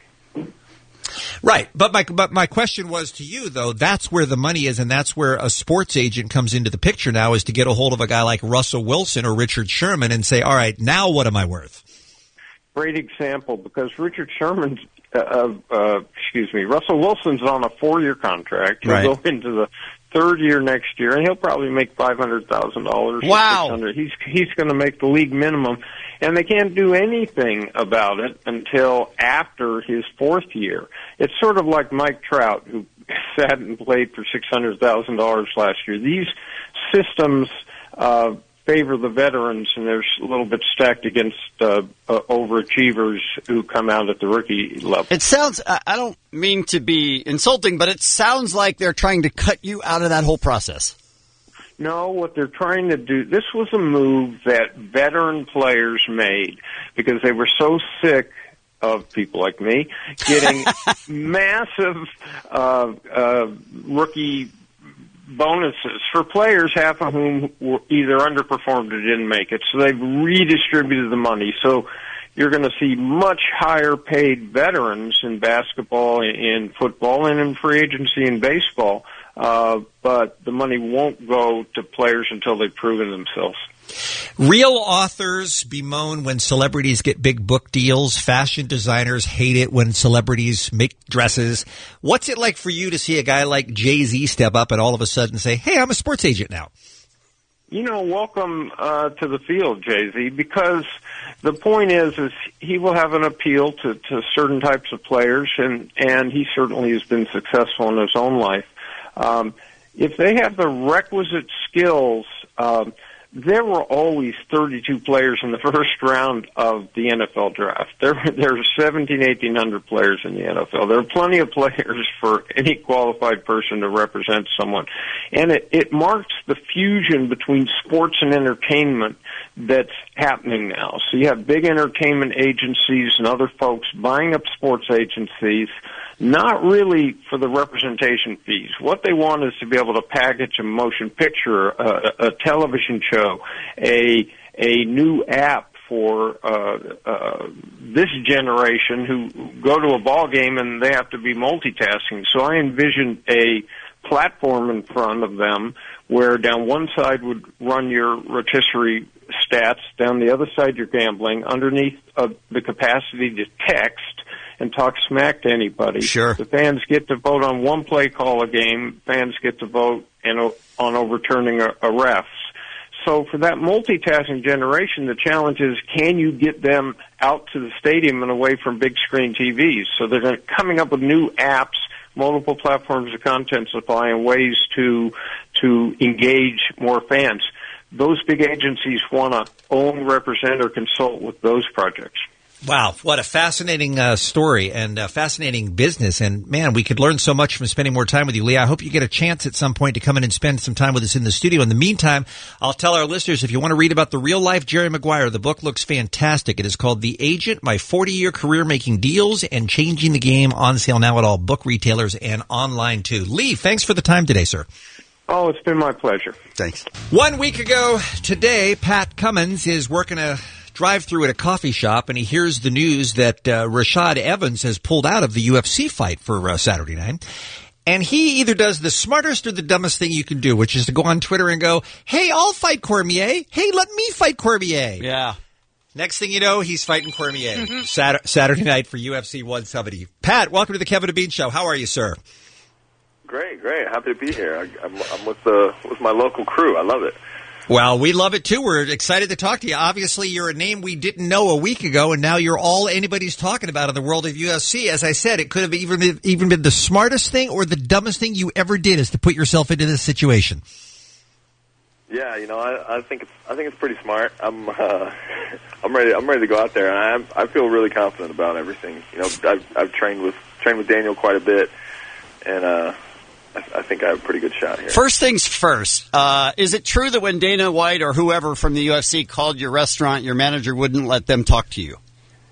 Right. But my but my question was to you, though, that's where the money is, and that's where a sports agent comes into the picture now, is to get a hold of a guy like Russell Wilson or Richard Sherman and say, all right, now what am I worth? Great example, because Richard Sherman's, uh, uh, excuse me, Russell Wilson's on a four-year contract. He'll Right. go into the third year next year, and he'll probably make five hundred thousand dollars. Wow. He's, he's going to make the league minimum, and they can't do anything about it until after his fourth year. It's sort of like Mike Trout, who sat and played for six hundred thousand dollars last year. These systems uh, favor the veterans, and they're a little bit stacked against uh, uh, overachievers who come out at the rookie level. It sounds, I I don't mean to be insulting, but it sounds like they're trying to cut you out of that whole process. No, what they're trying to do, this was a move that veteran players made because they were so sick of people like me getting massive uh, uh, rookie bonuses for players, half of whom were either underperformed or didn't make it. So they've redistributed the money. So you're going to see much higher paid veterans in basketball, in football, and in free agency in baseball. Uh, but the money won't go to players until they've proven themselves. Real authors bemoan when celebrities get big book deals. Fashion designers hate it when celebrities make dresses. What's it like for you to see a guy like Jay-Z step up and all of a sudden say, hey, I'm a sports agent now? You know, welcome uh, to the field, Jay-Z, because the point is, is he will have an appeal to, to certain types of players, and, and he certainly has been successful in his own life. Um, if they have the requisite skills, um, there were always thirty-two players in the first round of the N F L draft. There, there are seventeen, eighteen hundred players in the N F L. There are plenty of players for any qualified person to represent someone. And it, it marks the fusion between sports and entertainment that's happening now. So you have big entertainment agencies and other folks buying up sports agencies, not really for the representation fees. What they want is to be able to package a motion picture, a, a television show, a a new app for uh, uh, this generation who go to a ball game and they have to be multitasking. So I envision a platform in front of them where down one side would run your rotisserie stats, down the other side your gambling, underneath uh, the capacity to text and talk smack to anybody. Sure. The fans get to vote on one play call a game. Fans get to vote in, on overturning a, a refs. So for that multitasking generation, the challenge is, can you get them out to the stadium and away from big screen T Vs? So they're coming up with new apps, multiple platforms of content supply, and ways to to engage more fans. Those big agencies want to own, represent, or consult with those projects. Wow, what a fascinating uh, story and uh, fascinating business. And, man, we could learn so much from spending more time with you, Lee. I hope you get a chance at some point to come in and spend some time with us in the studio. In the meantime, I'll tell our listeners, if you want to read about the real-life Jerry Maguire, the book looks fantastic. It is called The Agent, My forty-year Career Making Deals and Changing the Game, on sale now at all book retailers and online, too. Lee, thanks for the time today, sir. Oh, it's been my pleasure. Thanks. One week ago today, Pat Cummins is working a drive-through at a coffee shop, and he hears the news that uh, Rashad Evans has pulled out of the U F C fight for uh, Saturday night. And he either does the smartest or the dumbest thing you can do, which is to go on Twitter and go, hey, I'll fight Cormier. Hey, let me fight Cormier. Yeah. Next thing you know, he's fighting Cormier. Saturday, Saturday night for U F C one seventy. Pat, welcome to the Kevin and Bean Show. How are you, sir? Great, great. Happy to be here. I, I'm, I'm with the with my local crew. I love it. Well, we love it, too. We're excited to talk to you. Obviously, you're a name we didn't know a week ago, and now you're all anybody's talking about in the world of U F C. As I said, it could have even been, even been the smartest thing or the dumbest thing you ever did is to put yourself into this situation. Yeah, you know, I, I think it's I think it's pretty smart. I'm uh, I'm ready. I'm ready to go out there, and I'm, I feel really confident about everything. You know, I've, I've trained with trained with Daniel quite a bit, and uh, I, I think I have a pretty good shot here. First things first, uh, is it true that when Dana White or whoever from the U F C called your restaurant, your manager wouldn't let them talk to you?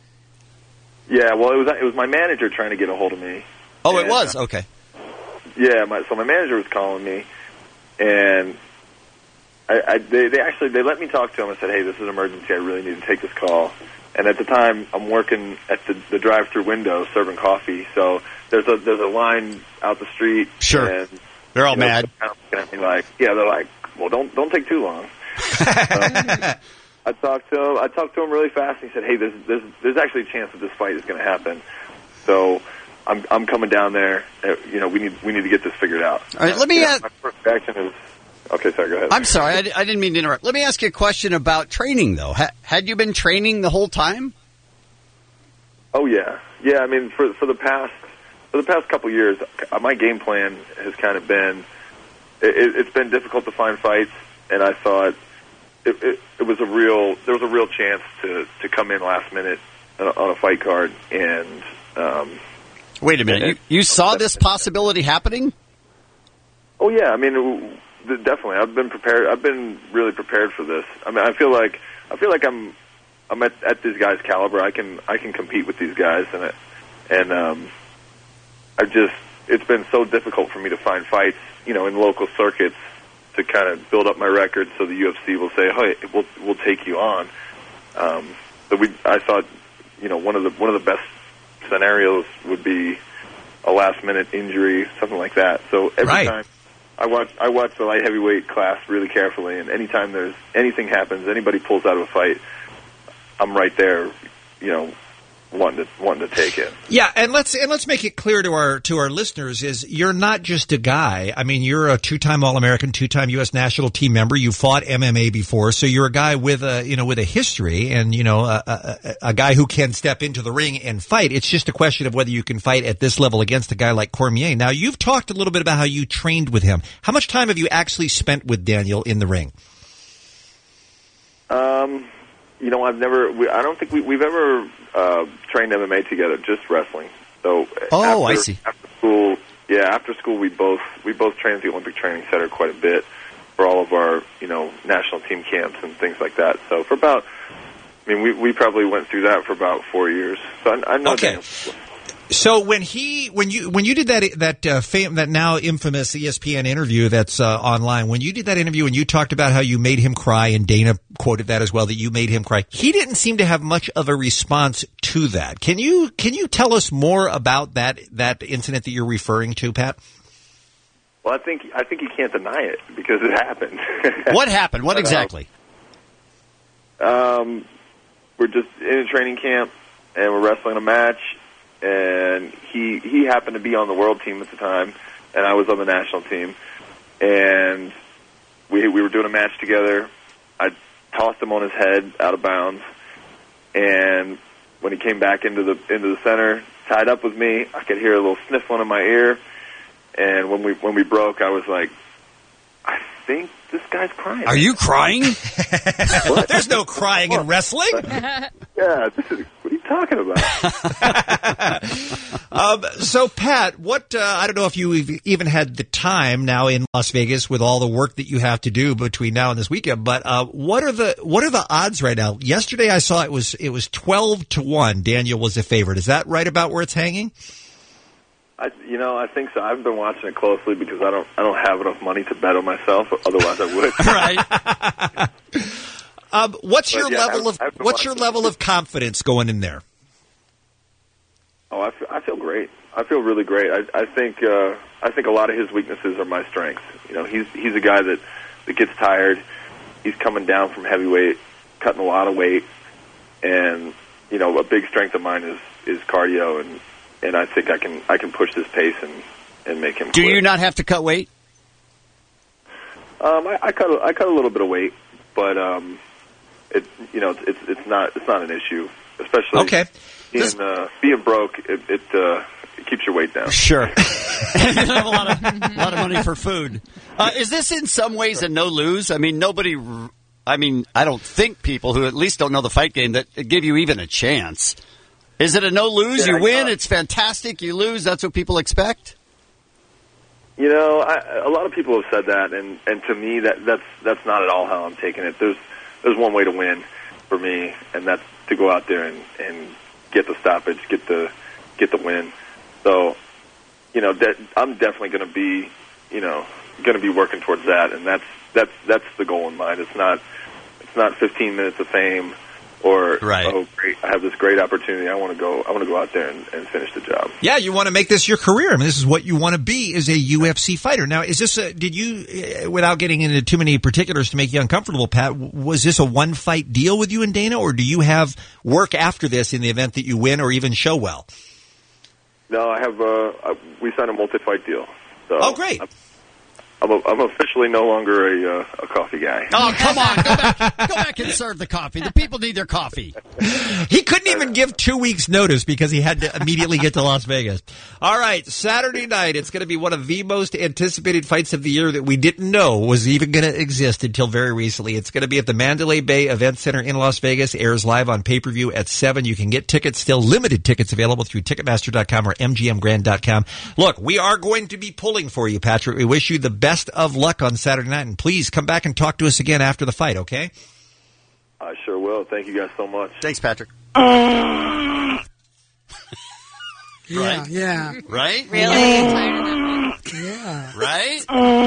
Yeah, well, it was it was my manager trying to get a hold of me. Oh, and, it was? uh, Okay. Yeah, my, so my manager was calling me, and I, I they, they actually they let me talk to him and said, hey, this is an emergency. I really need to take this call. And at the time, I'm working at the, the drive-through window serving coffee, so there's a there's a line out the street. Sure. And, they're all you know, mad. they're looking at me like, yeah, they're like, well, don't don't take too long. uh, I talked to him. I talked to him really fast. And he said, hey, there's there's there's actually a chance that this fight is going to happen. So I'm I'm coming down there. Uh, you know, we need we need to get this figured out. All right, let me You know, ask- my first reaction is, okay, sorry, go ahead. I'm sorry, I, I didn't mean to interrupt. Let me ask you a question about training, though. Ha- had you been training the whole time? Oh yeah, yeah. I mean, for for the past for the past couple years, uh, my game plan has kind of been. It, it's been difficult to find fights, and I thought it, it, it was a real. There was a real chance to to come in last minute on a, on a fight card and. Um, Wait a minute, and, you, you saw this possibility happening? Oh yeah, I mean, it, definitely. I've been prepared. I've been really prepared for this. I mean, I feel like I feel like I'm I'm at, at these guys' caliber. I can I can compete with these guys, and it, and um, I just it's been so difficult for me to find fights, you know, in local circuits to kind of build up my record, so the U F C will say, "Hey, we'll we'll take you on." Um, but we, I thought, you know, one of the one of the best scenarios would be a last minute injury, something like that. So every Right. time I watch I watch the light heavyweight class really carefully, and anytime there's anything happens, anybody pulls out of a fight, I'm right there, you know, wanting to wanting to take it. Yeah, and let's and let's make it clear to our to our listeners is you're not just a guy. I mean, you're a two-time All-American, two-time U S national team member. You fought M M A before, so you're a guy with a you know with a history, and you know a, a, a guy who can step into the ring and fight. It's just a question of whether you can fight at this level against a guy like Cormier. Now, you've talked a little bit about how you trained with him. How much time have you actually spent with Daniel in the ring? Um, you know, I've never. We, I don't think we, we've ever uh, trained M M A together. Just wrestling. So. Oh, after, I see. After school, yeah. After school, we both we both trained at the Olympic Training Center quite a bit for all of our you know national team camps and things like that. So for about, I mean, we we probably went through that for about four years. So I, I know. Okay. Daniel. So when he when you when you did that that uh, fam- that now infamous E S P N interview that's uh, online, when you did that interview and you talked about how you made him cry, and Dana quoted that as well, that you made him cry, he didn't seem to have much of a response to that. Can you can you tell us more about that that incident that you're referring to, Pat? Well, I think I think you can't deny it because it happened. What happened? What exactly? Um, we're just in a training camp and we're wrestling a match. And he he happened to be on the world team at the time, and I was on the national team. And we we were doing a match together. I tossed him on his head out of bounds, and when he came back into the into the center, tied up with me, I could hear a little sniffling in my ear. And when we when we broke, I was like, I think this guy's crying. Are you crying? There's no crying in wrestling. Yeah, this is, what are you talking about? um, so, Pat, what uh, I don't know if you even had the time now in Las Vegas with all the work that you have to do between now and this weekend. But uh, what are the what are the odds right now? Yesterday, I saw it was it was twelve to one. Daniel was a favorite. Is that right about where it's hanging? I, you know, I think so. I've been watching it closely because I don't, I don't have enough money to bet on myself. Otherwise, I would. Right. um, what's But, your yeah, level I've- of I've been what's your watching. level of confidence going in there? Oh, I feel, I feel great. I feel really great. I, I think, uh, I think a lot of his weaknesses are my strengths. You know, he's he's a guy that, that gets tired. He's coming down from heavyweight, cutting a lot of weight, and you know, a big strength of mine is, is cardio, and, and I think I can I can push this pace and, and make him. Do quit. you not have to cut weight? Um, I, I cut a, I cut a little bit of weight, but um, it you know it's it's not it's not an issue, especially okay. being uh, being broke. It it, uh, it keeps your weight down. Sure. And you have a lot of a lot of money for food. Uh, is this in some ways a no lose? I mean, nobody. I mean, I don't think people who at least don't know the fight game that give you even a chance. Is it a no lose? Yeah, you win, uh, it's fantastic. You lose, that's what people expect. You know, I, a lot of people have said that, and, and to me, that that's that's not at all how I'm taking it. There's there's one way to win for me, and that's to go out there and, and get the stoppage, get the get the win. So, you know, that I'm definitely going to be, you know, going to be working towards that, and that's that's that's the goal in mind. It's not it's not fifteen minutes of fame. Or, right. oh, great! I have this great opportunity. I want to go. I want to go out there and, and finish the job. Yeah, you want to make this your career. I mean, this is what you want to be as a U F C fighter. Now, is this a, did you, uh, without getting into too many particulars to make you uncomfortable, Pat, was this a one-fight deal with you and Dana, or do you have work after this in the event that you win or even show well? No, I have. Uh, we signed a multi-fight deal. So oh, great. I'm, I'm, a, I'm officially no longer a, uh, a coffee guy. Oh, come on. Go back, go back and serve the coffee. The people need their coffee. He couldn't even give two weeks' notice because he had to immediately get to Las Vegas. All right, Saturday night, it's going to be one of the most anticipated fights of the year that we didn't know was even going to exist until very recently. It's going to be at the Mandalay Bay Event Center in Las Vegas. Airs live on pay-per-view at seven. You can get tickets, still limited tickets available through Ticketmaster dot com or M G M Grand dot com. Look, we are going to be pulling for you, Patrick. We wish you the best. Best of luck on Saturday night, and please come back and talk to us again after the fight, okay? I sure will. Thank you guys so much. Thanks, Patrick. Yeah, Right? yeah. Right? Really? Yeah. Right?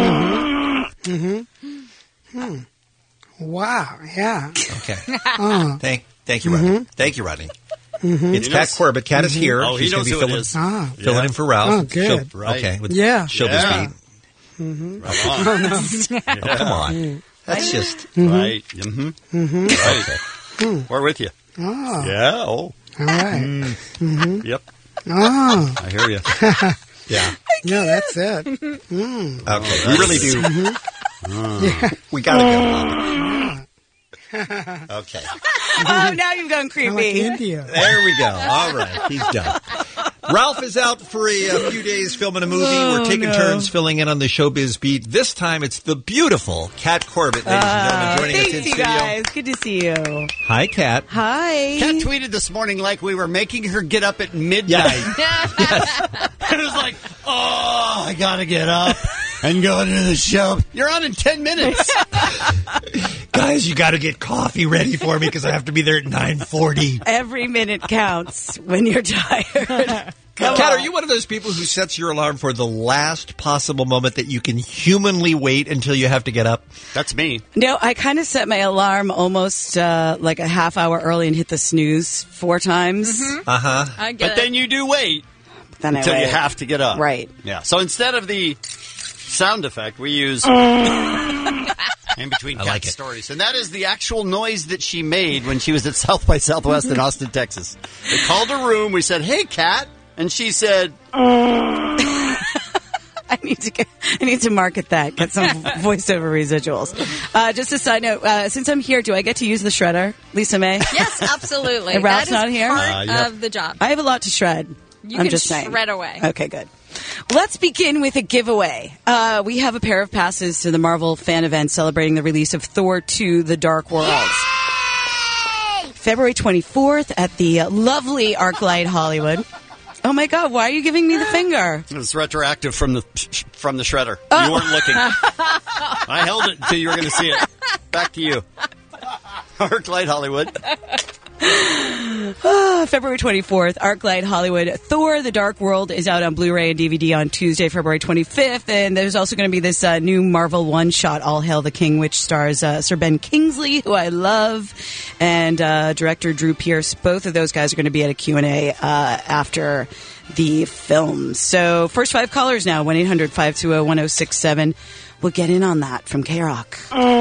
Mm-hmm. Hmm. Wow, yeah. Okay. Uh. Thank, thank you, Rodney. Mhm. Thank you, Rodney. Mm-hmm. It's Kat Corbett. Kat is here. Oh, he She's knows gonna be who it filling, is. Ah. filling Yeah. in for Ralph. Oh, good. Show- Right. Okay. With Yeah. Showbiz Yeah. Beat. Mm-hmm. Right on. Oh, no. Oh, come on. That's just... Right. Mm-hmm. Mm-hmm. Right. Hmm. We're with you. Oh. Yeah. Oh. All right. Mm. Mm-hmm. Yep. Oh. I hear you. Yeah. No, that's it. Mm. Okay. We really do. Mm-hmm. Yeah. We got to go. Okay. Oh, now you've gone I creepy. like India. There we go. All right. He's done. Ralph is out for a, a few days filming a movie. Oh, We're taking no. turns filling in on the Showbiz Beat. This time it's the beautiful Kat Corbett, ladies and gentlemen, joining us Thanks, in you studio. guys. Good to see you. Hi, Kat. Hi. Kat tweeted this morning like we were making her get up at midnight. Yes. And it was like, oh, I got to get up and go into the show. You're on in ten minutes. Guys, you got to get coffee ready for me because I have to be there at nine forty. Every minute counts when you're tired. Come Kat, on. are you one of those people who sets your alarm for the last possible moment that you can humanly wait until you have to get up? That's me. No, I kind of set my alarm almost uh, like a half hour early and hit the snooze four times. Uh-huh. I get But it. then you do wait Then until I you wait. have to get up. Right. Yeah. So instead of the sound effect, we use in between I Kat's like it. stories. And that is the actual noise that she made when she was at South by Southwest in Austin, Texas. They called her room. We said, hey, Kat. And she said, I need to get, I need to market that. Get some voiceover residuals. Uh, just a side note: uh, since I'm here, do I get to use the shredder, Lisa May? Yes, absolutely. And Ralph's that is not here? part Uh, yep. of the job. I have a lot to shred. You I'm can just saying. shred away. Okay, good. Let's begin with a giveaway. Uh, we have a pair of passes to the Marvel fan event celebrating the release of Thor two: The Dark Worlds. February twenty-fourth at the uh, lovely ArcLight Hollywood. Oh my God! Why are you giving me the finger? it's retroactive from the from the shredder. You weren't looking. I held it until you were going to see it. Back to you. ArcLight Hollywood. Ah, February twenty-fourth, ArcLight Hollywood Thor: The Dark World is out on Blu-ray and D V D on Tuesday, February twenty-fifth. And there's also going to be this uh, new Marvel one-shot, All Hail the King, which stars uh, Sir Ben Kingsley, who I love, and uh, director Drew Pearce. Both of those guys are going to be at a Q and A uh, after the film. So first five callers now, one eight hundred five two zero one zero six seven. We'll get in on that from K-Rock.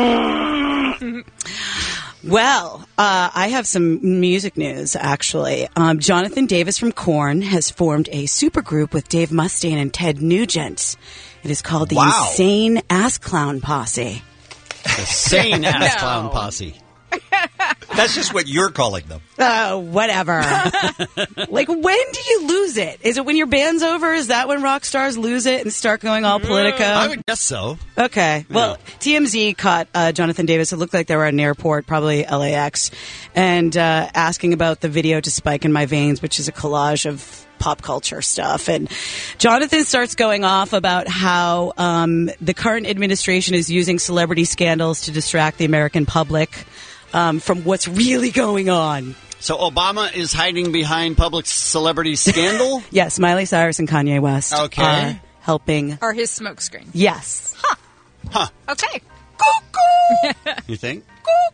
Well, uh, I have some music news, actually. Um, Jonathan Davis from Korn has formed a supergroup with Dave Mustaine and Ted Nugent. It is called the Wow. Insane Ass Clown Posse. The Sane Ass No. Clown Posse. That's just what you're calling them. Oh, whatever. Like, when do you lose it? Is it when your band's over? Is that when rock stars lose it and start going all Politico? I would guess so. Okay. Well, T M Z caught uh, Jonathan Davis. It looked like they were at an airport, probably L A X, and uh, asking about the video to Spike in My Veins, which is a collage of pop culture stuff. And Jonathan starts going off about how um, the current administration is using celebrity scandals to distract the American public um, from what's really going on. So Obama is hiding behind public celebrity scandal? Yes, Miley Cyrus and Kanye West Okay. are helping. Or his smokescreen. Yes. Huh. Huh. Okay. You think?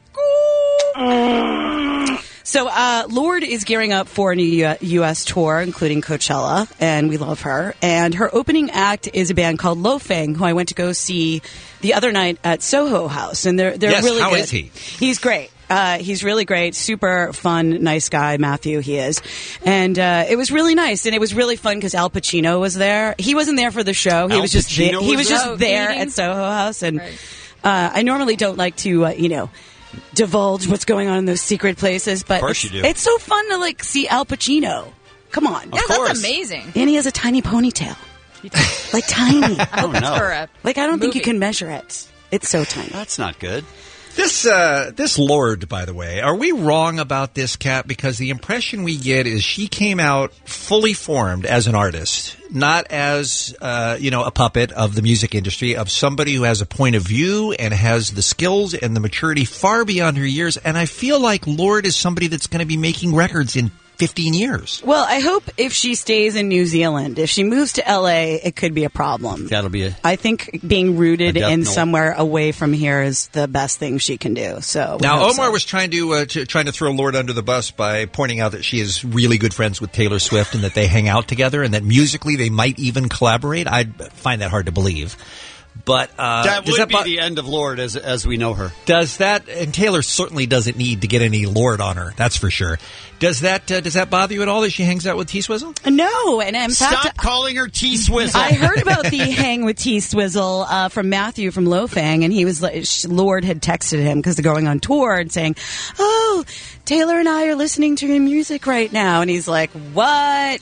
So, uh, Lorde is gearing up for a new U S tour, including Coachella, and we love her. And her opening act is a band called Lo Fang, who I went to go see the other night at Soho House, and they're they're Yes, really how good. is he? He's great. Uh, he's really great, super fun, nice guy, Matthew, he is. And uh, it was really nice, and it was really fun because Al Pacino was there. He wasn't there for the show. He Al was just Pacino there. He was was there? just Oh, there eating? at Soho House, and uh, I normally don't like to, uh, you know, divulge what's going on in those secret places, but Of course it's, you do. it's so fun to like see Al Pacino. Come on, Yeah, that's amazing. and he has a tiny ponytail, like tiny. Oh, no. For a Like I don't think you movie. can measure it. It's so tiny. That's not good. This uh, this Lorde, by the way, are we wrong about this, Kat? Because the impression we get is she came out fully formed as an artist, not as uh, you know a puppet of the music industry, of somebody who has a point of view and has the skills and the maturity far beyond her years. And I feel like Lorde is somebody that's going to be making records in fifteen years. Well, I hope if she stays in New Zealand, if she moves to L A, it could be a problem. That'll be a... I think being rooted A death in knell. somewhere away from here is the best thing she can do. So we Now, hope Omar so. was trying to, uh, to trying to throw Lorde under the bus by pointing out that she is really good friends with Taylor Swift and that they hang out together and that musically they might even collaborate. I find that hard to believe. But uh, that does would that be bo- the end of Lorde as as we know her. Does that, and Taylor certainly doesn't need to get any Lorde on her, that's for sure. Does that uh, does that bother you at all that she hangs out with T-Swizzle? No, and in Stop fact, calling her T-Swizzle. I heard about the hang with T Swizzle uh, from Matthew from Lo Fang, and he was like, Lorde had texted him because they're going on tour and saying, "Oh, Taylor and I are listening to your music right now," and he's like, "What?"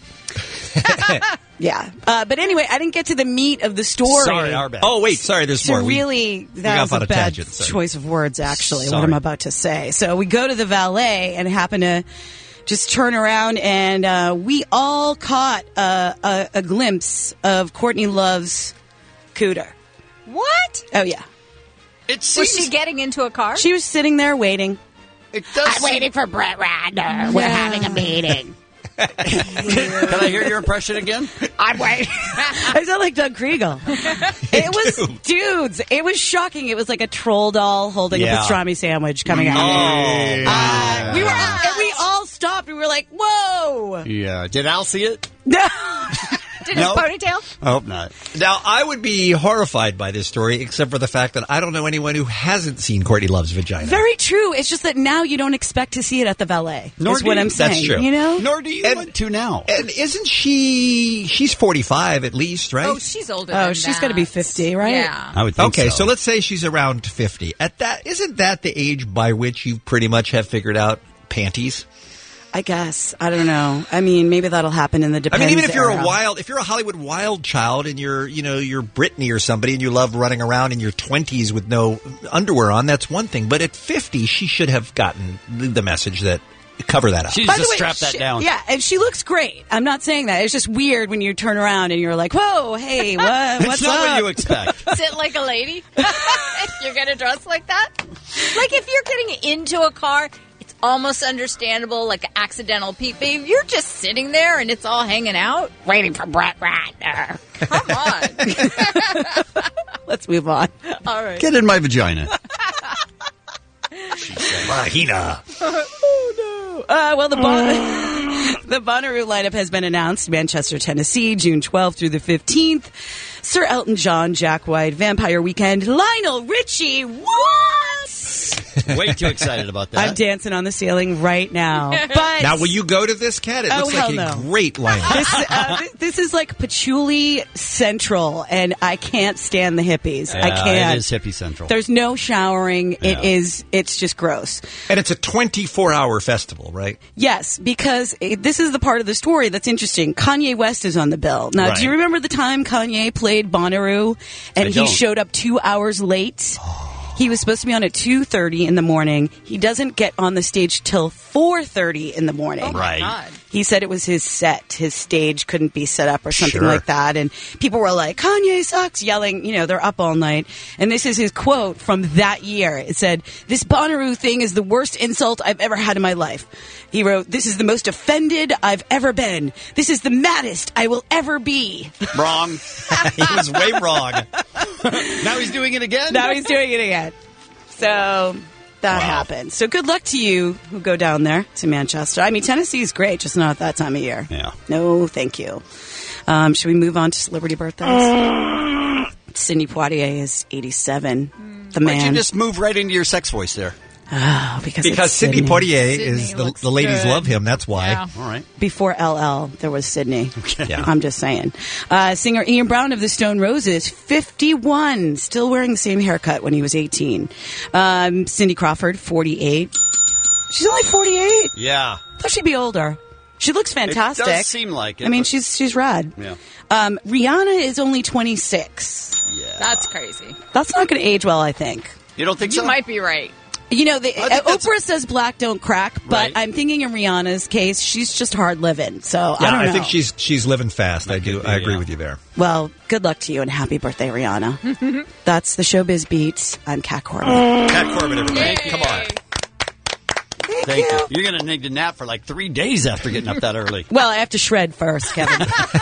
Yeah, uh, but anyway, I didn't get to the meat of the story. Sorry, our bad. Oh, wait, sorry, there's So more. We- really, we that got was off on a a bad tangent, sorry. choice of words, actually, what Sorry. I'm about to say. So we go to the valet and happen to just turn around, and uh, we all caught uh, a, a glimpse of Courtney Love's cooter. What? Oh, yeah. It Was seems she getting into a car? She was sitting there waiting. it does. I'm waiting for Brett Ratner. We're having a meeting. Can I hear your impression again? I'm waiting. I sound like Doug Kriegel. It was, dudes, it was shocking. It was like a troll doll holding Yeah. a pastrami sandwich coming out. Oh, Uh, we were, and we all stopped. We were like, "Whoa!" yeah. Did Al see it? No. Did No. his ponytail? I hope not. Now, I would be horrified by this story, except for the fact that I don't know anyone who hasn't seen Courtney Love's vagina. Very true. It's just that now you don't expect to see it at the valet. Nor is do what you. I'm saying. That's true. You know. Nor do you And- want to now. And isn't she? She's forty-five at least, right? Oh, she's older. Oh, than she's that. got to be fifty, right? Yeah. I would think Okay, so. so let's say she's around fifty. At that, isn't that the age by which you pretty much have figured out panties? I guess. I don't know. I mean, maybe that'll happen in the I Depends mean, even if you're era. a wild, if you're a Hollywood wild child and you're, you know, you're Britney or somebody and you love running around in your twenties with no underwear on, that's one thing. But at fifty, she should have gotten the the message that cover that up. She's By just the way, strap that she- down. Yeah, and she looks great. I'm not saying that. It's just weird when you turn around and you're like, "Whoa, hey, what? It's What's not up?" what you expect. Sit like a lady? You're going to dress like that? Like if you're getting into a car, it's almost understandable, like an accidental peep. Babe, you're just sitting there and it's all hanging out, waiting for Brett Ratner. Come on. Let's move on. All right. Get in my vagina. Vagina. Oh, no. Uh, well, the, bon- the Bonnaroo lineup has been announced. Manchester, Tennessee, June twelfth through the fifteenth. Sir Elton John, Jack White, Vampire Weekend, Lionel Richie. What? Way too excited about that. I'm dancing on the ceiling right now. But Now, will you go to this, Kat? It Oh, looks hell like a no. great lineup. this, uh, this, this is like patchouli central, and I can't stand the hippies. I Yeah, can't. It is hippie central. There's no showering. It Yeah. is. It's just gross. And it's a twenty-four hour festival, right? Yes, because it, this is the part of the story that's interesting. Kanye West is on the bill. Now, Right. do you remember the time Kanye played Bonnaroo and I he don't. showed up two hours late? He was supposed to be on at two thirty in the morning. He doesn't get on the stage till four thirty in the morning. Oh, my Right. God. He said it was his set. His stage couldn't be set up or something Sure. like that. And people were like, Kanye sucks, yelling. You know, they're up all night. And this is his quote from that year. It said, "This Bonnaroo thing is the worst insult I've ever had in my life." He wrote, "This is the most offended I've ever been. This is the maddest I will ever be." Wrong. He was way wrong. Now he's doing it again? Now he's doing it again. So that happened. So good luck to you who go down there to Manchester. I mean, Tennessee's great, just not at that time of year. Yeah. No, thank you. Um, should we move on to celebrity birthdays? Sidney Poitier is eighty-seven. The Why'd man. you just move right into your sex voice there? Oh, because Because it's Sidney Sydney. Poitier is the, the ladies good. love him. That's why. Yeah. All right. Before L L, there was Sydney. Yeah. I'm just saying. Uh, singer Ian Brown of the Stone Roses, fifty-one, still wearing the same haircut when he was eighteen. Um, Cindy Crawford, forty-eight. She's only forty-eight. Yeah. Thought she'd be older. She looks fantastic. It does seem like it. I mean, but- she's she's rad. Yeah. Um, Rihanna is only twenty-six. Yeah. That's crazy. That's not going to age well, I think. You don't think You so? might be right. You know, the, I think uh, that's- Oprah says black don't crack, but Right. I'm thinking in Rihanna's case, she's just hard living. So Yeah, I don't know. think she's she's living fast. I do. could be, I agree yeah. with you there. Well, good luck to you and happy birthday, Rihanna. That's the Showbiz Beats. I'm Kat Corbin. Kat Corbin, everybody. Come on. Thank you. You're going to need to nap for like three days after getting up that early. Well, I have to shred first, Kevin.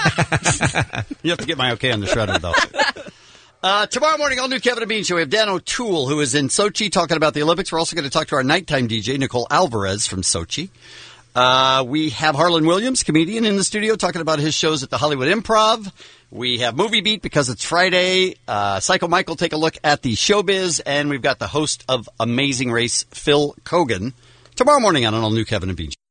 You have to get my okay on the shredder, though. Uh, tomorrow morning, all new Kevin and Bean Show. We have Dan O'Toole, who is in Sochi, talking about the Olympics. We're also going to talk to our nighttime D J, Nicole Alvarez from Sochi. Uh, we have Harlan Williams, comedian, in the studio, talking about his shows at the Hollywood Improv. We have Movie Beat because it's Friday. Uh, Psycho Michael, take a look at the showbiz. And we've got the host of Amazing Race, Phil Kogan, tomorrow morning on an all new Kevin and Bean Show.